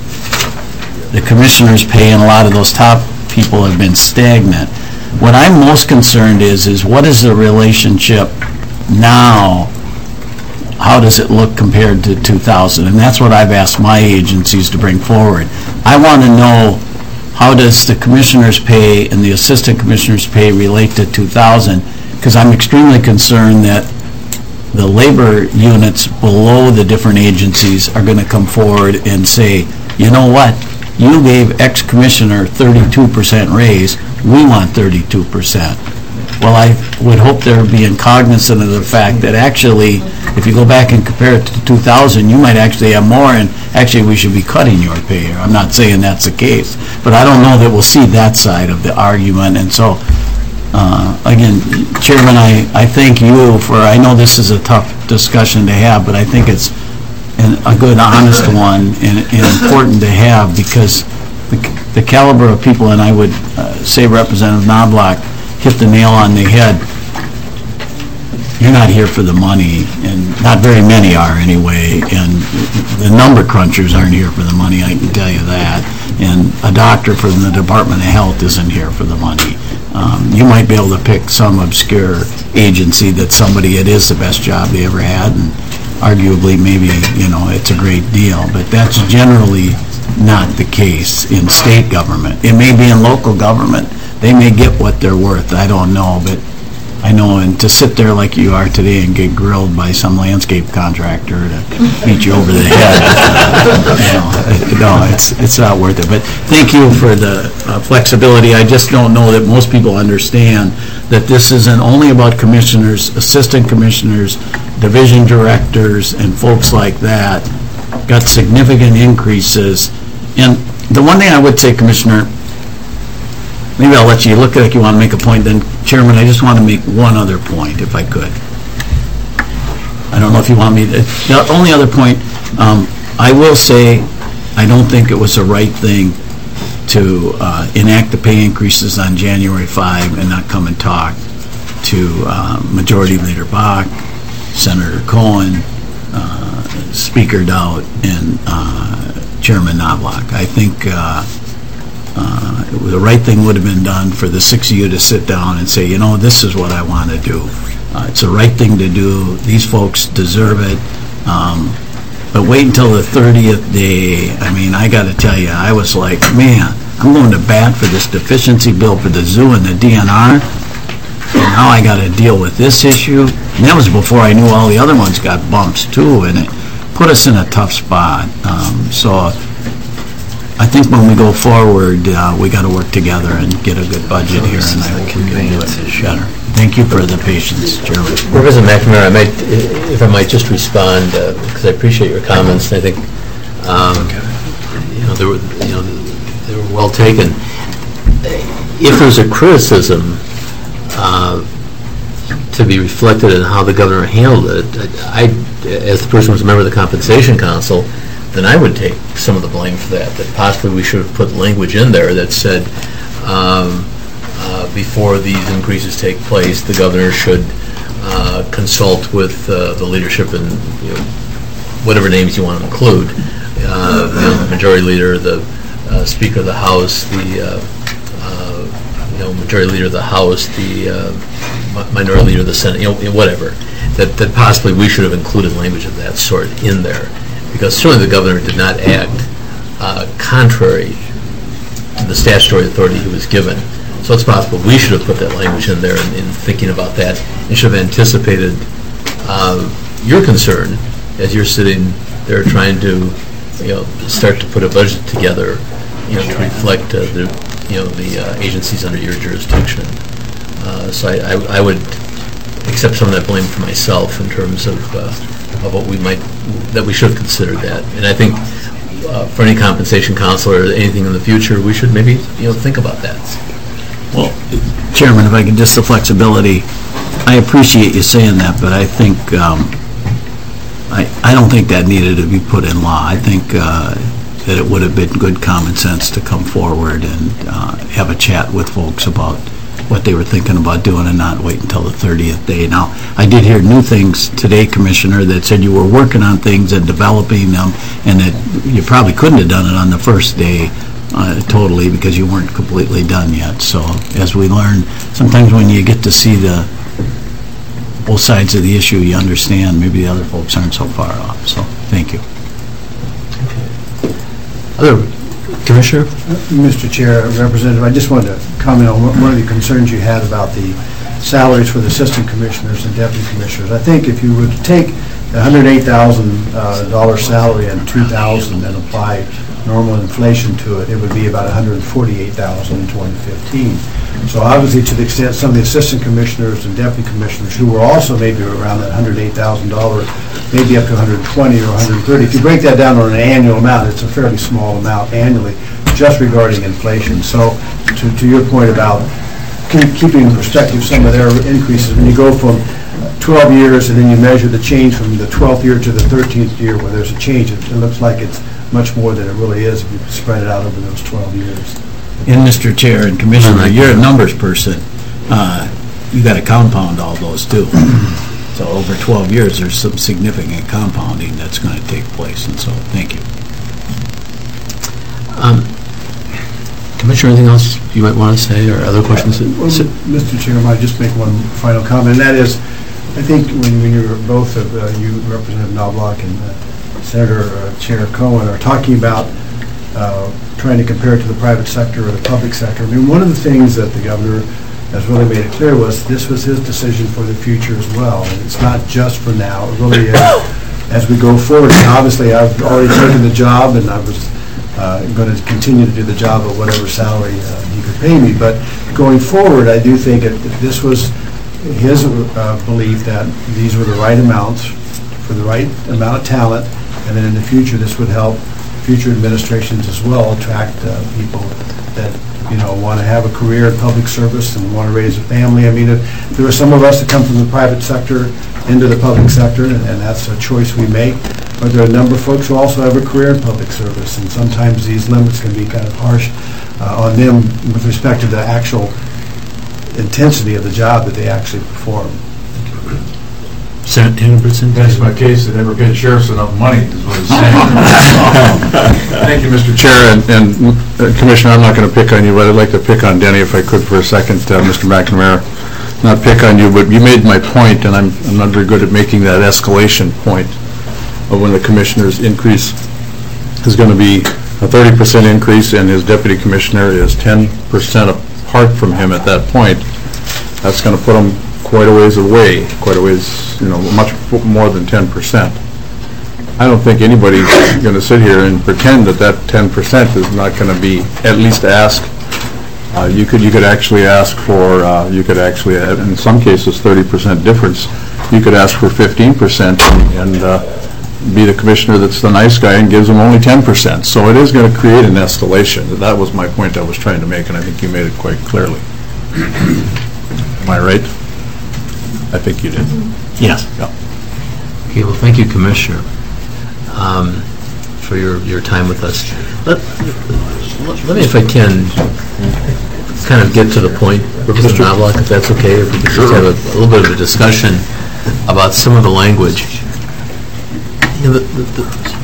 the commissioner's pay and a lot of those top people have been stagnant. What I'm most concerned is, is what is the relationship now? How does it look compared to two thousand? And that's what I've asked my agencies to bring forward. I want to know, how does the commissioner's pay and the assistant commissioner's pay relate to two thousand? Because I'm extremely concerned that the labor units below the different agencies are going to come forward and say, you know what, you gave X commissioner thirty-two percent raise, we want thirty-two percent. Well, I would hope they're being cognizant of the fact that actually, if you go back and compare it to two thousand, you might actually have more, and actually we should be cutting your pay. I'm not saying that's the case, but I don't know that we'll see that side of the argument. And so, uh, again, Chairman, I, I thank you for, I know this is a tough discussion to have, but I think it's an, a good, honest one and, and important to have, because the, the caliber of people, and I would uh, say Representative Knobloch hit the nail on the head. You're not here for the money, and not very many are anyway, and the number crunchers aren't here for the money, I can tell you that, and a doctor from the Department of Health isn't here for the money. Um, you might be able to pick some obscure agency that somebody, it is the best job they ever had, and arguably maybe, you know, it's a great deal, but that's generally not the case in state government. It may be in local government. They may get what they're worth, I don't know, but I know, and to sit there like you are today and get grilled by some landscape contractor to beat you over the head, you know, no, it's it's not worth it. But thank you for the uh, flexibility. I just don't know that most people understand that this isn't only about commissioners, assistant commissioners, division directors, and folks like that got significant increases. And the one thing I would say, Commissioner, maybe I'll let you look like you want to make a point, then Chairman, I just want to make one other point, if I could. I don't know if you want me to. The only other point, um, I will say, I don't think it was the right thing to uh, enact the pay increases on January fifth and not come and talk to uh, Majority Leader Bach, Senator Cohen, uh, Speaker Dowd, and uh, Chairman Knobloch. I think uh, Uh, the right thing would have been done for the six of you to sit down and say, you know, this is what I want to do. Uh, it's the right thing to do. These folks deserve it. Um, but wait until the thirtieth day. I mean, I got to tell you, I was like, man, I'm going to bat for this deficiency bill for the zoo and the D N R. And now I got to deal with this issue. And that was before I knew all the other ones got bumps, too. And it put us in a tough spot. Um, so I think when we go forward, uh, we got to work together and get a good budget here, and I hope we can do it better. Thank you for the patience, Chairman. Representative McNamara, I might, if I might just respond, uh, because I appreciate your comments. I think, um, you know, they were, you know, they were well taken. If there's a criticism uh, to be reflected in how the governor handled it, I, as the person who's a member of the Compensation Council, then I would take some of the blame for that, that possibly we should have put language in there that said, um, uh, before these increases take place, the governor should uh, consult with uh, the leadership and, you know, whatever names you want to include, uh, you know, the majority leader, the uh, Speaker of the House, the uh, uh, you know, majority leader of the House, the uh, minority leader of the Senate, you know, whatever, that, that possibly we should have included language of that sort in there, because certainly the governor did not act uh, contrary to the statutory authority he was given. So it's possible we should have put that language in there in, in thinking about that, and should have anticipated uh, your concern as you're sitting there trying to, you know, start to put a budget together, you know, to reflect uh, the, you know, the uh, agencies under your jurisdiction. Uh, so I, I, I would accept some of that blame for myself in terms of uh, of what we might, that we should have considered that. And I think uh, for any compensation counselor or anything in the future, we should maybe, you know, think about that. Well, Chairman, if I could just the flexibility, I appreciate you saying that, but I think, um, I, I don't think that needed to be put in law. I think uh, that it would have been good common sense to come forward and uh, have a chat with folks about what they were thinking about doing and not wait until the thirtieth day. Now, I did hear new things today, Commissioner, that said you were working on things and developing them, and that you probably couldn't have done it on the first day uh, totally because you weren't completely done yet. So, as we learn, sometimes when you get to see the both sides of the issue, you understand maybe the other folks aren't so far off. So, thank you. Other Commissioner? Mister Chair, Representative, I just wanted to comment on one of the concerns you had about the salaries for the assistant commissioners and deputy commissioners. I think if you were to take the one hundred eight thousand dollars uh, salary and two thousand dollars and apply normal inflation to it, it would be about one hundred forty-eight thousand dollars in twenty fifteen. So obviously, to the extent some of the assistant commissioners and deputy commissioners who were also maybe around that one hundred eight thousand dollars, maybe up to one hundred twenty thousand dollars or one hundred thirty thousand dollars. If you break that down on an annual amount, it's a fairly small amount annually, just regarding inflation. So to, to your point about keep, keeping in perspective some of their increases, when you go from twelve years and then you measure the change from the twelfth year to the thirteenth year where there's a change, it, it looks like it's much more than it really is if you spread it out over those twelve years. And Mister Chair and Commissioner, you're a numbers person. Uh, you got to compound all those too. So over twelve years, there's some significant compounding that's going to take place. And so, thank you. Um, Commissioner, anything else you might want to say or other questions? Well, Mister Chair, I might just make one final comment, and that is, I think when, when you're both of uh, you, Representative Knobloch and uh, Senator uh, Chair Cohen, are talking about uh, trying to compare it to the private sector or the public sector. I mean, one of the things that the governor has really made it clear was this was his decision for the future as well, and it's not just for now. It really is as we go forward. And obviously, I've already taken the job, and I was uh, going to continue to do the job at whatever salary uh, he could pay me. But going forward, I do think that this was his uh, belief that these were the right amounts for the right amount of talent, and then in the future, this would help future administrations as well attract uh, people that, you know, want to have a career in public service and want to raise a family. I mean, if, there are some of us that come from the private sector into the public sector, and, and that's a choice we make. But there are a number of folks who also have a career in public service, and sometimes these limits can be kind of harsh uh, on them with respect to the actual intensity of the job that they actually perform. Senator Henderson? That's my case, they never paid sheriffs enough money, is what it's saying. Thank you, Mister Chair, and, and uh, Commissioner, I'm not going to pick on you, but I'd like to pick on Denny if I could for a second, uh, Mister McNamara. Not pick on you, but you made my point, and I'm, I'm not very good at making that escalation point of when the commissioner's increase is going to be a thirty percent increase and his deputy commissioner is ten percent apart from him at that point. That's going to put him quite a ways away, quite a ways, you know, much more than ten percent. I don't think anybody's going to sit here and pretend that that ten percent is not going to be at least asked. Uh, you could you could actually ask for, uh, you could actually, uh, in some cases, thirty percent difference. You could ask for fifteen percent and, and uh, be the commissioner that's the nice guy and gives them only ten percent. So it is going to create an escalation. That was my point I was trying to make, and I think you made it quite clearly. Am I right? I think you did. Yes. Yeah. Okay, well, thank you, Commissioner, um, for your, your time with us. Let, let me, if I can, kind of get to the point, Representative Knobloch, if that's okay, if we could just have a a little bit of a discussion about some of the language. You know, the- the- the-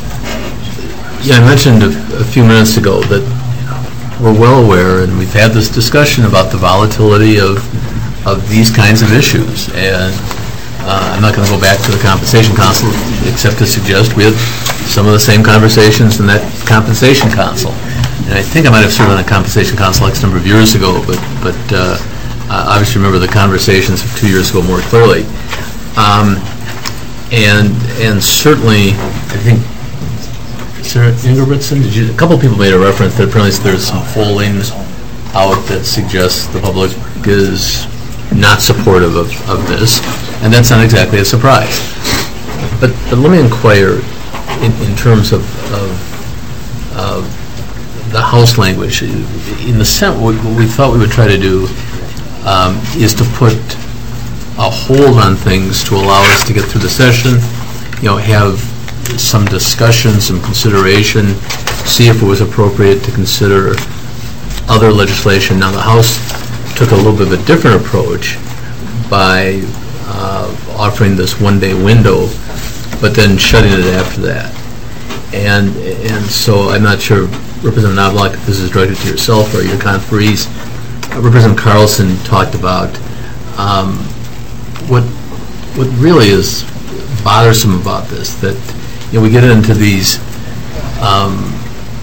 Yeah, I mentioned a a few minutes ago that we're well aware, and we've had this discussion about the volatility of, of these kinds of issues. And uh, I'm not going to go back to the Compensation Council, except to suggest we had some of the same conversations in that Compensation Council. And I think I might have served on a Compensation Council X number of years ago, but, but uh, I obviously remember the conversations of two years ago more clearly. Um, and, and certainly, I think, Sarah Ingebrigtsen, did you, a couple of people made a reference that apparently there's some polling out that suggests the public is not supportive of, of this, and that's not exactly a surprise. But, but let me inquire in, in terms of, of, of the House language. In the Senate, what we thought we would try to do um, is to put a hold on things to allow us to get through the session, you know, have some discussion, some consideration, see if it was appropriate to consider other legislation. Now, the House took a little bit of a different approach by uh, offering this one-day window, but then shutting it after that. And and so I'm not sure, Representative Knobloch, if this is directed to yourself or your conferees. Uh, Representative Carlson talked about um, what what really is bothersome about this, that you know, we get into these um,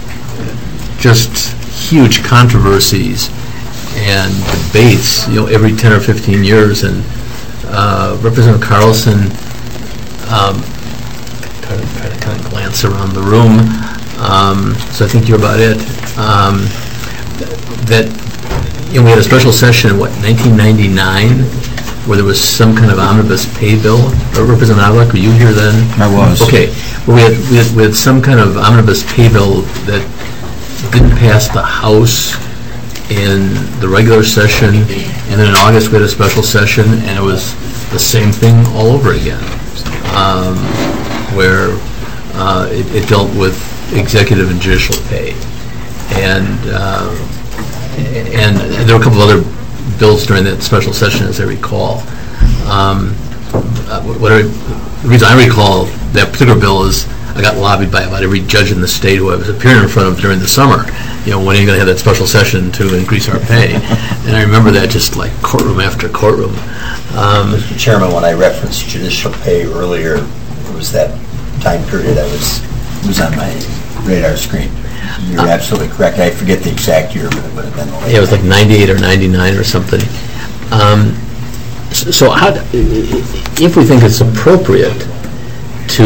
just huge controversies and debates, you know, every ten or fifteen years. And uh, Representative Carlson, um, try to, try to kind of glance around the room, um, so I think you're about it. Um, that you know, we had a special session in what, nineteen ninety-nine, where there was some kind of omnibus pay bill. Or Representative Knobloch, were you here then? I was. Okay. Well, we had, we had, we had some kind of omnibus pay bill that didn't pass the House in the regular session, and then in August we had a special session, and it was the same thing all over again, um, where uh, it, it dealt with executive and judicial pay. And, uh, and there were a couple of other bills during that special session, as I recall. Um, uh, what I, the reason I recall that particular bill is I got lobbied by about every judge in the state who I was appearing in front of during the summer. You know, when are you going to have that special session to increase our pay? And I remember that just like courtroom after courtroom. Um, Mister Chairman, when I referenced judicial pay earlier, it was that time period I was was on my radar screen. You're uh, absolutely correct. I forget the exact year, but it would have been the late. Yeah, it was like ninety-eight or ninety-nine or something. Um, so, so how, if we think it's appropriate to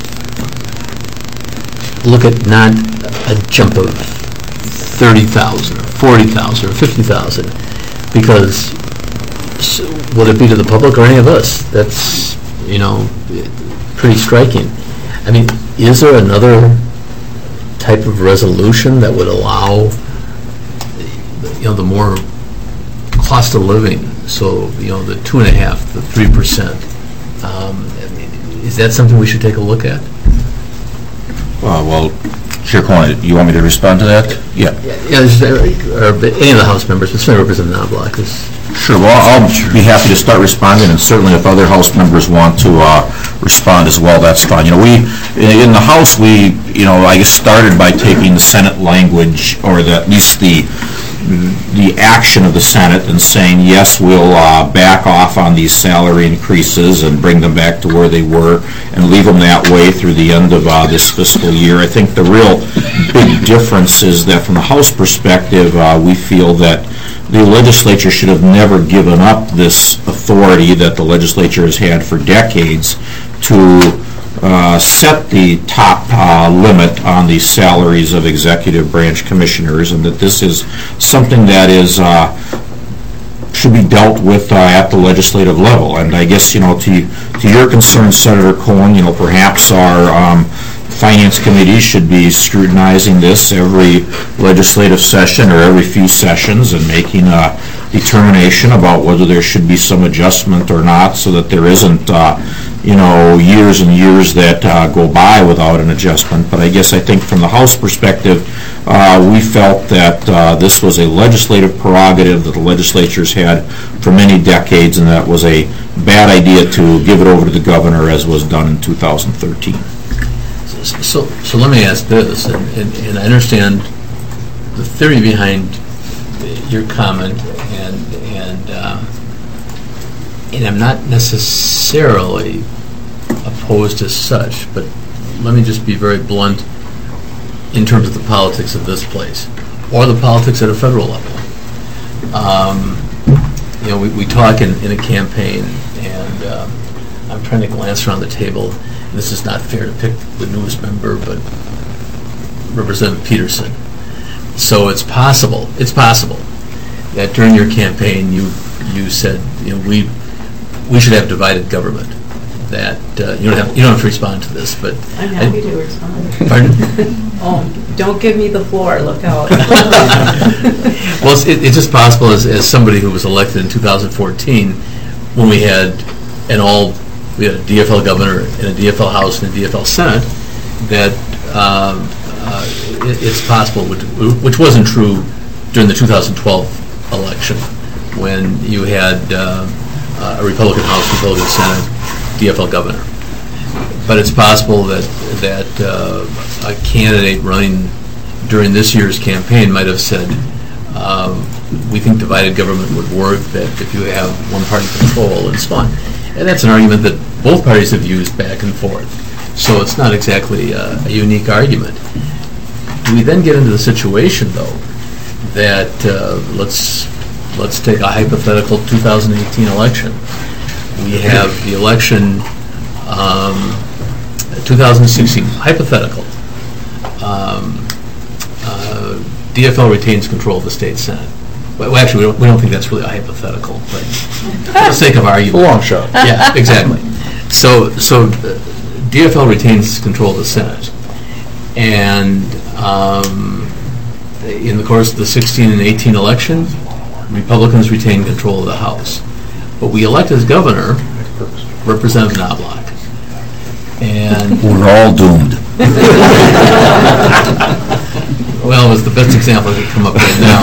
look at not a jump of thirty thousand or forty thousand or fifty thousand, because will it be to the public or any of us? That's, you know, pretty striking. I mean, is there another type of resolution that would allow, you know, the more cost of living, so, you know, the two and a half, the three percent, um, is that something we should take a look at? Uh, well, Chair Cohen, you want me to respond to that? Yeah. Yeah, is there, or any of the House members, but certainly Representative Knobloch is. Sure. Well, I'll be happy to start responding, and certainly if other House members want to uh, respond as well, that's fine. You know, we in the House, we, you know, I guess started by taking the Senate language, or the, at least the the action of the Senate, and saying, yes, we'll uh, back off on these salary increases and bring them back to where they were and leave them that way through the end of uh, this fiscal year. I think the real big difference is that from the House perspective, uh, we feel that the legislature should have never given up this authority that the legislature has had for decades to uh, set the top uh, limit on the salaries of executive branch commissioners, and that this is something that is uh, should be dealt with uh, at the legislative level. And I guess, you know, to to your concern, Senator Cohen, you know, perhaps our um, Finance Committee should be scrutinizing this every legislative session or every few sessions and making a, determination about whether there should be some adjustment or not, so that there isn't, uh, you know, years and years that uh, go by without an adjustment. But I guess I think from the House perspective, uh, we felt that uh, this was a legislative prerogative that the legislatures had for many decades, and that was a bad idea to give it over to the governor, as was done in two thousand thirteen. So, so let me ask this, and, and, and I understand the theory behind your comment, and and uh, and I'm not necessarily opposed as such, but let me just be very blunt in terms of the politics of this place, or the politics at a federal level. Um, you know, we, we talk in, in a campaign, and um, I'm trying to glance around the table. This is not fair to pick the newest member, but Representative Peterson. So it's possible, it's possible that during your campaign you you said, you know, we we should have divided government. That uh, you don't have you don't have to respond to this, but I'm happy I, to respond. Pardon? Oh, don't give me the floor. Look out. Well, it's, it, it's just possible, as, as somebody who was elected in two thousand fourteen, when we had an all we had a D F L governor and a D F L House and a D F L Senate, that um, uh, it, it's possible, which, which wasn't true during the two thousand twelve election, when you had uh, a Republican House, Republican Senate, D F L governor. But it's possible that that uh, a candidate running during this year's campaign might have said, um, we think divided government would work, that if you have one party control and so on. And that's an argument that both parties have used back and forth. So it's not exactly uh, a unique argument. Do we then get into the situation, though, that uh, let's let's take a hypothetical two thousand eighteen election. We have the election um, two thousand sixteen, hypothetical. Um, uh, D F L retains control of the state senate. Well, actually, we don't, we don't think that's really a hypothetical, but for the sake of argument. A long shot. Yeah, exactly. So, so uh, D F L retains control of the Senate, and um, in the course of the sixteen and eighteen election, Republicans retain control of the House. But we elect as governor Representative Knobloch. And we're all doomed. Well, it was the best example I could come up with now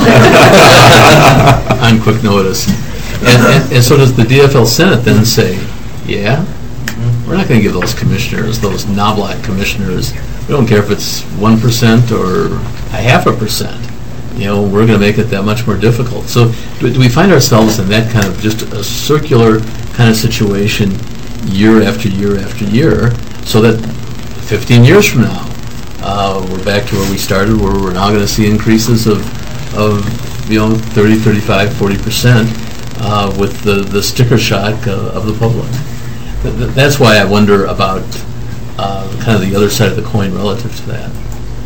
on quick notice. And, and, and so does the D F L Senate then say, yeah, we're not going to give those commissioners, those Knobloch commissioners, we don't care if it's one percent or a half a percent. You know, we're going to make it that much more difficult. So do, do we find ourselves in that kind of just a circular kind of situation year after year after year, so that fifteen years from now, uh, we're back to where we started, where we're now going to see increases of, of you know, thirty, thirty-five, forty percent uh, with the, the sticker shock uh, of the public. Th- that's why I wonder about uh, kind of the other side of the coin relative to that.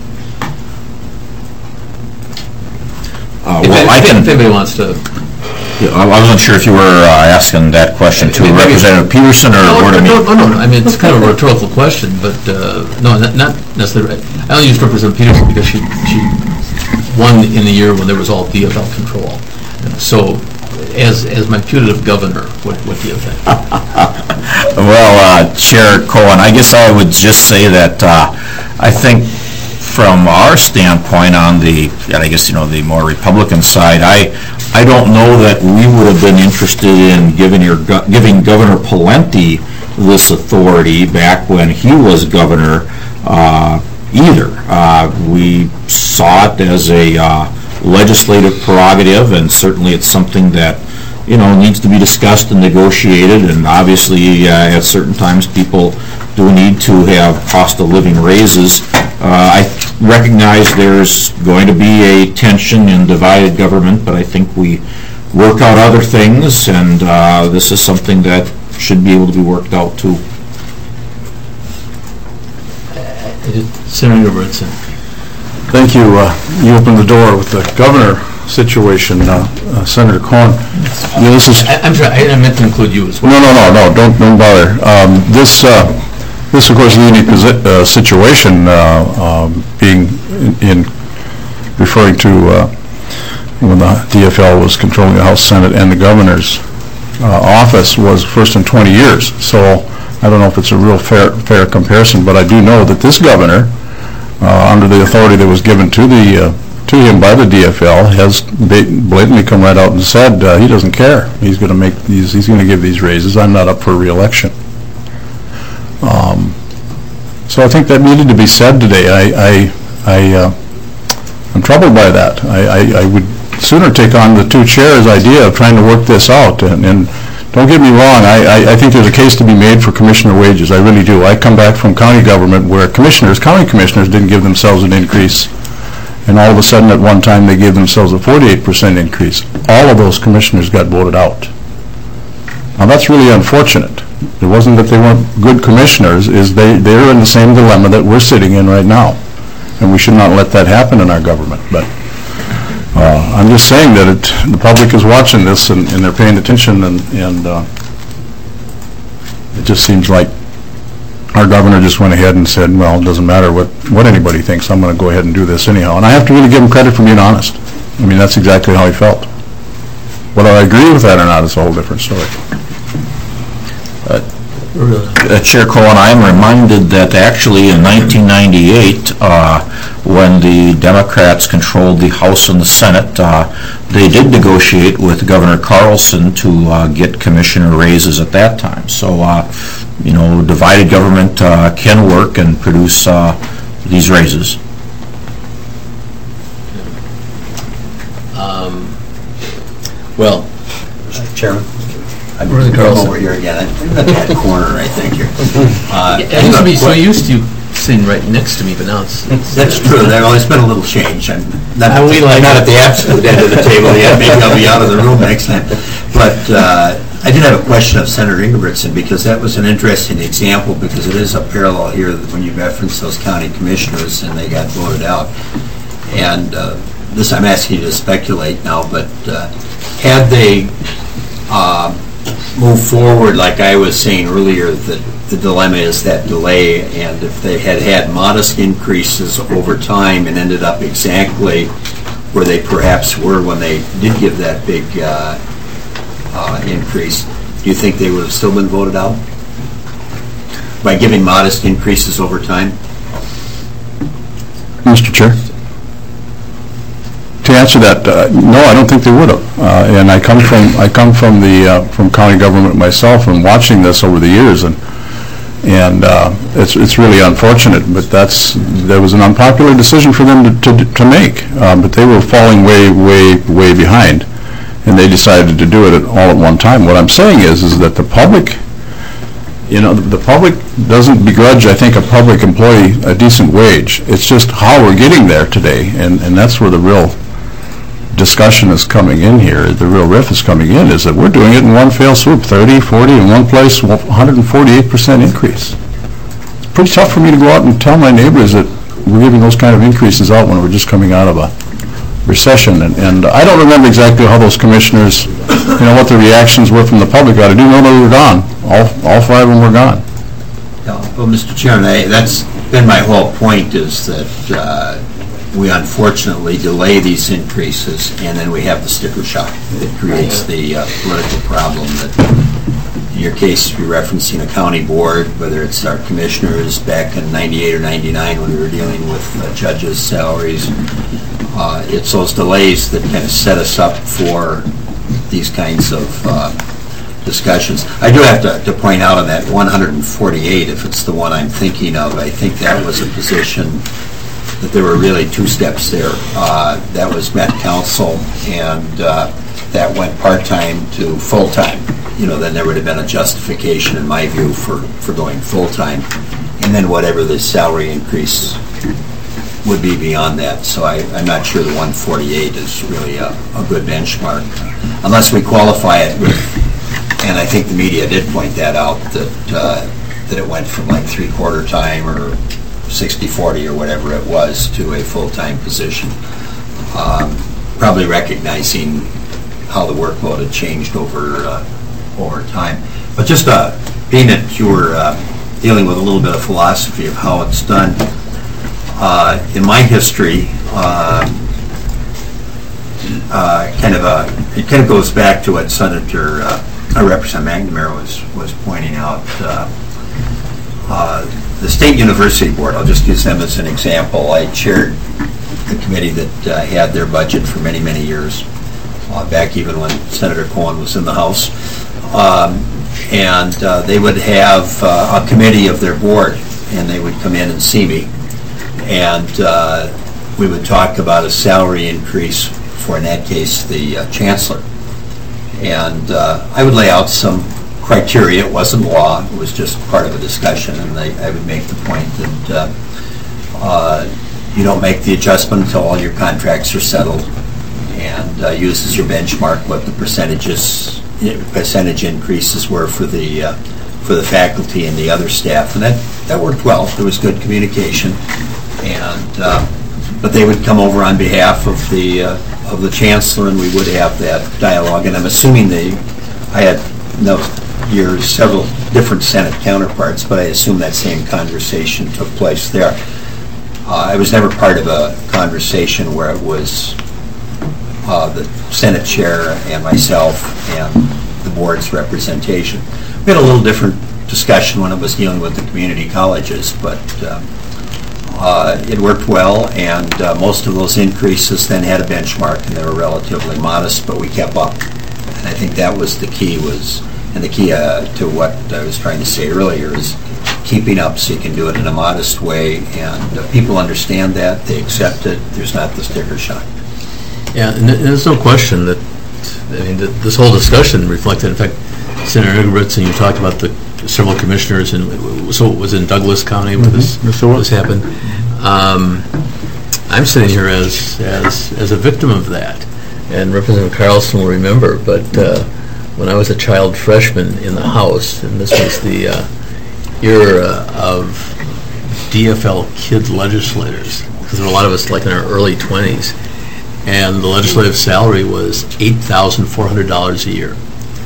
Uh, If, well, if, I can. if anybody wants to. Yeah, I I wasn't sure if you were uh, asking that question to Maybe- Representative Peterson or, No, or to me. no, no, no, no. I mean, it's kind of a rhetorical question, but, uh, no, not not necessarily. I only used Representative Peterson because she, she won in the year when there was all D F L control. So, as, as my putative governor, what, what do you think? Well, uh, Chair Cohen, I guess I would just say that uh, I think from our standpoint on the, I guess, you know, the more Republican side, I I don't know that we would have been interested in giving your go- giving Governor Pawlenty this authority back when he was governor uh, either. Uh, we saw it as a uh, legislative prerogative, and certainly it's something that, you know, needs to be discussed and negotiated, and obviously uh, at certain times people do need to have cost of living raises. Uh, I recognize there's going to be a tension in divided government, but I think we work out other things, and uh, this is something that should be able to be worked out too. Senator Ritson. Thank you. Uh, you opened the door with the governor situation, uh, uh, Senator Cohen. Yeah, this is. I, I'm sorry, I meant to include you as well. No, no, no, no. Don't, don't bother. Um, this, uh, this, of course, is a unique posi- uh, situation, uh, um, being in, in referring to uh, when the D F L was controlling the House, Senate, and the governor's uh, office, was first in twenty years. So I don't know if it's a real fair fair comparison, but I do know that this governor, uh, under the authority that was given to the uh, to him by the D F L, has blatantly come right out and said uh, he doesn't care. He's going to make these. He's going to give these raises. I'm not up for re-election. Um, so I think that needed to be said today. I, I, I uh, I'm troubled by that. I, I, I would sooner take on the two chairs idea of trying to work this out. And, and don't get me wrong. I, I, I think there's a case to be made for commissioner wages. I really do. I come back from county government where commissioners, county commissioners, didn't give themselves an increase. And all of a sudden, at one time, they gave themselves a forty-eight percent increase. All of those commissioners got voted out. Now, that's really unfortunate. It wasn't that they weren't good commissioners, is they, they're in the same dilemma that we're sitting in right now. And we should not let that happen in our government. But uh, I'm just saying that it, the public is watching this, and, and they're paying attention, and, and uh, it just seems like our governor just went ahead and said, well, it doesn't matter what, what anybody thinks, I'm going to go ahead and do this anyhow. And I have to really give him credit for being honest. I mean, that's exactly how he felt. Whether I agree with that or not is a whole different story. Uh, uh, Chair Cohen, I am reminded that actually in nineteen ninety-eight, uh, when the Democrats controlled the House and the Senate, uh, they did negotiate with Governor Carlson to uh, get commissioner raises at that time. So, uh, you know, divided government uh, can work and produce uh, these raises. Um, well, Mister Chairman, I'm Really, going Carlson? over here again. I'm at that corner, I think, here. Uh, I used to be so used to you sitting right next to me, but now it's... That's true. There's always been a little change. I'm not, How we like I'm not it. at the absolute end of the table yet. Maybe I'll be out of the room next time. But uh, I did have a question of Senator Ingebrigtsen, because that was an interesting example, because it is a parallel here when you reference those county commissioners and they got voted out. And uh, this I'm asking you to speculate now, but uh, had they uh, moved forward, like I was saying earlier, that the dilemma is that delay, and if they had had modest increases over time and ended up exactly where they perhaps were when they did give that big uh, uh, increase, do you think they would have still been voted out? By giving modest increases over time? Mister Chair? To answer that, uh, no, I don't think they would have. Uh, and I come from I come from the uh, from county government myself, and watching this over the years, and and uh, it's it's really unfortunate. But that's there was an unpopular decision for them to to, to make. Uh, but they were falling way way way behind, and they decided to do it all at one time. What I'm saying is is that the public, you know, the, the public doesn't begrudge, I think, a public employee a decent wage. It's just how we're getting there today, and and that's where the real discussion is coming in here, the real riff is coming in, is that we're doing it in one fell swoop, thirty, forty, in one place, one hundred forty-eight percent increase. It's pretty tough for me to go out and tell my neighbors that we're giving those kind of increases out when we're just coming out of a recession. And, and I don't remember exactly how those commissioners, you know, what the reactions were from the public. I do know they were gone. All, all five of them were gone. Yeah, well, Mister Chairman, I, that's been my whole point, is that uh, we unfortunately delay these increases, and then we have the sticker shock that creates the uh, political problem that, in your case, you're referencing a county board, whether it's our commissioners back in ninety-eight or ninety-nine when we were dealing with uh, judges' salaries. Uh, it's those delays that kind of set us up for these kinds of uh, discussions. I do have to, to point out on that one hundred forty-eight, if it's the one I'm thinking of, I think that was a position that there were really two steps there. Uh, that was Met Council, and uh, that went part-time to full-time. You know, then there would have been a justification, in my view, for, for going full-time. And then whatever the salary increase would be beyond that. So I, I'm not sure the one forty-eight is really a, a good benchmark. Unless we qualify it with, and I think the media did point that out, that, uh, that it went from like three-quarter time or sixty forty or whatever it was to a full-time position. Um, probably recognizing how the workload had changed over uh, over time. But just uh, being that you were uh, dealing with a little bit of philosophy of how it's done, uh, in my history, uh, uh, kind of a, it kind of goes back to what Senator, uh, Representative McNamara was, was pointing out. Uh, uh, the State University Board, I'll just use them as an example. I chaired the committee that uh, had their budget for many, many years, uh, back even when Senator Cohen was in the House. Um, and uh, they would have uh, a committee of their board, and they would come in and see me. And uh, we would talk about a salary increase for, in that case, the uh, chancellor. And uh, I would lay out some criteria. It wasn't law. It was just part of a discussion. And I, I would make the point that uh, uh, you don't make the adjustment until all your contracts are settled, and uh, use as your benchmark what the percentages, percentage increases were for the uh, for the faculty and the other staff. And that, that worked well. There was good communication. And uh, but they would come over on behalf of the uh, of the chancellor, and we would have that dialogue. And I'm assuming they, I had no years several different Senate counterparts, but I assume that same conversation took place there. Uh, I was never part of a conversation where it was uh, the Senate chair and myself and the board's representation. We had a little different discussion when it was dealing with the community colleges, but. Uh, Uh, it worked well, and uh, most of those increases then had a benchmark, and they were relatively modest, but we kept up. And I think that was the key, was, and the key uh, to what I was trying to say earlier is keeping up so you can do it in a modest way, and uh, people understand that, they accept it, there's not the sticker shock. Yeah, and there's no question that, I mean, that this whole discussion reflected, in fact, Senator Ingebrigtsen, you talked about the several commissioners, and so it was in Douglas County where this, Yes, it was. this happened. Um, I'm sitting here as, as as a victim of that, and Representative Carlson will remember, but uh, when I was a child freshman in the House, and this was the uh, era of D F L kid legislators, because there were a lot of us like in our early twenties, and the legislative salary was eight thousand four hundred dollars a year.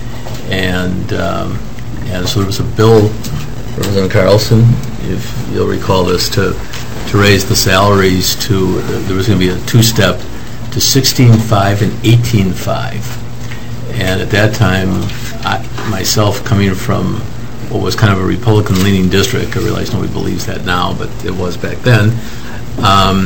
And um, and so there was a bill, Representative Carlson, if you'll recall this, to to raise the salaries to, there was going to be a two-step to sixteen five and eighteen five. And at that time, I, myself coming from what was kind of a Republican-leaning district, I realize nobody believes that now, but it was back then, um,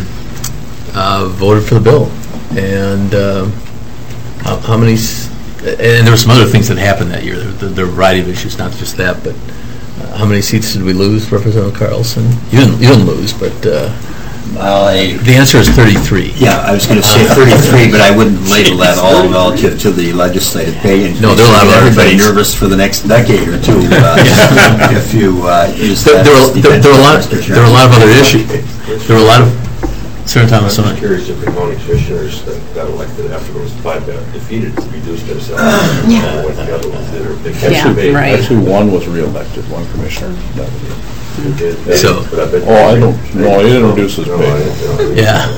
uh, voted for the bill. And uh, how, how many... And there were some other things that happened that year. There, there were a variety of issues, not just that, but uh, how many seats did we lose, Representative Carlson? You didn't, you didn't lose, but uh, Well, I, the answer is thirty-three. yeah, I was going to say thirty-three, but I wouldn't label that all relative to the legislative pay increase. No, there are a lot of other Everybody things. nervous for the next decade or two, uh, if you uh, use There, that there, as were, there, there were a lot. Mister There were a lot of other issues. There were a lot of. Senator Thomas, I'm curious if the county commissioners that got elected after those five got defeated reduced their salary. Yeah. What the other ones did, or they Yeah, kept the right. Actually, one was reelected, one commissioner. That was it. So- But I bet- Oh, I don't, no, he didn't reduce his No, I didn't pay. know. Yeah.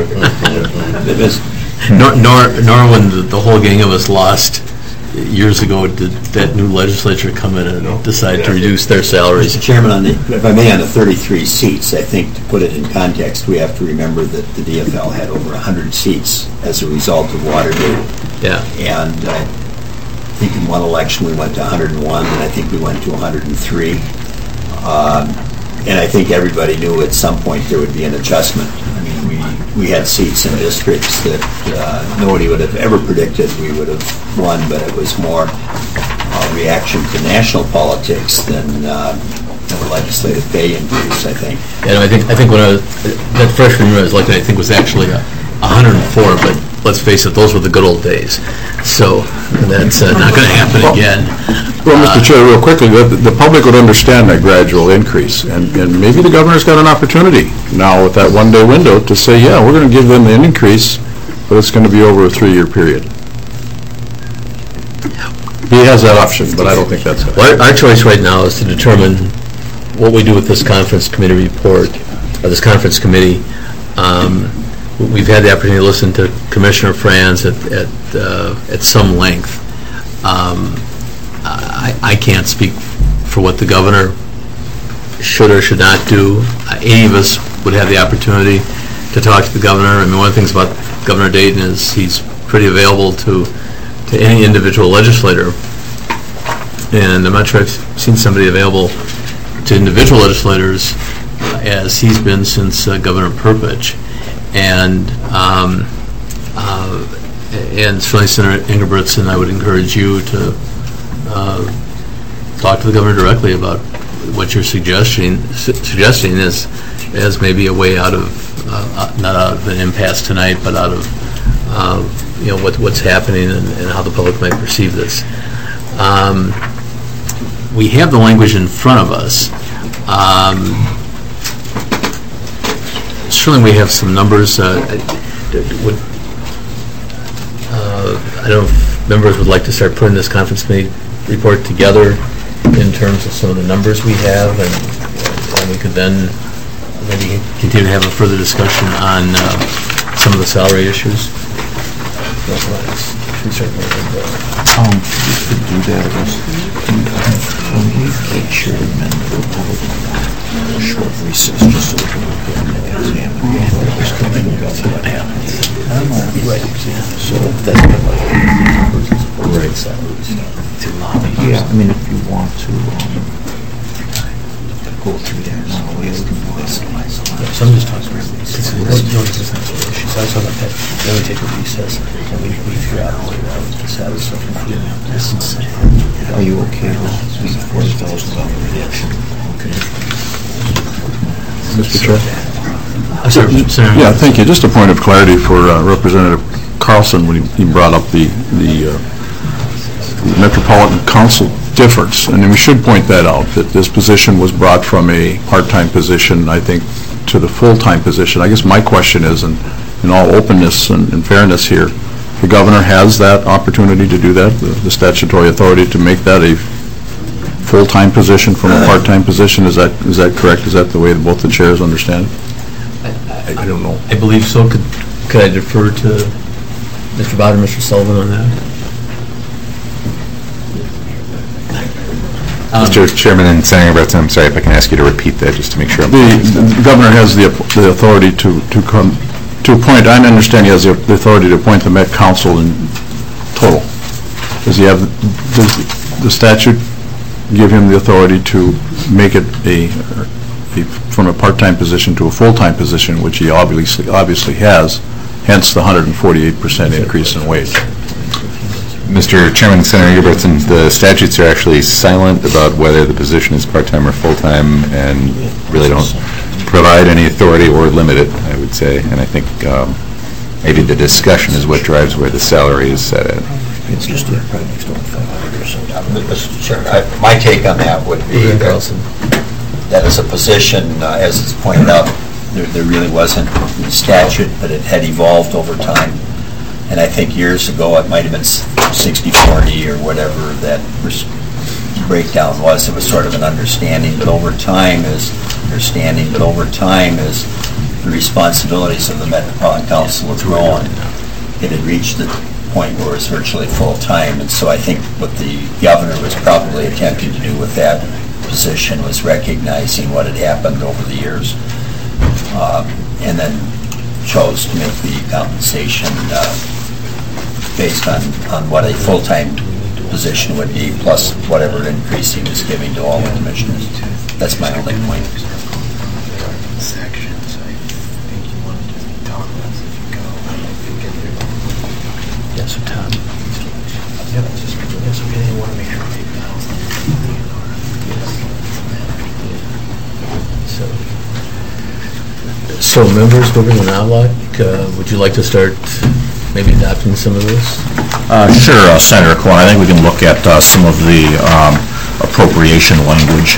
They- It was, nor, nor, nor when the, the whole gang of us lost years ago did that new legislature come in and decide to reduce their salaries. Mister Chairman, on the, if I may, on the thirty-three seats, I think to put it in context, we have to remember that the D F L had over one hundred seats as a result of Watergate. Yeah. And uh, I think in one election we went to one hundred and one, and I think we went to one hundred and three. Um, and I think everybody knew at some point there would be an adjustment. I mean, we, we had seats in districts that uh, nobody would have ever predicted we would have won, but it was more a reaction to national politics than uh, the legislative pay increase, I think. And I think, I think when I was, that freshman year I was elected, I think was actually a one hundred and four, but let's face it, those were the good old days. So that's uh, not going to happen again. Well, Mister Chair, real quickly, the, the public would understand that gradual increase, and, and maybe the governor's got an opportunity now with that one-day window to say, yeah, we're going to give them an increase, but it's going to be over a three-year period. He has that option, but I don't think that's it. Well, our our choice right now is to determine what we do with this conference committee report, or this conference committee. Um, We've had the opportunity to listen to Commissioner Franz at at, uh, at some length. Um, I, I can't speak for what the governor should or should not do. Uh, Any of us would have the opportunity to talk to the governor. I mean, one of the things about Governor Dayton is he's pretty available to, to any individual legislator. And I'm not sure I've seen somebody available to individual legislators as he's been since uh, Governor Perpich. And um, uh, and certainly Senator Ingebrigtsen, I would encourage you to uh, talk to the governor directly about what you're suggesting su suggesting is as maybe a way out of uh, not out of an impasse tonight, but out of uh, you know what what's happening and, and how the public might perceive this. Um, we have the language in front of us. Um, certainly, we have some numbers. Uh, would, uh, I don't know if members would like to start putting this conference committee report together in terms of some of the numbers we have, and, and we could then maybe continue to have a further discussion on uh, some of the salary issues. Um, you could do that, when we make sure to amend the report, a short recess, just so we can look at it and examine what happens. Right, so that's right. Yeah, I mean, if you want to um, go through that now, we can do this. So I'm just talking about this. She's also about that. Then we take a recess and we, we figure out what the status of the Are you okay with the forty thousand dollar reduction? Okay. Mister Chair? I'm sorry, Senator. Yeah, thank you. Just a point of clarity for uh, Representative Carlson when he, he brought up the, the uh, Metropolitan Council difference, and we should point that out, that this position was brought from a part-time position, I think, to the full-time position. I guess my question is, in, in all openness and, and fairness here, the governor has that opportunity to do that, the, the statutory authority to make that a full-time position from a part-time position. Is that is that correct? Is that the way that both the chairs understand it? I, I don't know. I believe so. Could could I defer to Mister Bott or Mister Sullivan on that? Um, Mister Chairman and Senator Ingebrigtsen, I'm sorry if I can ask you to repeat that just to make sure I'm... The, the governor has the, the authority to, to come, to appoint, I understand he has the authority to appoint the Met Council in total. Does he have, does the statute give him the authority to make it a, a from a part-time position to a full-time position, which he obviously, obviously has, hence the one hundred forty-eight percent increase in wage? Mister Chairman, Senator Ingebrigtsen, the statutes are actually silent about whether the position is part-time or full-time and really don't provide any authority or limit it, I would say. And I think um, maybe the discussion is what drives where the salary is set at. It's just a probably next door five hundred or something. Mister Chairman, I- my take on that would be that that is a position, uh, as is pointed out, there there really wasn't a statute, but it had evolved over time. And I think years ago, it might have been sixty forty or whatever that breakdown was. It was sort of an understanding, but over time is understanding, but over time as the responsibilities of the Metropolitan Council have grown, it had reached the point where it was virtually full-time. And so I think what the governor was probably attempting to do with that position was recognizing what had happened over the years, uh, and then chose to make the compensation uh, based on, on what a full-time position would be, plus whatever increase he was giving to all the commissioners. That's my only point. Sections, I think you wanted to talk about this if you go. Yes, sir, Tom. Yeah, it's just, yes, we didn't want to make sure people know. So, so members, Governor Knobloch, uh, would you like to start maybe adopting some of this? Uh, sure, uh, Senator Cohen. I think we can look at uh, some of the um, appropriation language.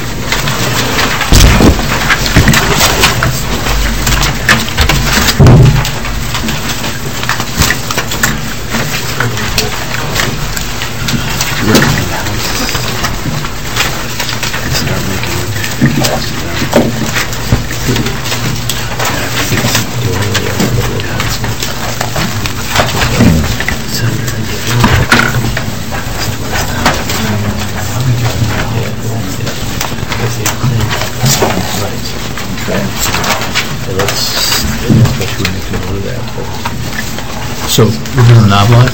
So, Representative Knobloch?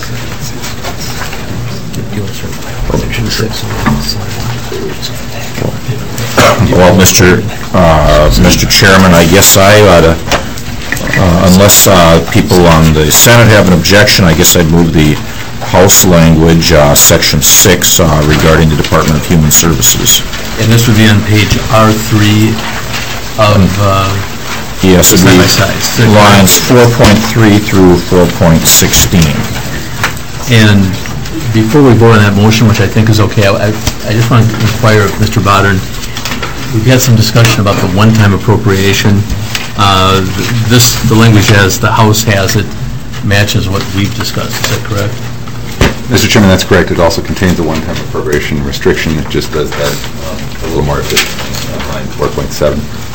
Well, Mister uh, Mister Chairman, I guess I ought to, uh, unless uh, people on the Senate have an objection, I guess I'd move the House language, uh, Section six, uh, regarding the Department of Human Services. And this would be on page R three of, uh, Yes, it'd be side-by-side. lines four point three through four point sixteen. And before we vote on that motion, which I think is okay, I, I just want to inquire of Mister Bodern. We've had some discussion about the one-time appropriation. Uh, This, the language as the House has it, matches what we've discussed. Is that correct? Mister Chairman, that's correct. It also contains a one-time appropriation restriction. It just does that uh, a little more efficient, uh, line four point seven.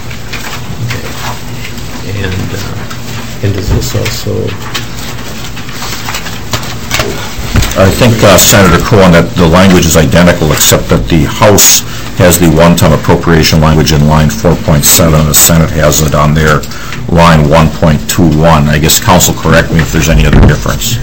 And, uh, and does this also... I think uh, Senator Cohen, that the language is identical, except that the House has the one-time appropriation language in line four point seven, and the Senate has it on their line one point two one. I guess council correct me if there's any other difference.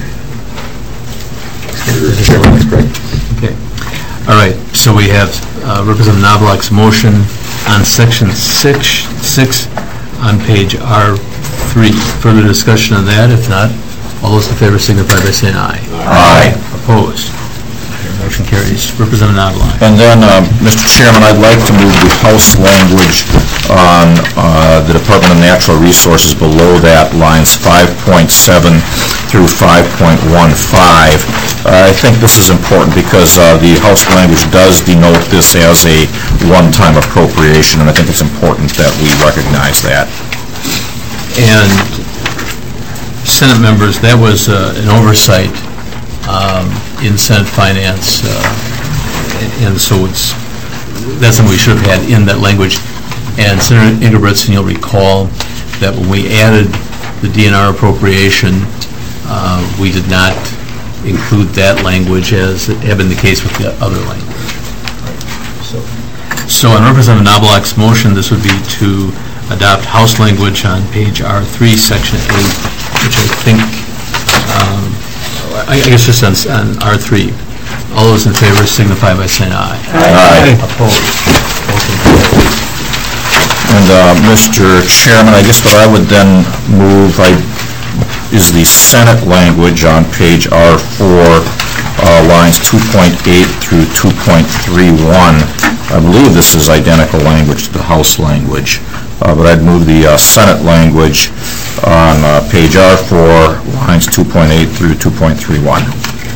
Mister Chairman, that's correct. Okay. All right, so we have uh, Representative Knobloch's motion on section six, six on page R three. Further discussion on that? If not, all those in favor signify by saying aye. Aye. Opposed? Motion carries. Representative Knobloch. And then, uh, Mister Chairman, I'd like to move the House language on uh, the Department of Natural Resources below that, lines five point seven through five point one five. Uh, I think this is important because uh, the House language does denote this as a one-time appropriation, and I think it's important that we recognize that. And Senate members, that was uh, an oversight um, in Senate Finance, uh, and so it's, that's something we should have had in that language. And Senator Ingebretson, you'll recall that when we added the D N R appropriation, uh, we did not include that language as had been the case with the other language. So, so on Representative Knobloch's motion, this would be to adopt House language on page R three, section eight, which I think, um, I I guess just on, on R three. All those in favor signify by saying aye. Aye. Opposed? Motion carries. And, uh, Mister Chairman, I guess what I would then move I, is the Senate language on page R four, uh, lines two point eight through two point three one. I believe this is identical language to the House language, uh, but I'd move the uh, Senate language on uh, page R four, lines two point eight through two point three one.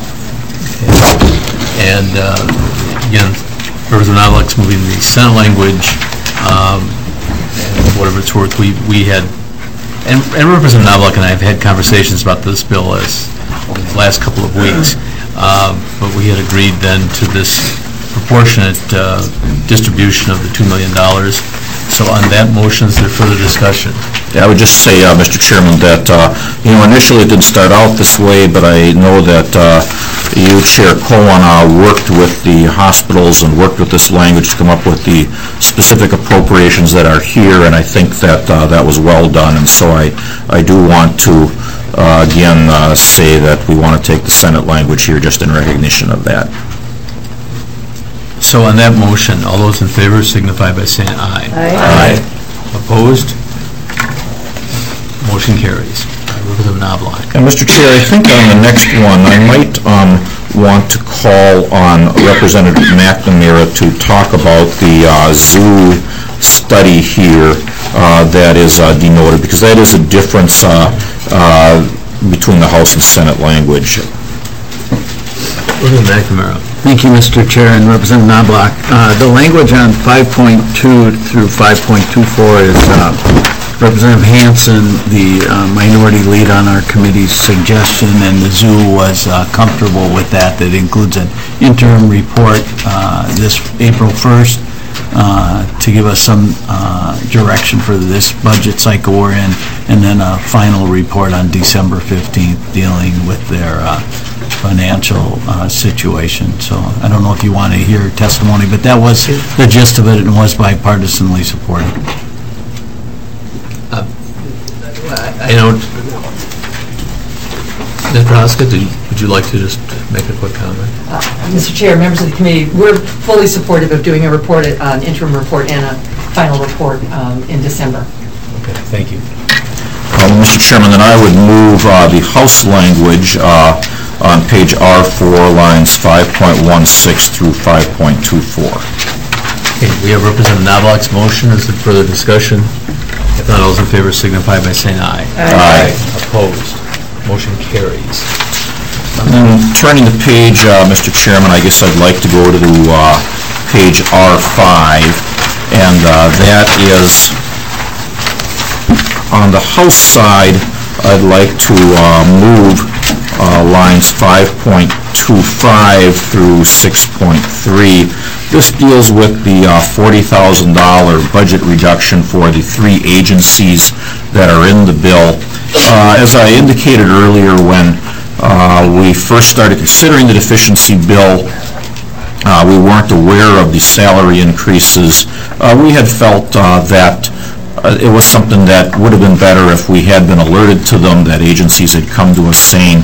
And uh, again, Representative Knobloch's moving the Senate language, um, and whatever it's worth, we, we had, and, and Representative Knobloch and I have had conversations about this bill as over the last couple of weeks, um, but we had agreed then to this proportionate uh, distribution of the two million dollars. So on that motion, is there further discussion? Yeah, I would just say, uh, Mister Chairman, that, uh, you know, initially it didn't start out this way, but I know that uh, you, Chair Cohen, uh, worked with the hospitals and worked with this language to come up with the specific appropriations that are here, and I think that uh, that was well done. And so I, I do want to, uh, again, uh, say that we want to take the Senate language here just in recognition of that. So on that motion, all those in favor signify by saying aye. Aye. Opposed? Motion carries. Representative Knobloch. And Mister Chair, I think on the next one, I might um, want to call on Representative McNamara to talk about the uh, zoo study here uh, that is uh, denoted, because that is a difference uh, uh, between the House and Senate language. Representative McNamara. Thank you, Mister Chair, and Representative Knobloch. Uh, The language on five point two through five point two four is uh, Representative Hanson, the uh, minority lead on our committee's suggestion, and the zoo was uh, comfortable with that. That includes an interim report uh, this April first uh, to give us some uh, direction for this budget cycle we're in, and then a final report on December fifteenth dealing with their uh, financial uh, situation. So I don't know if you want to hear testimony, but that was the gist of it, and was bipartisanly supported. I don't, Miz Prohaska, do you- would you like to just make a quick comment? Uh, Mister Chair, members of the committee, we're fully supportive of doing a report, an interim report and a final report um, in December. Okay, thank you. Uh, Mister Chairman, then I would move uh, the House language uh, on page R four, lines five point one six through five point two four. Okay, we have Representative Knobloch's motion. Is there further discussion? If not, all those in favor signify by saying aye. Aye. Opposed? Motion carries. And then turning the page, uh, Mister Chairman, I guess I'd like to go to uh, page R five, and uh, that is, on the House side, I'd like to uh, move uh, lines five point two five through six point three. This deals with the uh, forty thousand dollars budget reduction for the three agencies that are in the bill. Uh, as I indicated earlier, when uh, we first started considering the deficiency bill, uh, we weren't aware of the salary increases. Uh, we had felt uh, that uh, it was something that would have been better if we had been alerted to them, that agencies had come to us saying,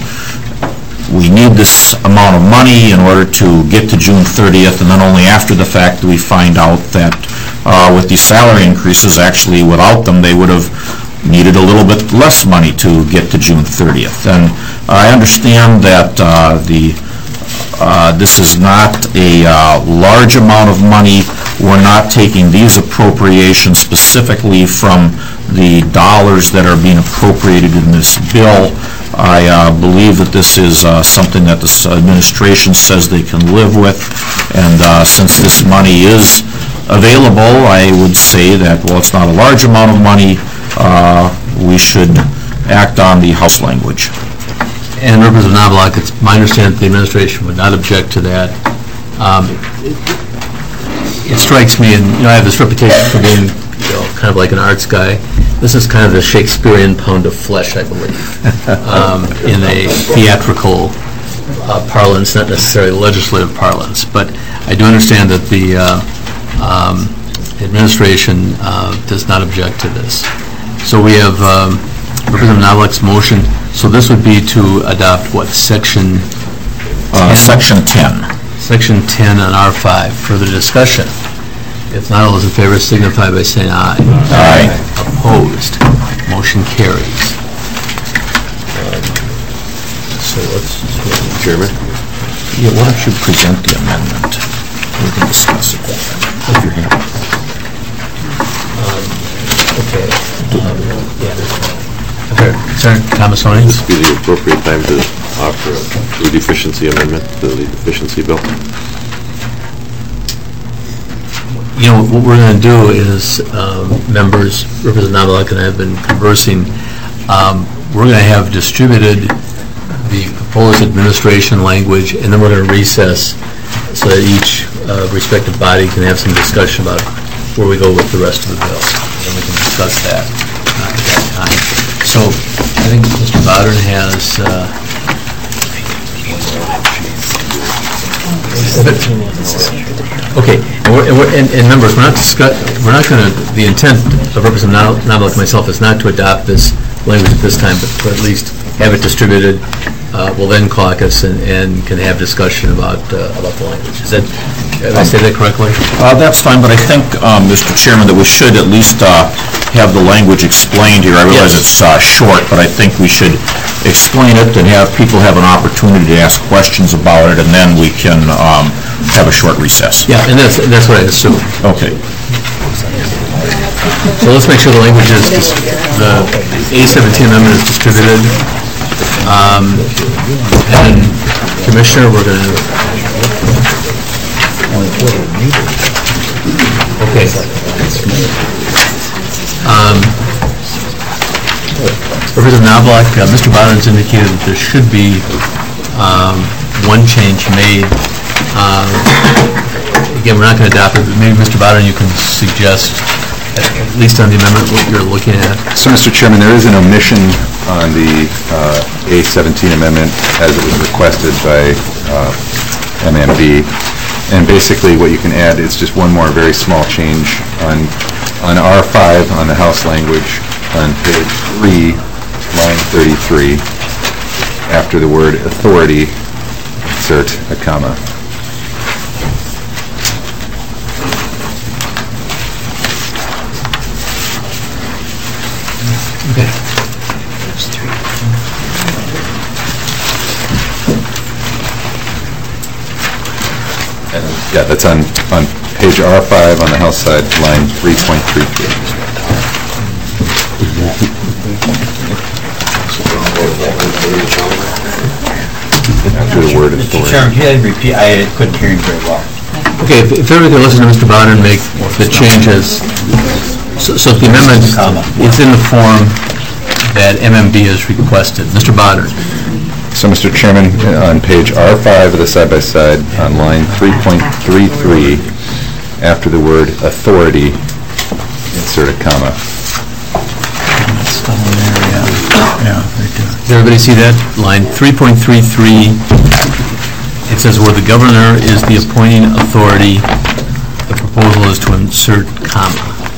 we need this amount of money in order to get to June thirtieth, and then only after the fact do we find out that uh, with these salary increases, actually without them, they would have needed a little bit less money to get to June thirtieth. And I understand that uh, the uh, this is not a uh, large amount of money. We're not taking these appropriations specifically from the dollars that are being appropriated in this bill. I uh, believe that this is uh, something that this administration says they can live with, and uh, since this money is available, I would say that, well, it's not a large amount of money, uh, we should act on the House language. And Representative Knobloch, it's my understanding that the administration would not object to that. Um, it, it strikes me, and you know, I have this reputation for being, you know, kind of like an arts guy. This is kind of the Shakespearean pound of flesh, I believe, um, in a theatrical uh, parlance, not necessarily legislative parlance. But I do understand that the uh, um, administration uh, does not object to this. So we have um, Representative Knobloch's motion. So this would be to adopt what, section Uh, section ten. Section ten on R five. Further discussion? If not, all those in favor signify by saying aye. Aye. Opposed? Motion carries. Um, So let's... Chairman? Yeah, why don't you present the amendment? We can discuss it then. If you're here. Um, Okay. Um, yeah, that's fine. Okay. Senator Thomasoni? This would be the appropriate time to offer a deficiency amendment to the deficiency bill. You know, what we're going to do is, um, members, Representative Knobloch and I have been conversing, um, we're going to have distributed the proposed administration language, and then we're going to recess so that each uh, respective body can have some discussion about where we go with the rest of the bill. And we can discuss that uh, at that time. So I think Mister Bowdern has... Uh, Okay, and, we're, and, we're, and, and members, we're not discuss, we're not going to, the intent of Representative Knobloch and myself is not to adopt this language at this time, but to at least have it distributed. Uh, we'll then caucus and, and can have discussion about uh, about the language. Is that, did I say that correctly? Uh, that's fine, but I think, um, Mister Chairman, that we should at least uh, have the language explained here. I realize Yes. it's uh, short, but I think we should explain it and have people have an opportunity to ask questions about it, and then we can um, have a short recess. Yeah, and that's, that's what I assume. Okay. So let's make sure the language is, dis- the A seventeen amendment is distributed. Um, and Commissioner, we're going to... Okay. Um, Representative Knobloch, uh, Mister Bowdern's indicated that there should be um, one change made. Um, Again, we're not going to adopt it, but maybe Mister Bowdern, you can suggest, at at least on the amendment, what you're looking at. So, Mister Chairman, there is an omission on the uh, A seventeen amendment as it was requested by uh, M M B. And basically what you can add is just one more very small change on on R five on the House language on page three, line thirty-three. after the word authority, insert a comma. Okay. Yeah, that's on, on page R five on the House side, line three point three three. After the word Mister authority. Chairman, can you repeat? I couldn't hear you very well. Okay, if if everybody can listen to Mister Bonner and make the changes, so so if the amendment, it's in the form that M M B has requested. Mister Bonner. So, Mister Chairman, on page R five of the side-by-side, on line three point three three, after the word authority, insert a comma. Does everybody see that? Line three point three three, it says where the governor is the appointing authority, the proposal is to insert comma.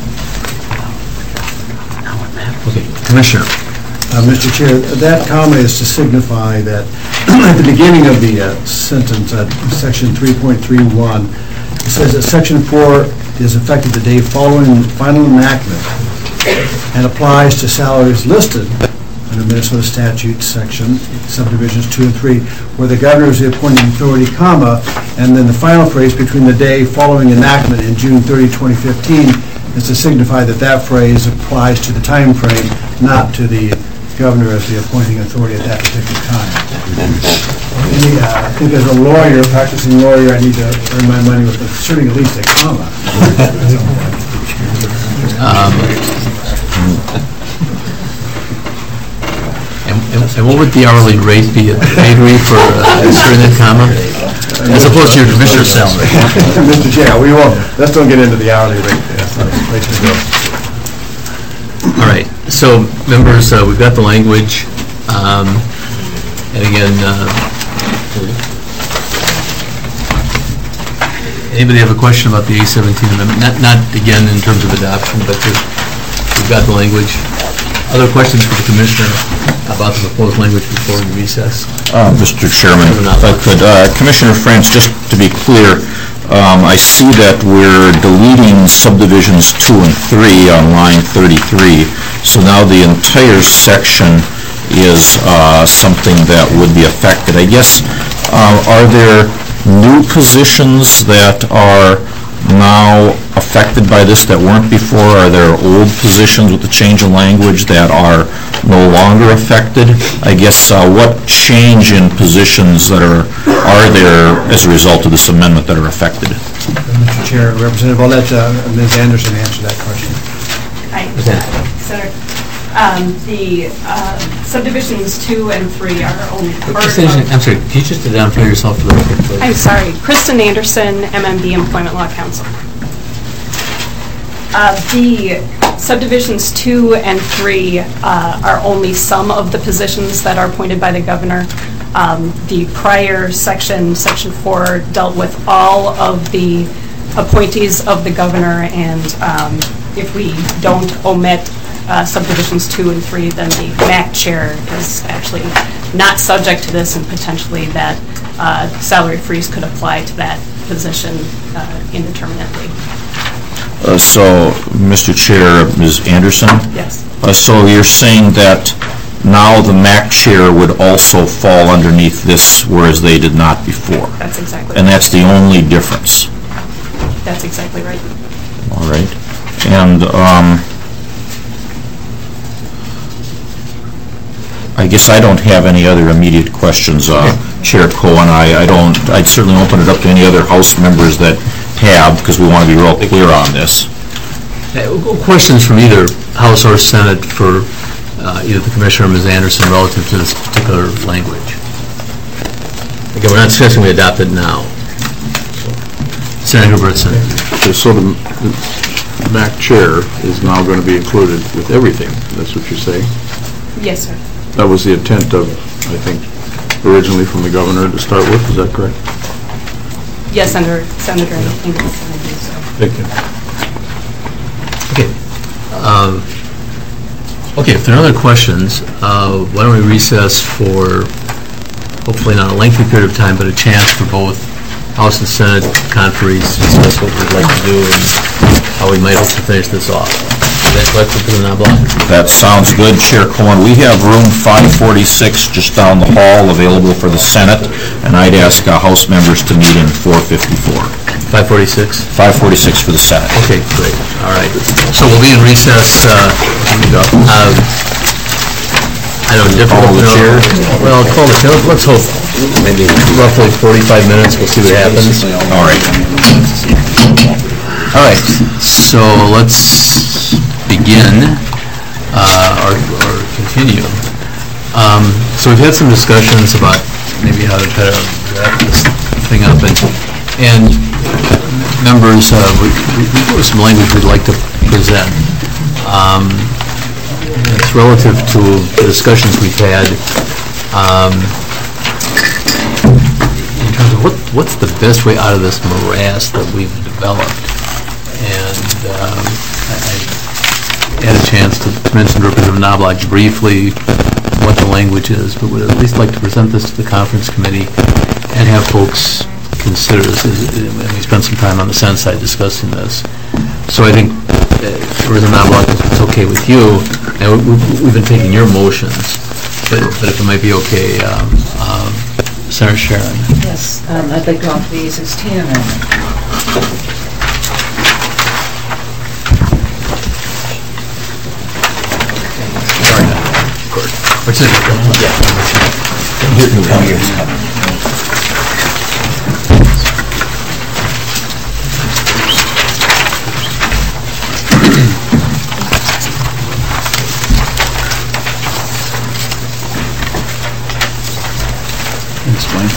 Okay, Commissioner. Uh, Mister Chair, that comma is to signify that at the beginning of the uh, sentence, uh, section three point three one, it says that section four is effective the day following final enactment and applies to salaries listed under Minnesota statute section subdivisions two and three, where the governor is the appointing authority, comma, and then the final phrase between the day following enactment and June thirtieth, twenty fifteen, is to signify that that phrase applies to the time frame, not to the governor as the appointing authority at that particular time. Any, uh, I think as a lawyer, practicing lawyer, I need to earn my money with inserting at least a comma. Um, And and- and what would the hourly rate be at the bakery for uh, inserting that comma? As opposed to your commissioner's salary? Mister Chair, we won't, let's don't get into the hourly rate. That's not a place to go. All right, so members, uh, we've got the language, um, and again, uh, anybody have a question about the A seventeen amendment? Not, not again in terms of adoption, but just, we've got the language. Other questions for the Commissioner about the proposed language before we recess? Uh, Mister Chairman, if I could, uh, Commissioner France, just to be clear, um, I see that we're deleting subdivisions two and three on line thirty-three, so now the entire section is uh, something that would be affected. I guess, uh, are there new positions that are now affected by this that weren't before? Are there old positions with the change of language that are no longer affected? I guess uh, what change in positions that are are there as a result of this amendment that are affected? Mister Chair, Representative, I'll let uh, Miz Anderson answer that question. Hi, Senator. Um, The uh, subdivisions two and three are only part of... I'm sorry, can you just identify yourself for the record, please? I'm sorry, Kristen Anderson, M M B Employment Law Council. Uh, The subdivisions two and three uh, are only some of the positions that are appointed by the governor. Um, The prior section, section four, dealt with all of the appointees of the governor, and um, if we don't omit uh, subdivisions two and three, then the M A C chair is actually not subject to this, and potentially that uh, salary freeze could apply to that position uh, indeterminately. Uh, so, Mister Chair, Miz Anderson? Yes. Uh, so you're saying that now the M A C chair would also fall underneath this, whereas they did not before? That's exactly And right. that's the only difference? That's exactly right. All right. And um, I guess I don't have any other immediate questions. Uh, Chair Cohen, I, I don't, I'd certainly open it up to any other House members that have, because we want to be real clear on this. Uh, Questions from either House or Senate for uh, either the Commissioner or Miz Anderson relative to this particular language? Again, we're not discussing, we adopt it now. Senator Hubertson. Okay, so the the M A C chair is now going to be included with everything, that's what you're saying? Yes, sir. That was the intent of, I think, originally from the governor to start with, is that correct? Yes, Senator, Senator, I think it's, I think so. Thank you. Okay. Um, Okay, if there are other questions, uh, why don't we recess for hopefully not a lengthy period of time, but a chance for both House and Senate conferees to discuss what we'd like to do and how we might hope to finish this off. Is that correct, President Knobloch? That sounds good, Chair Cohen. We have room five forty-six just down the hall available for the Senate, and I'd ask uh, House members to meet in four fifty-four. five forty-six? five forty-six for the Senate. Okay, great. All right. So we'll be in recess. Uh, here we go. Uh, I don't know, difficult. Call the chair? Well, call the chair. Let's hope maybe roughly forty-five minutes. We'll see what happens. All right. All right. So let's begin uh, or, or continue. Um, so we've had some discussions about maybe how to better wrap this thing up, and, and members, uh, we, we, we have some language we'd like to present. Um, it's relative to the discussions we've had um, in terms of what, what's the best way out of this morass that we've developed. And um, I, I had a chance to mention to Representative Knobloch briefly what the language is, but would at least like to present this to the conference committee and have folks consider this. And we spent some time on the Senate side discussing this. So I think, uh, Representative Knobloch, if it's okay with you, and we, we've been taking your motions, but, but if it might be okay, um, um, Senator Sharon. Yes, um, I'd like to offer the A sixteen amendment. What's it? Here, here's coming. Explain.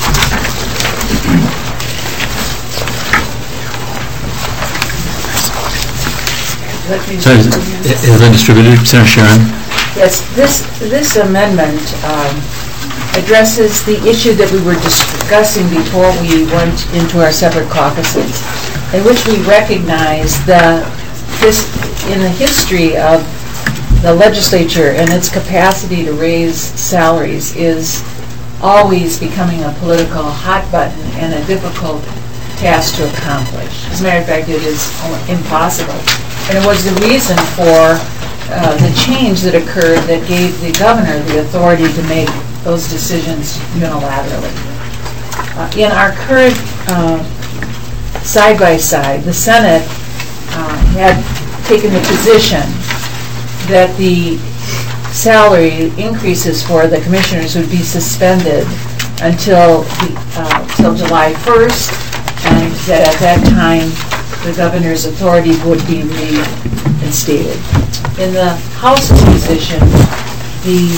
So has it been distributed, Senator Sharon? Yes, this, this amendment um, addresses the issue that we were discussing before we went into our separate caucuses, in which we recognize that this, in the history of the legislature and its capacity to raise salaries, is always becoming a political hot button and a difficult task to accomplish. As a matter of fact, it is impossible. And it was the reason for Uh, the change that occurred that gave the governor the authority to make those decisions unilaterally. Uh, in our current uh, side-by-side, the Senate uh, had taken the position that the salary increases for the commissioners would be suspended until the, uh, till July first, and that at that time the governor's authority would be reinstated. In the House's position, the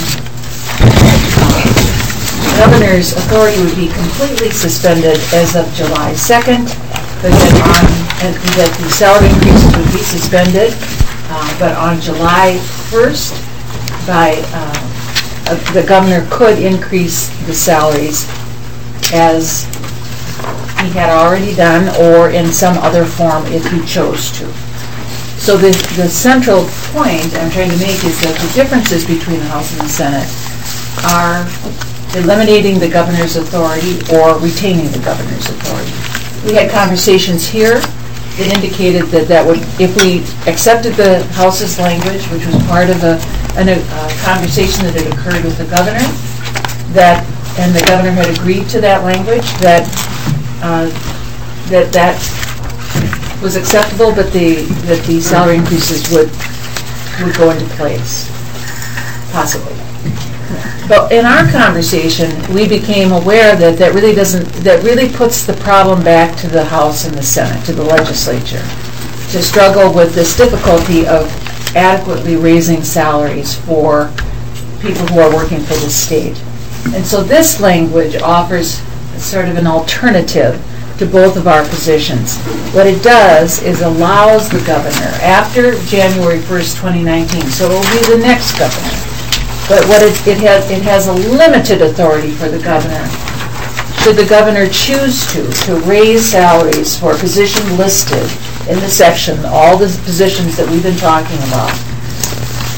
uh, governor's authority would be completely suspended as of July second, but then on, and that the salary increases would be suspended, uh, but on July first, by uh, uh, the governor could increase the salaries as he had already done, or in some other form if he chose to. So the, the central point I'm trying to make is that the differences between the House and the Senate are eliminating the governor's authority or retaining the governor's authority. We had conversations here that indicated that that would, if we accepted the House's language, which was part of a, a, a conversation that had occurred with the governor, that, and the governor had agreed to that language, that uh, that that was acceptable, but the that the salary increases would would go into place, possibly. But in our conversation, we became aware that that really doesn't, that really puts the problem back to the House and the Senate, to the legislature, to struggle with this difficulty of adequately raising salaries for people who are working for the state. And so this language offers sort of an alternative to both of our positions. What it does is allows the governor, after January first, twenty nineteen, so it will be the next governor, but what it, it has, it has a limited authority for the governor, should the governor choose to, to raise salaries for a position listed in the section, all the positions that we've been talking about,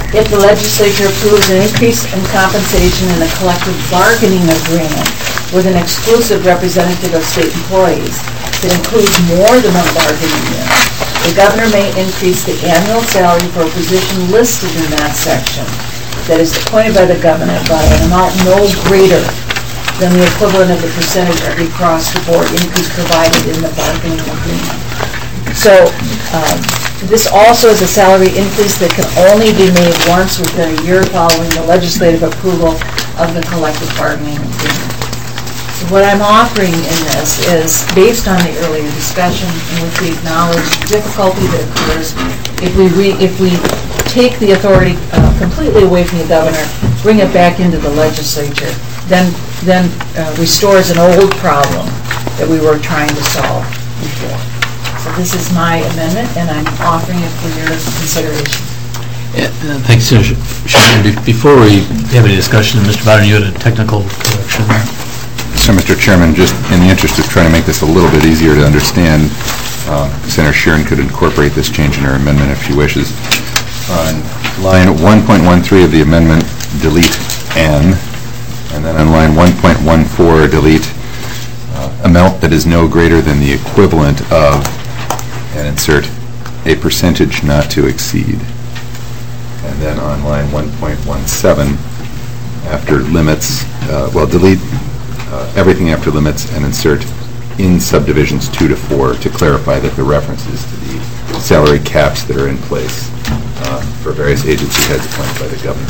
If the legislature approves an increase in compensation in a collective bargaining agreement with an exclusive representative of state employees that includes more than one bargaining unit, the governor may increase the annual salary for a position listed in that section that is appointed by the governor by an amount no greater than the equivalent of the percentage of the across-the-board increase provided in the bargaining agreement. So um, this also is a salary increase that can only be made once within a year following the legislative approval of the collective bargaining agreement. So what I'm offering in this is based on the earlier discussion in which we acknowledge the difficulty that occurs if we re, if we take the authority uh, completely away from the governor, bring it back into the legislature, then then uh, restores an old problem that we were trying to solve before. So this is my amendment, and I'm offering it for your consideration. Yeah, uh, thanks, Senator Sharon. Be- Before we have any discussion, Mister Bowden, you had a technical correction there. So, Mister Chairman, just in the interest of trying to make this a little bit easier to understand, uh, Senator Sharon could incorporate this change in her amendment if she wishes. On line one point one three of the amendment, delete N, and then on line one point one four, delete uh, amount that is no greater than the equivalent of, and insert a percentage not to exceed. And then on line one point one seven, after limits, uh, well, delete uh, everything after limits and insert in subdivisions two to four to clarify that the references to the salary caps that are in place uh, for various agency heads appointed by the governor.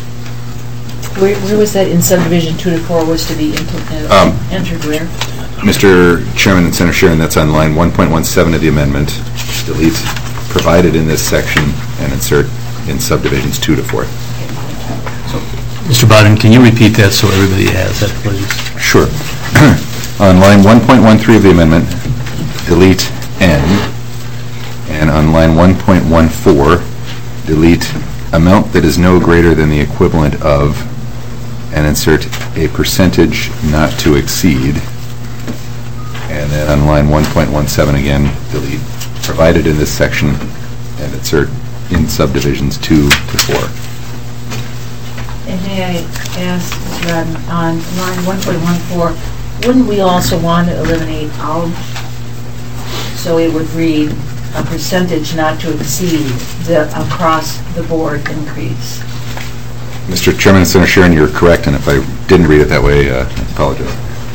Where, where was that in subdivision two to four was to be implemented, Um, entered where? Mister Chairman and Senator Sharon, that's on line one point one seven of the amendment. Delete provided in this section and insert in subdivisions two to four. Mister Bowden, can you repeat that so everybody has that, please? Sure. On line one point one three of the amendment, delete N, and on line one point one four, delete amount that is no greater than the equivalent of, and insert a percentage not to exceed. And then on line one point one seven again, delete provided in this section and insert in subdivisions two to four. And may I ask, Mister Rodden, on line one point one four, wouldn't we also want to eliminate out? So it would read a percentage not to exceed the across-the-board increase. Mister Chairman and Senator Sharon, you're correct, and if I didn't read it that way, uh, I apologize.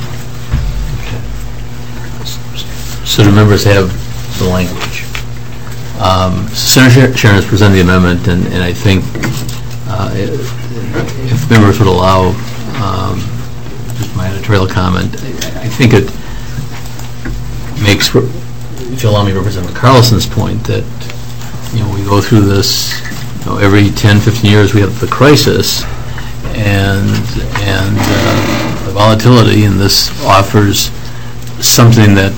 So the members have the language. Um, Senator Sharon has presented the amendment, and, and I think uh, if members would allow um, just my editorial comment, I, I think it makes, if you allow me to represent Carlson's point, that you know we go through this you know, every ten, fifteen years we have the crisis, and and uh, the volatility, and this offers something that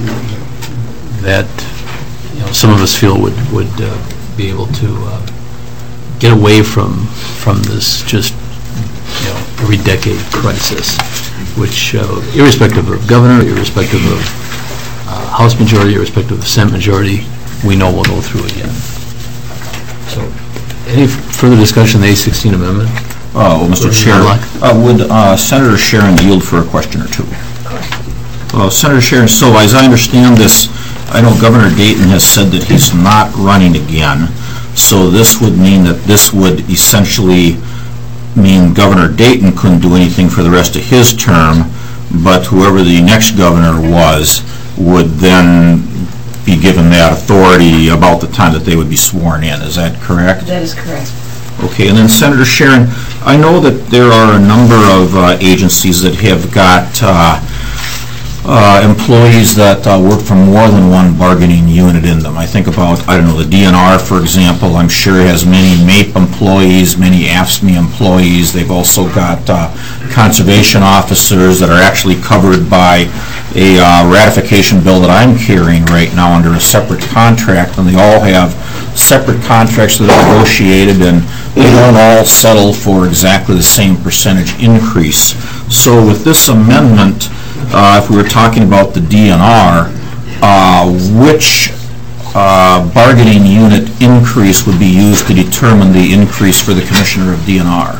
that you know some of us feel would would uh, be able to uh, get away from from this just you know every decade crisis, which uh, irrespective of governor, irrespective of uh, House majority, irrespective of Senate majority, we know we'll go through again. So, any further discussion on the A sixteen amendment? Uh, well, Mister Chair, uh, would uh, Senator Sharon yield for a question or two? Uh, Senator Sharon, so as I understand this, I know Governor Dayton has said that he's not running again, so this would mean that this would essentially mean Governor Dayton couldn't do anything for the rest of his term, but whoever the next governor was would then be given that authority about the time that they would be sworn in. Is that correct? That is correct. Okay, and then Senator Sharon, I know that there are a number of uh, agencies that have got uh, uh, employees that uh, work for more than one bargaining unit in them. I think about, I don't know, the D N R, for example. I'm sure has many MAPE employees, many A F S C M E employees. They've also got uh, conservation officers that are actually covered by a uh, ratification bill that I'm carrying right now under a separate contract, and they all have separate contracts that are negotiated, and they don't all settle for exactly the same percentage increase. So with this amendment, uh, if we were talking about the D N R, uh, which uh, bargaining unit increase would be used to determine the increase for the Commissioner of D N R?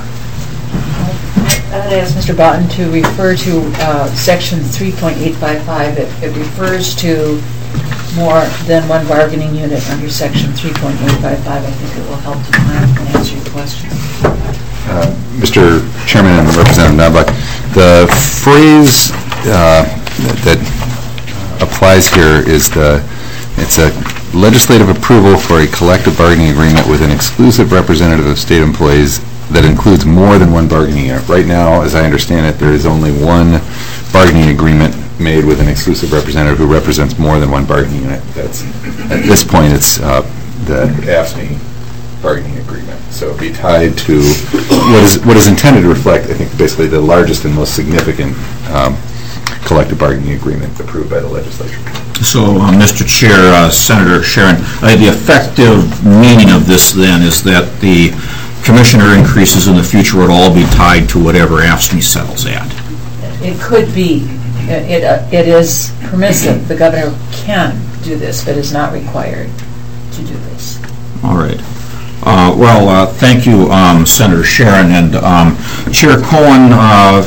I would ask Mister Boughton to refer to uh, section three point eight five five. It it refers to more than one bargaining unit under section three point eight five five. I think it will help to clarify and answer your question. Uh, Mister Chairman and Representative Knobloch, the phrase uh, that applies here is the, it's a legislative approval for a collective bargaining agreement with an exclusive representative of state employees that includes more than one bargaining unit. Right now, as I understand it, there is only one bargaining agreement made with an exclusive representative who represents more than one bargaining unit. That's, at this point, it's uh, the A F S C M E bargaining agreement. So it'd be tied to what is what is intended to reflect, I think, basically the largest and most significant um, collective bargaining agreement approved by the legislature. So, uh, Mister Chair, uh, Senator Sharon, uh, the effective meaning of this then is that the commissioner increases in the future would all be tied to whatever A F S C M E settles at. It could be. It, uh, it is permissive. The governor can do this, but is not required to do this. All right. Uh, well, uh, thank you, um, Senator Sharon, and um, Chair Cohen. Uh,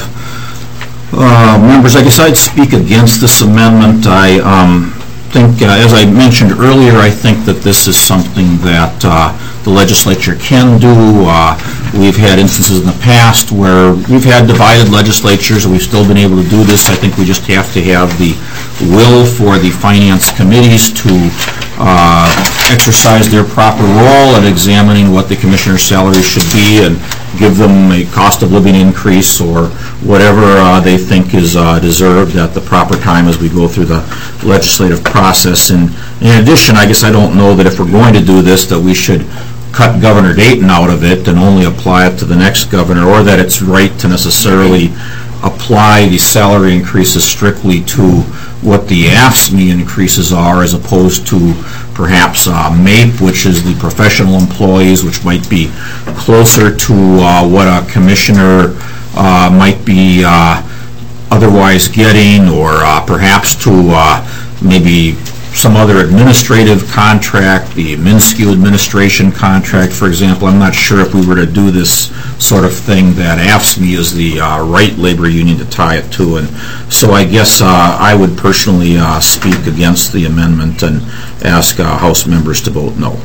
uh, members, I guess I'd speak against this amendment. I um, think, uh, as I mentioned earlier, I think that this is something that uh, the legislature can do. Uh, we've had instances in the past where we've had divided legislatures and we've still been able to do this. I think we just have to have the will for the finance committees to uh, exercise their proper role at examining what the commissioner's salary should be and give them a cost of living increase or whatever uh, they think is uh, deserved at the proper time as we go through the legislative process. And in addition, I guess I don't know that if we're going to do this that we should cut Governor Dayton out of it and only apply it to the next governor, or that it's right to necessarily apply the salary increases strictly to what the A F S C M E increases are, as opposed to perhaps uh, MAPE, which is the professional employees, which might be closer to uh, what a commissioner uh, might be uh, otherwise getting, or uh, perhaps to uh, maybe some other administrative contract, the MnSCU administration contract, for example. I'm not sure if we were to do this sort of thing that A F S C M E is the uh, right labor union to tie it to. And so I guess uh, I would personally uh, speak against the amendment and ask uh, House members to vote no.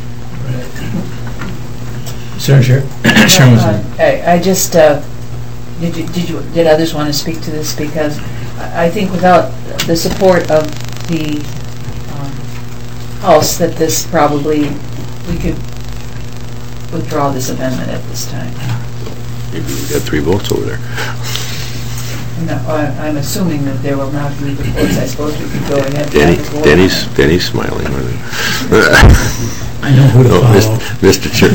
Senator Sharon. Uh, I, I just, uh, did you, did you, did others want to speak to this? Because I I think without the support of the House, that this probably, we could withdraw this amendment at this time. Maybe we got three votes over there. No, I- I'm assuming that there will not be reports. I suppose we could go ahead. and Denny, have the board. Denny's, Denny's smiling. I know who to No, follow. Mister Chair-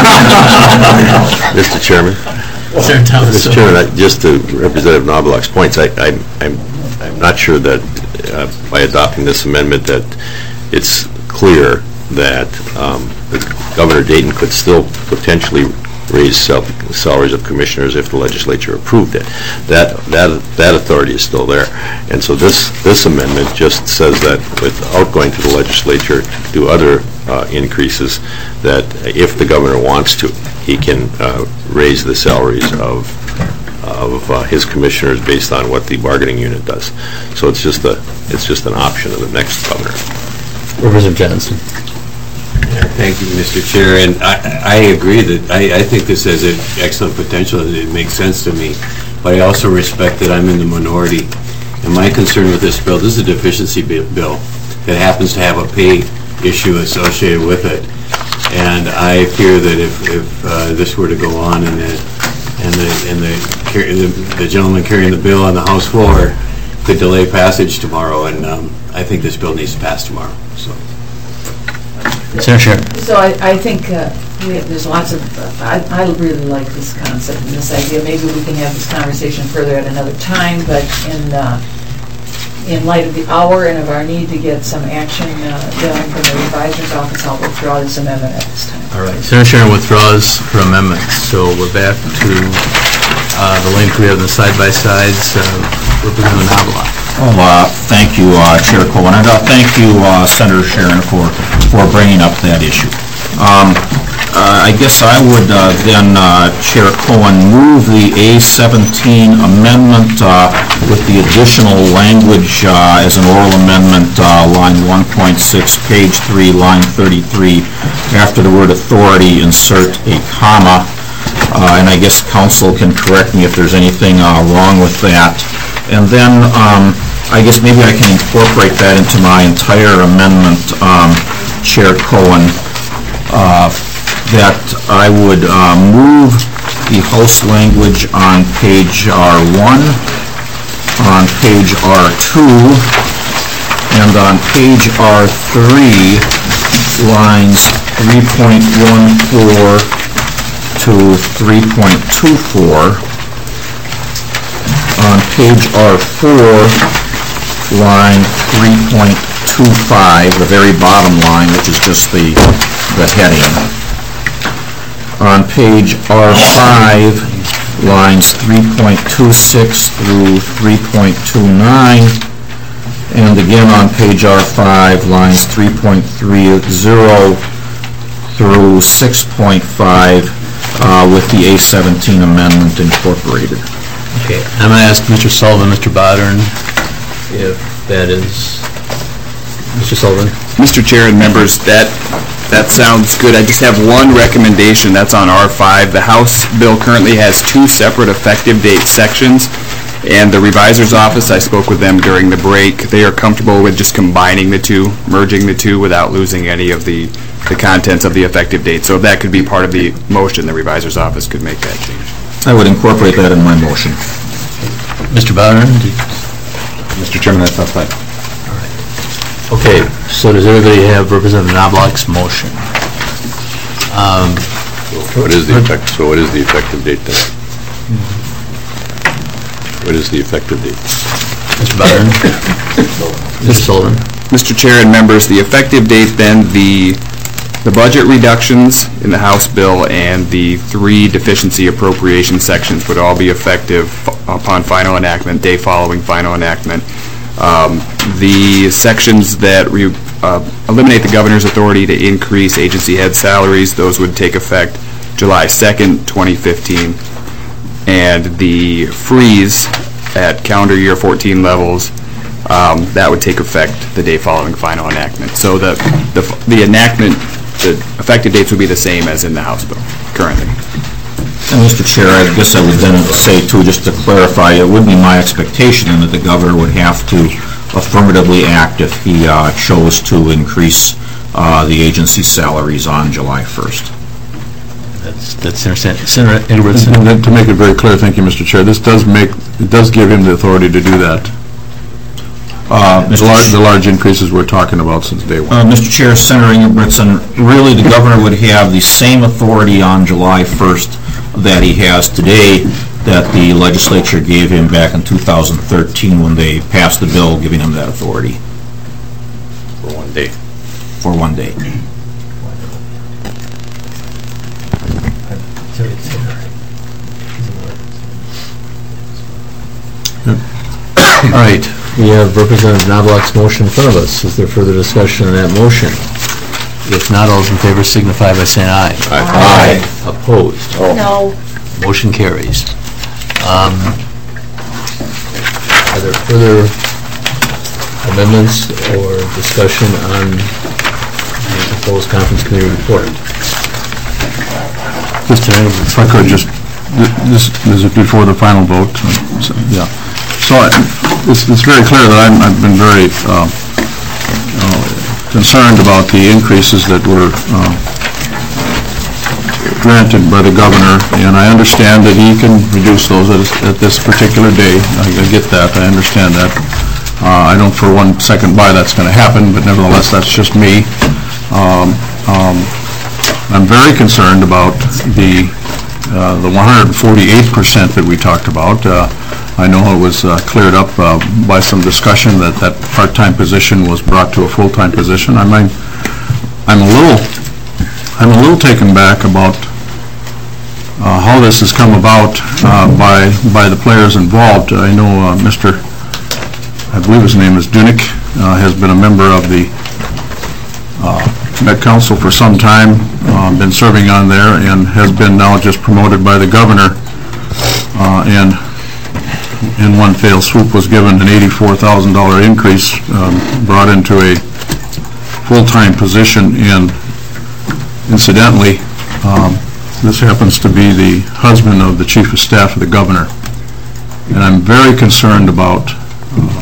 Mister Chairman. Senator Thomas. Mister Chairman, I- just to Representative Knobloch's points, I, I'm, I'm, I'm not sure that uh, by adopting this amendment that it's clear that um, Governor Dayton could still potentially raise sal salaries of commissioners if the legislature approved it. That that that authority is still there, and so this this amendment just says that without going to the legislature to do other uh, increases, that if the governor wants to, he can uh, raise the salaries of of uh, his commissioners based on what the bargaining unit does. So it's just a it's just an option of the next governor. Representative Johnson. Yeah, thank you, Mister Chair, and I, I agree that I, I think this has an excellent potential and it makes sense to me, but I also respect that I'm in the minority. And my concern with this bill, this is a deficiency bill that happens to have a pay issue associated with it, and I fear that if, if uh, this were to go on and the and the and the, the the gentleman carrying the bill on the House floor could delay passage tomorrow, and um, I think this bill needs to pass tomorrow. So. Senator. So I, I think uh, we have, there's lots of, uh, I, I really like this concept and this idea. Maybe we can have this conversation further at another time, but in uh, in light of the hour and of our need to get some action uh, done from the revisor's office, I'll withdraw this amendment at this time. All right. Senator Sharon withdraws her amendments. So we're back to uh, the link we have in the side-by-sides. Uh, Representative Knobloch. Oh, uh, thank you, uh, Chair Cohen, and uh, thank you, uh, Senator Sharon, for, for bringing up that issue. Um, uh, I guess I would uh, then, uh, Chair Cohen, move the A seventeen amendment uh, with the additional language uh, as an oral amendment, uh, line one point six, page three, line thirty-three. After the word authority, insert a comma. Uh, and I guess council can correct me if there's anything uh, wrong with that. And then um, I guess maybe I can incorporate that into my entire amendment, um, Chair Cohen, uh, that I would uh, move the House language on page R one, on page R two, and on page R three, lines three point one four to three point two four. On page R four, line three point two five, the very bottom line, which is just the, the heading. On page R five, lines three point two six through three point two nine, and again on page R five, lines three point three zero through six point five, uh, with the A seventeen amendment incorporated. Okay, I'm going to ask Mister Sullivan, Mister Bodern, if that is, Mister Sullivan? Mister Chair and members, that that sounds good. I just have one recommendation. That's on R five. The House bill currently has two separate effective date sections, and the revisor's office, I spoke with them during the break. They are comfortable with just combining the two, merging the two without losing any of the, the contents of the effective date. So if that could be part of the motion, the revisor's office could make that change. I would incorporate that in my motion. Mister Bodern? Mister Chairman, that's not fine. Okay, so does everybody have Representative Knobloch's motion? Um, What is the effect, so what is the effective date then? What is the effective date? Mister Bodern? Mister Sullivan? Mister Chair and members, the effective date then, the the budget reductions in the House bill and the three deficiency appropriation sections would all be effective upon final enactment, day following final enactment. Um, the sections that re, uh, eliminate the governor's authority to increase agency head salaries, those would take effect July second, twenty fifteen. And the freeze at calendar year fourteen levels, um, that would take effect the day following final enactment. So the, the, the enactment, the effective dates would be the same as in the House bill currently. And Mister Chair, I guess I would then say too, just to clarify, it would be my expectation that the governor would have to affirmatively act if he uh, chose to increase uh, the agency salaries on July first. That's, that's Senator Senator Ingebrigtsen. And then to make it very clear, thank you, Mister Chair, this does make, it does give him the authority to do that. Uh, The large, the large increases we're talking about since day one. Uh, Mister Chair, Senator Ingebrigtsen, really the governor would have the same authority on July first that he has today that the legislature gave him back in two thousand thirteen when they passed the bill giving him that authority. For one day. For one day. All right, we have Representative Knobloch's motion in front of us. Is there further discussion on that motion? If not, all those in favor signify by saying aye. Aye. Aye. Opposed? No. Motion carries. Um, Are there further amendments or discussion on the proposed conference committee report? Mister If I could just, th- this, this is before the final vote. So, yeah. So I- it's, it's very clear that I'm, I've been very uh, uh, concerned about the increases that were uh, granted by the governor, and I understand that he can reduce those at, at this particular day. I, I get that. I understand that. Uh, I don't for one second buy that's going to happen, but nevertheless, that's just me. Um, um, I'm very concerned about the uh, the one hundred forty-eight percent that we talked about. Uh, I know it was uh, cleared up uh, by some discussion that that part-time position was brought to a full-time position. I mean, I'm a little, I'm a little taken back about uh, how this has come about uh, by by the players involved. I know uh, Mister I believe his name is Dunick, uh, has been a member of the uh, Met Council for some time, uh, been serving on there, and has been now just promoted by the governor, uh, and in one fell swoop was given an eighty-four thousand dollar increase, um, brought into a full-time position, and incidentally, um, this happens to be the husband of the chief of staff of the governor. And I'm very concerned about, uh,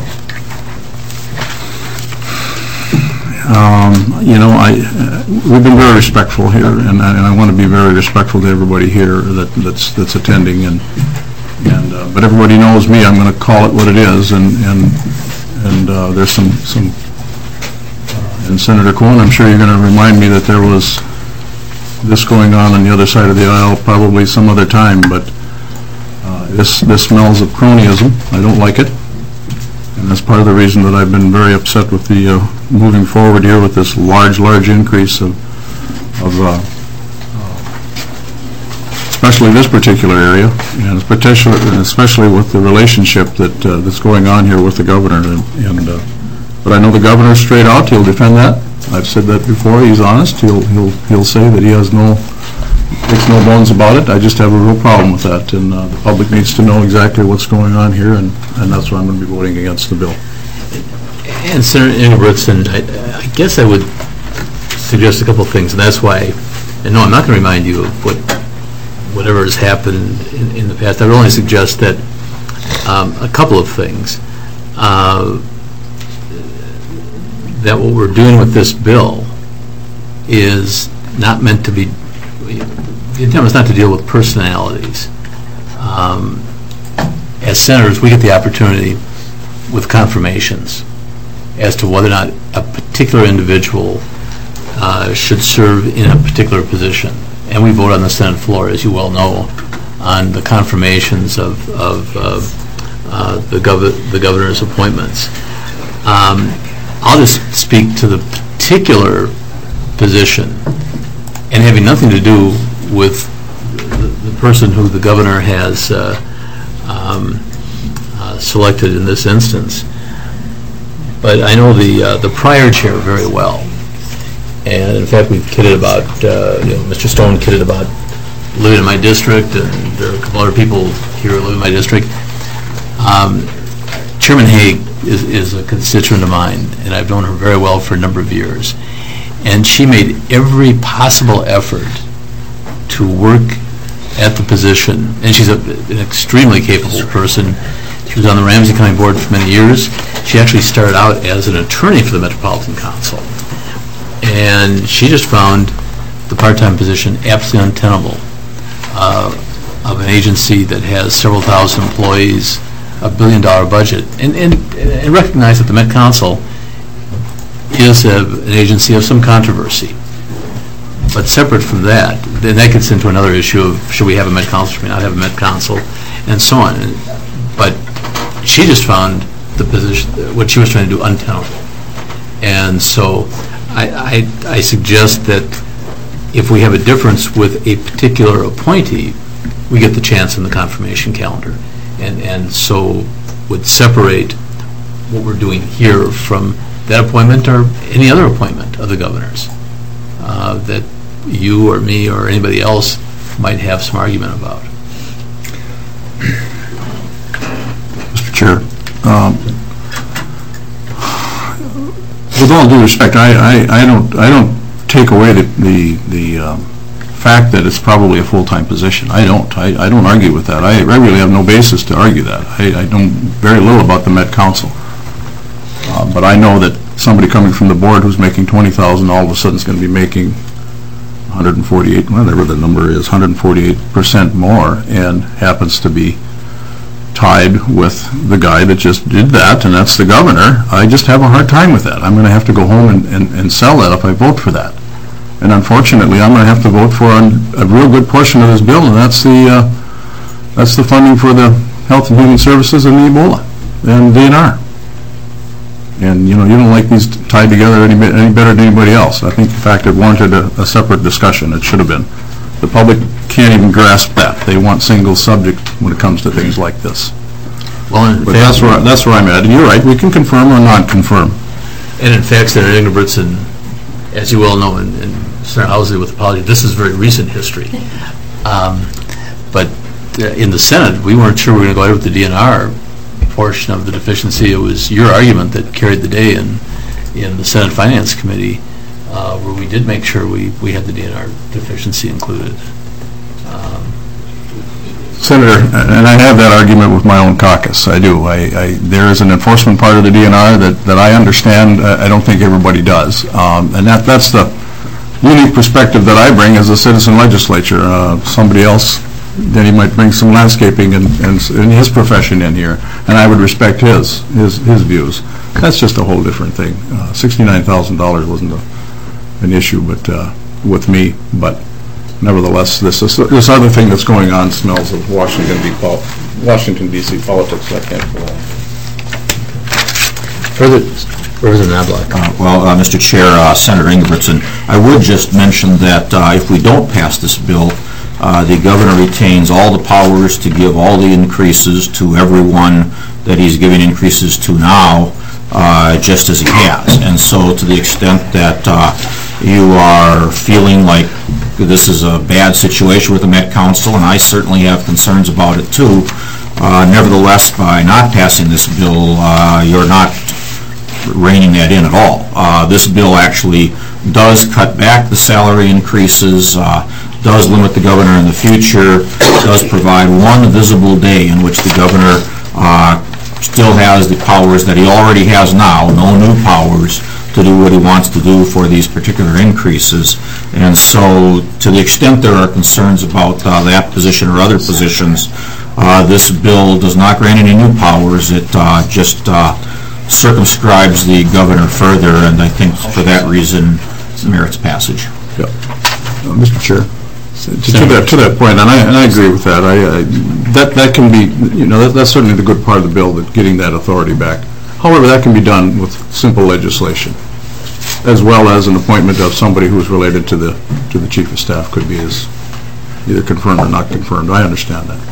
um, you know, I, uh, we've been very respectful here, and I, and I want to be very respectful to everybody here that, that's, that's attending, and, and uh, but everybody knows me, I'm going to call it what it is, and, and, and uh, there's some, some, uh, and Senator Cohen, I'm sure you're going to remind me that there was this going on on the other side of the aisle probably some other time, but uh, this this smells of cronyism. I don't like it, and that's part of the reason that I've been very upset with the uh, moving forward here with this large, large increase of, of uh, especially this particular area, and especially, especially with the relationship that uh, that's going on here with the governor. And, and uh, but I know the governor straight out, he'll defend that. I've said that before. He's honest. He'll he'll he'll say that he has no makes no bones about it. I just have a real problem with that, and uh, the public needs to know exactly what's going on here, and and that's why I'm going to be voting against the bill. And Senator Ingebrigtsen, I, I guess I would suggest a couple of things, and that's why. And no, I'm not going to remind you of what whatever has happened in, in the past. I would only suggest that um, a couple of things. Uh, that what we're doing with this bill is not meant to be, the intent was not to deal with personalities. Um, as senators, we get the opportunity with confirmations as to whether or not a particular individual uh, should serve in a particular position. And we vote on the Senate floor, as you well know, on the confirmations of, of uh, uh, the, gov the governor's appointments. Um, I'll just speak to the particular position, and having nothing to do with the, the person who the governor has uh, um, uh, selected in this instance. But I know the uh, the prior chair very well, and in fact we've kidded about, uh, you know, Mister Stone kidded about living in my district, and there are a couple other people here who live in my district. Um, Chairman Haig is, is a constituent of mine, and I've known her very well for a number of years. And she made every possible effort to work at the position. And she's a, an extremely capable person. She was on the Ramsey County Board for many years. She actually started out as an attorney for the Metropolitan Council. And she just found the part-time position absolutely untenable uh, of an agency that has several thousand employees, a billion dollar budget, and, and, and recognize that the Met Council is a, an agency of some controversy. But separate from that, then that gets into another issue of should we have a Met Council, should we not have a Met Council, and so on. But she just found the position, what she was trying to do, untenable. And so I, I, I suggest that if we have a difference with a particular appointee, we get the chance in the confirmation calendar. And, and so would separate what we're doing here from that appointment or any other appointment of the governor's uh, that you or me or anybody else might have some argument about. Mister Chair, um, with all due respect, I, I, I don't I don't take away the the, the um, fact that it's probably a full-time position. I don't. I, I don't argue with that. I, I really have no basis to argue that. I, I know very little about the Met Council. Uh, but I know that somebody coming from the board who's making twenty thousand dollars all of a sudden is going to be making one hundred forty-eight, whatever the number is, one hundred forty-eight percent more, and happens to be tied with the guy that just did that, and that's the governor. I just have a hard time with that. I'm going to have to go home and, and, and sell that if I vote for that. And unfortunately, I'm going to have to vote for a, a real good portion of this bill, and that's the uh, that's the funding for the Health and Human Services and the Ebola and D N R. And you know, you don't like these tied together any, any better than anybody else. I think, in fact, it warranted a, a separate discussion. It should have been. The public can't even grasp that. They want single subject when it comes to things like this. Well, in But fact- that's where, that's where I'm at. And you're right, we can confirm or not confirm. And in fact, Senator Ingebrigtsen, as you well know, and and Senator Housley with apology, this is very recent history. Um, But uh, in the Senate, we weren't sure we were going to go ahead with the D N R portion of the deficiency. It was your argument that carried the day in, in the Senate Finance Committee, uh, where we did make sure we, we had the D N R deficiency included. Um, Senator, and I have that argument with my own caucus, I do. I, I, there is an enforcement part of the D N R that, that I understand. uh, I don't think everybody does. Um, And that, that's the unique perspective that I bring as a citizen legislature. Uh, Somebody else, then he might bring some landscaping and, and s- and his profession in here, and I would respect his, his, his views. That's just a whole different thing. Uh, sixty-nine thousand dollars wasn't a, an issue, but, uh, with me, but nevertheless, this, this this other thing that's going on smells of Washington D C Washington D C politics. I can't pull that. Further, Representative Knobloch. Uh, Well, uh, Mister Chair, uh, Senator Ingebrigtsen, I would just mention that uh, if we don't pass this bill, uh, the governor retains all the powers to give all the increases to everyone that he's giving increases to now, uh, just as he has. And so to the extent that uh, you are feeling like this is a bad situation with the Met Council, and I certainly have concerns about it too, uh, nevertheless, by not passing this bill, uh, you're not reining that in at all. Uh, This bill actually does cut back the salary increases, uh, does limit the governor in the future, does provide one visible day in which the governor uh, still has the powers that he already has now, no new powers, to do what he wants to do for these particular increases. And so, to the extent there are concerns about uh, that position or other positions, uh, this bill does not grant any new powers. It uh, just uh, circumscribes the governor further, and I think for that reason merits passage. Yep. Uh, Mister Chair, to to that, to that point, and I, and I agree with that, I, I, that, that can be, you know, that, that's certainly the good part of the bill, that getting that authority back. However, that can be done with simple legislation, as well as an appointment of somebody who is related to the, to the chief of staff, could be as either confirmed or not confirmed. I understand that.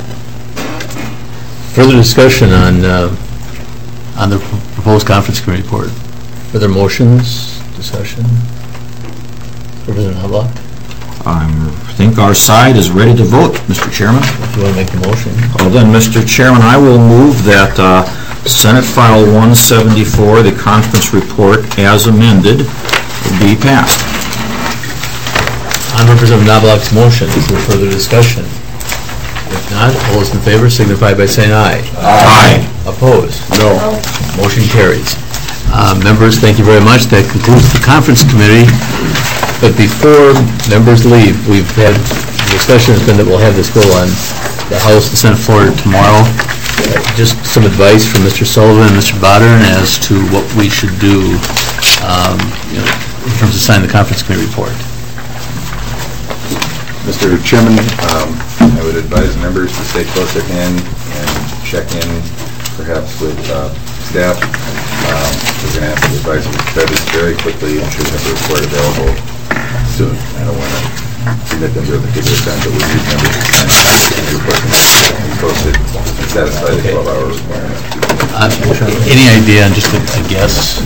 Further discussion on, uh, on the proposed conference committee report. Further motions, discussion? Representative Knobloch? I think our side is ready to vote, Mister Chairman. If you want to make the motion. Well then, Mister Chairman, I will move that uh, Senate File one seventy-four, the conference report as amended, be passed. On Representative Knobloch's motion, is there further discussion? If not, all those in favor signify by saying aye. Aye. Opposed? No. Motion carries. Uh, Members, thank you very much. That concludes the conference committee. But before members leave, we've had, the discussion has been that we'll have this go on the House and Senate floor tomorrow. Uh, Just some advice from Mister Sullivan and Mister Bodern as to what we should do, um, you know, in terms of signing the conference committee report. Mister Chairman, um, I would advise members to stay close at hand and check in perhaps with uh, staff. Um, We're going to have to advise this very quickly and should have the report available soon. I don't want to submit them to a particular time, but we need members to sign the report and post it and satisfy the twelve-hour requirement. Uh, Any idea, just a a guess?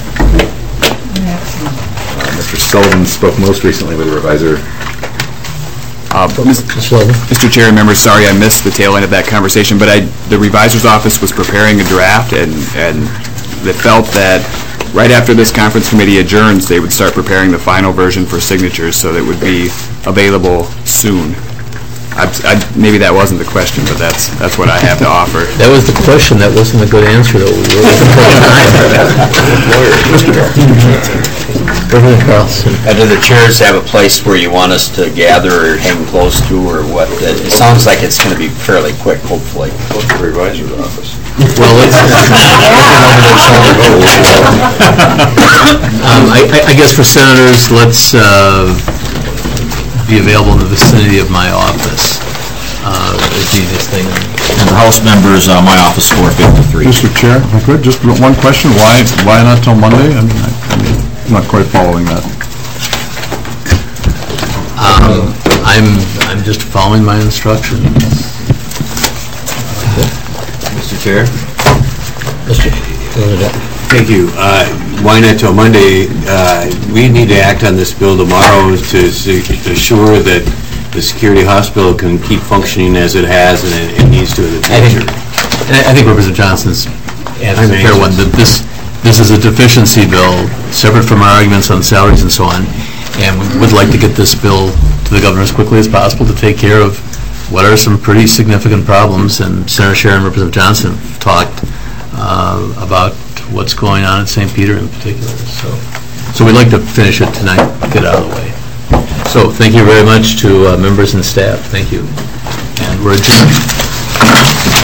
Uh, Mister Sullivan spoke most recently with the revisor. Uh, Mister Chair and members, sorry I missed the tail end of that conversation, but I, the revisor's office was preparing a draft, and, and they felt that right after this conference committee adjourns, they would start preparing the final version for signatures, so that it would be available soon. I, I, maybe that wasn't the question, but that's that's what I have to offer. That was the question. That wasn't a good answer, though. We were looking for Representative Carlson. Uh, do the chairs have a place where you want us to gather or hang close to, or what? It it sounds like it's going to be fairly quick, hopefully. Go to the revisor's office. Well, let's... um, I, I guess for senators, let's uh, be available in the vicinity of my office. Uh, is the easiest thing. And the House members, uh, my office, four fifty-three. Mister Chair, if I could, just one question, why, why not till Monday? I mean, I- I'm not quite following that. Um, I'm, I'm just following my instructions. Mister Chair? Thank you. Uh, Why not till Monday? Uh, We need to act on this bill tomorrow to se- assure that the security hospital can keep functioning as it has and it it needs to in the I think, future. I think Representative Johnson's answer is a I'm fair one, anxious. that this, this is a deficiency bill, separate from our arguments on salaries and so on, and we would like to get this bill to the governor as quickly as possible to take care of what are some pretty significant problems, and Senator Scher and Representative Johnson have talked uh, about what's going on in Saint Peter in particular, so, so we'd like to finish it tonight, get it out of the way. So, thank you very much to uh, members and staff, thank you, and we're adjourned.